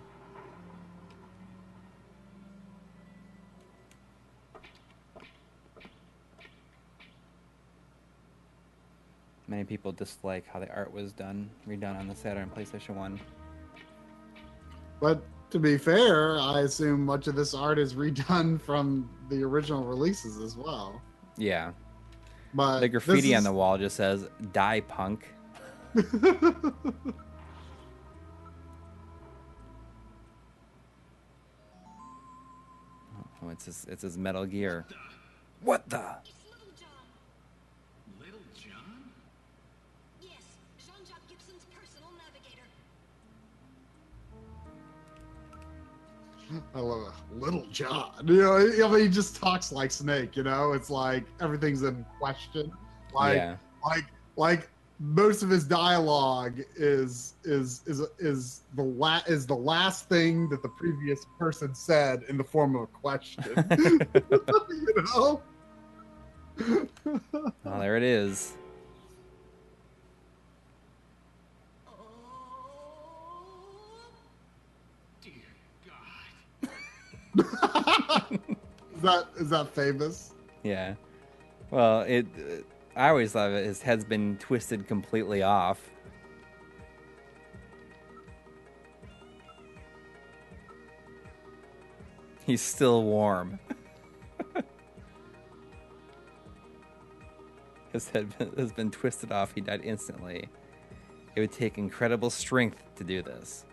Many people dislike how the art was redone on the Saturn and PlayStation 1. But to be fair, I assume much of this art is redone from the original releases as well. Yeah. But The graffiti on the wall just says, "Die punk." Oh, it's his Metal Gear. What the? It's Little John. Little John? Yes, Jean-Jacques Gibson's personal navigator. I love it. Little John. You know, I mean, he just talks like Snake. You know, it's like everything's in question. Like, Yeah. like most of his dialogue is the last thing that the previous person said in the form of a question. You know. Oh, there it is. Dear God. Is that famous? Yeah. Well, I always thought of it, his head's been twisted completely off. He's still warm. His head has been twisted off. He died instantly. It would take incredible strength to do this.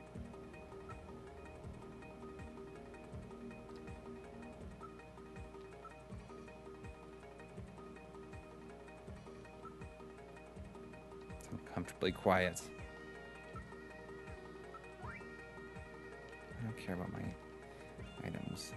It's uncomfortably quiet. I don't care about my items.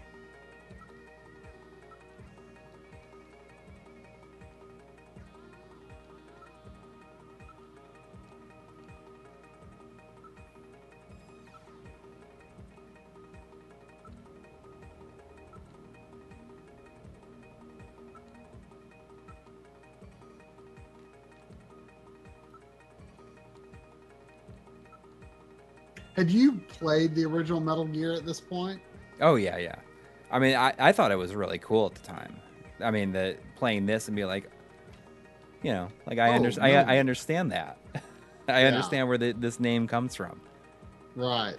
Had you played the original Metal Gear at this point? Oh yeah, yeah. I mean, I thought it was really cool at the time. I mean, playing this and be like, you know, like I understand that. I understand where this name comes from. Right.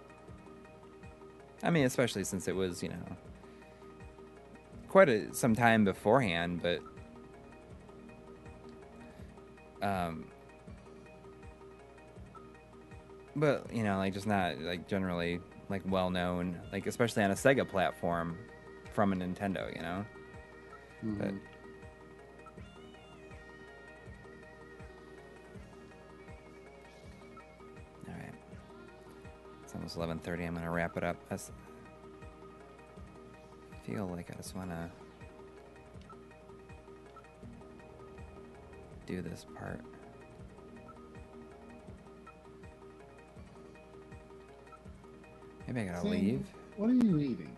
I mean, especially since it was, you know, quite some time beforehand, but you know, like just not like generally like well known, like especially on a Sega platform from a Nintendo, you know. Mhm. But all right, it's almost 11:30. I'm gonna wrap it up. I feel like I just wanna do this part. Maybe I gotta Sam, leave. What are you eating?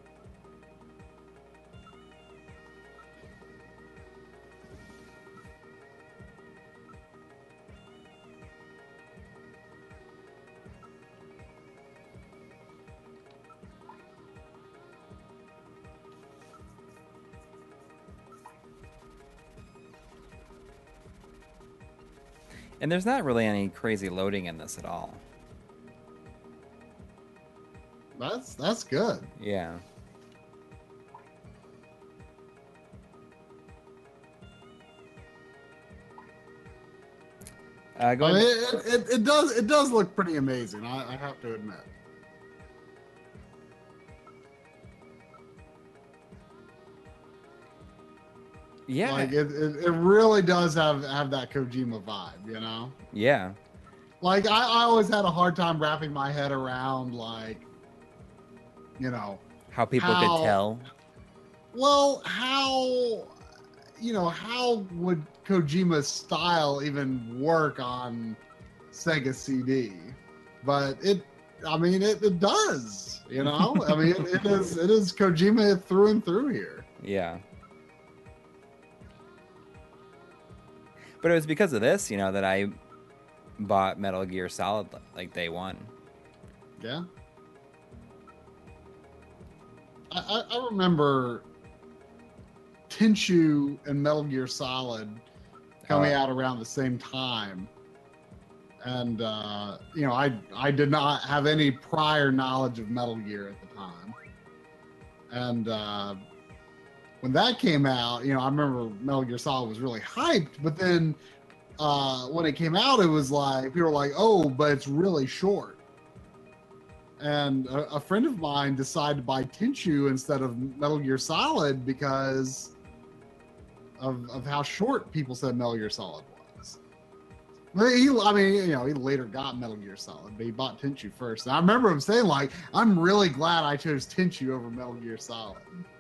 And there's not really any crazy loading in this at all. That's good. Yeah. Go I mean, ahead. it does look pretty amazing. I have to admit. Yeah. Like it really does have that Kojima vibe, you know? Yeah. Like I always had a hard time wrapping my head around like, you know, How people How- could tell. Well, how how would Kojima's style even work on Sega CD? But it does, I mean, it is Kojima through and through here. Yeah. But it was because of this, that I bought Metal Gear Solid like day one. Yeah. I remember Tenchu and Metal Gear Solid coming out around the same time. And, I did not have any prior knowledge of Metal Gear at the time. And when that came out, I remember Metal Gear Solid was really hyped. But then when it came out, it was like, people were like, oh, but it's really short. And a friend of mine decided to buy Tenchu instead of Metal Gear Solid because of how short people said Metal Gear Solid was. He later got Metal Gear Solid, but he bought Tenchu first. And I remember him saying, like, I'm really glad I chose Tenchu over Metal Gear Solid.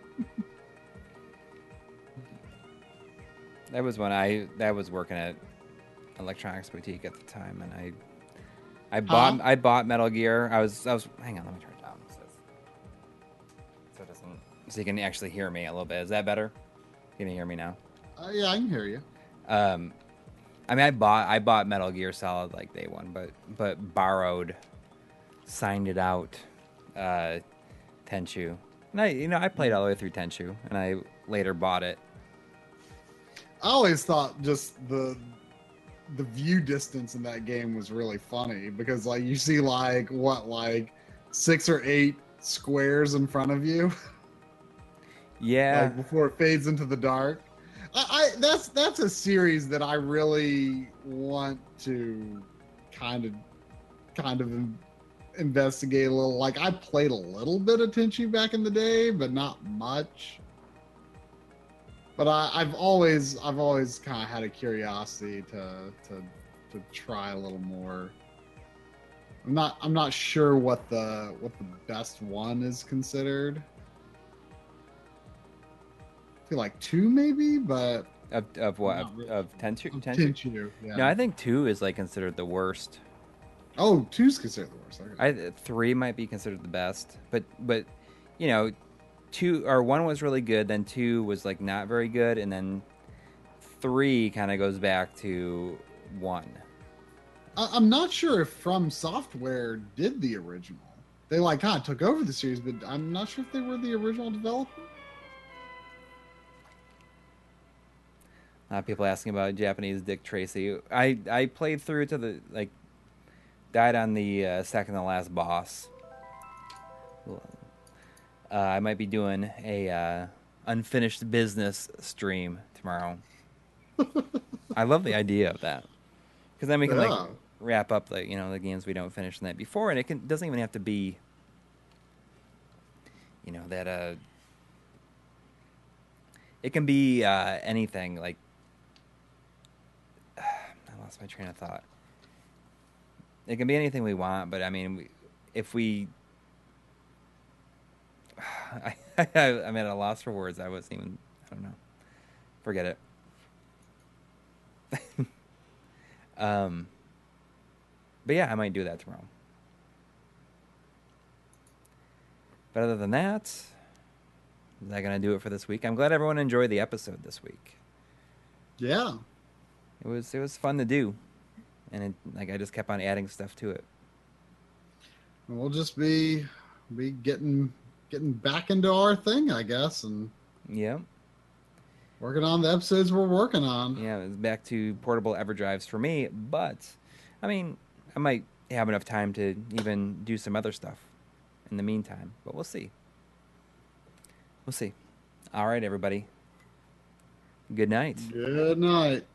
That was when I was working at Electronics Boutique at the time, and I bought Metal Gear. I was hang on, let me turn it down so you can actually hear me a little bit. Is that better? Can you hear me now? Yeah, I can hear you. I mean, I bought Metal Gear Solid like day one, but borrowed, signed it out, Tenchu, and I played all the way through Tenchu, and I later bought it. I always thought just the view distance in that game was really funny because, like, you see like 6 or 8 squares in front of you. Yeah. Like before it fades into the dark. That's a series that I really want to kind of investigate a little. Like, I played a little bit of Tenchu back in the day, but not much. But I've always kind of had a curiosity to try a little more. I'm not sure what the best one is considered. I feel like 2 maybe, but of what not really. of Tenchu? Tenchu, yeah. No, I think 2 is like considered the worst. Oh, 2's considered the worst. Okay. 3 might be considered the best, but 2 or 1 was really good, then 2 was like not very good, and then 3 kind of goes back to 1. I'm not sure if From Software did the original. They like kind of took over the series, but I'm not sure if they were the original developer. A lot of people asking about Japanese Dick Tracy. I played through to the died on the second to last boss. I might be doing a unfinished business stream tomorrow. I love the idea of that, because then we can like wrap up the games we don't finish the night before, and it doesn't even have to be that it can be anything. Like, I lost my train of thought. It can be anything we want, but I mean, if we I'm at a loss for words. I don't know. Forget it. But yeah, I might do that tomorrow. But other than that, is that going to do it for this week? I'm glad everyone enjoyed the episode this week. Yeah. It was fun to do. And I just kept on adding stuff to it. We'll just be getting back into our thing, I guess, and yeah, working on the episodes we're working on. Yeah, it's back to portable EverDrives for me, but I mean, I might have enough time to even do some other stuff in the meantime, but we'll see. All right, everybody. Good night. Good night.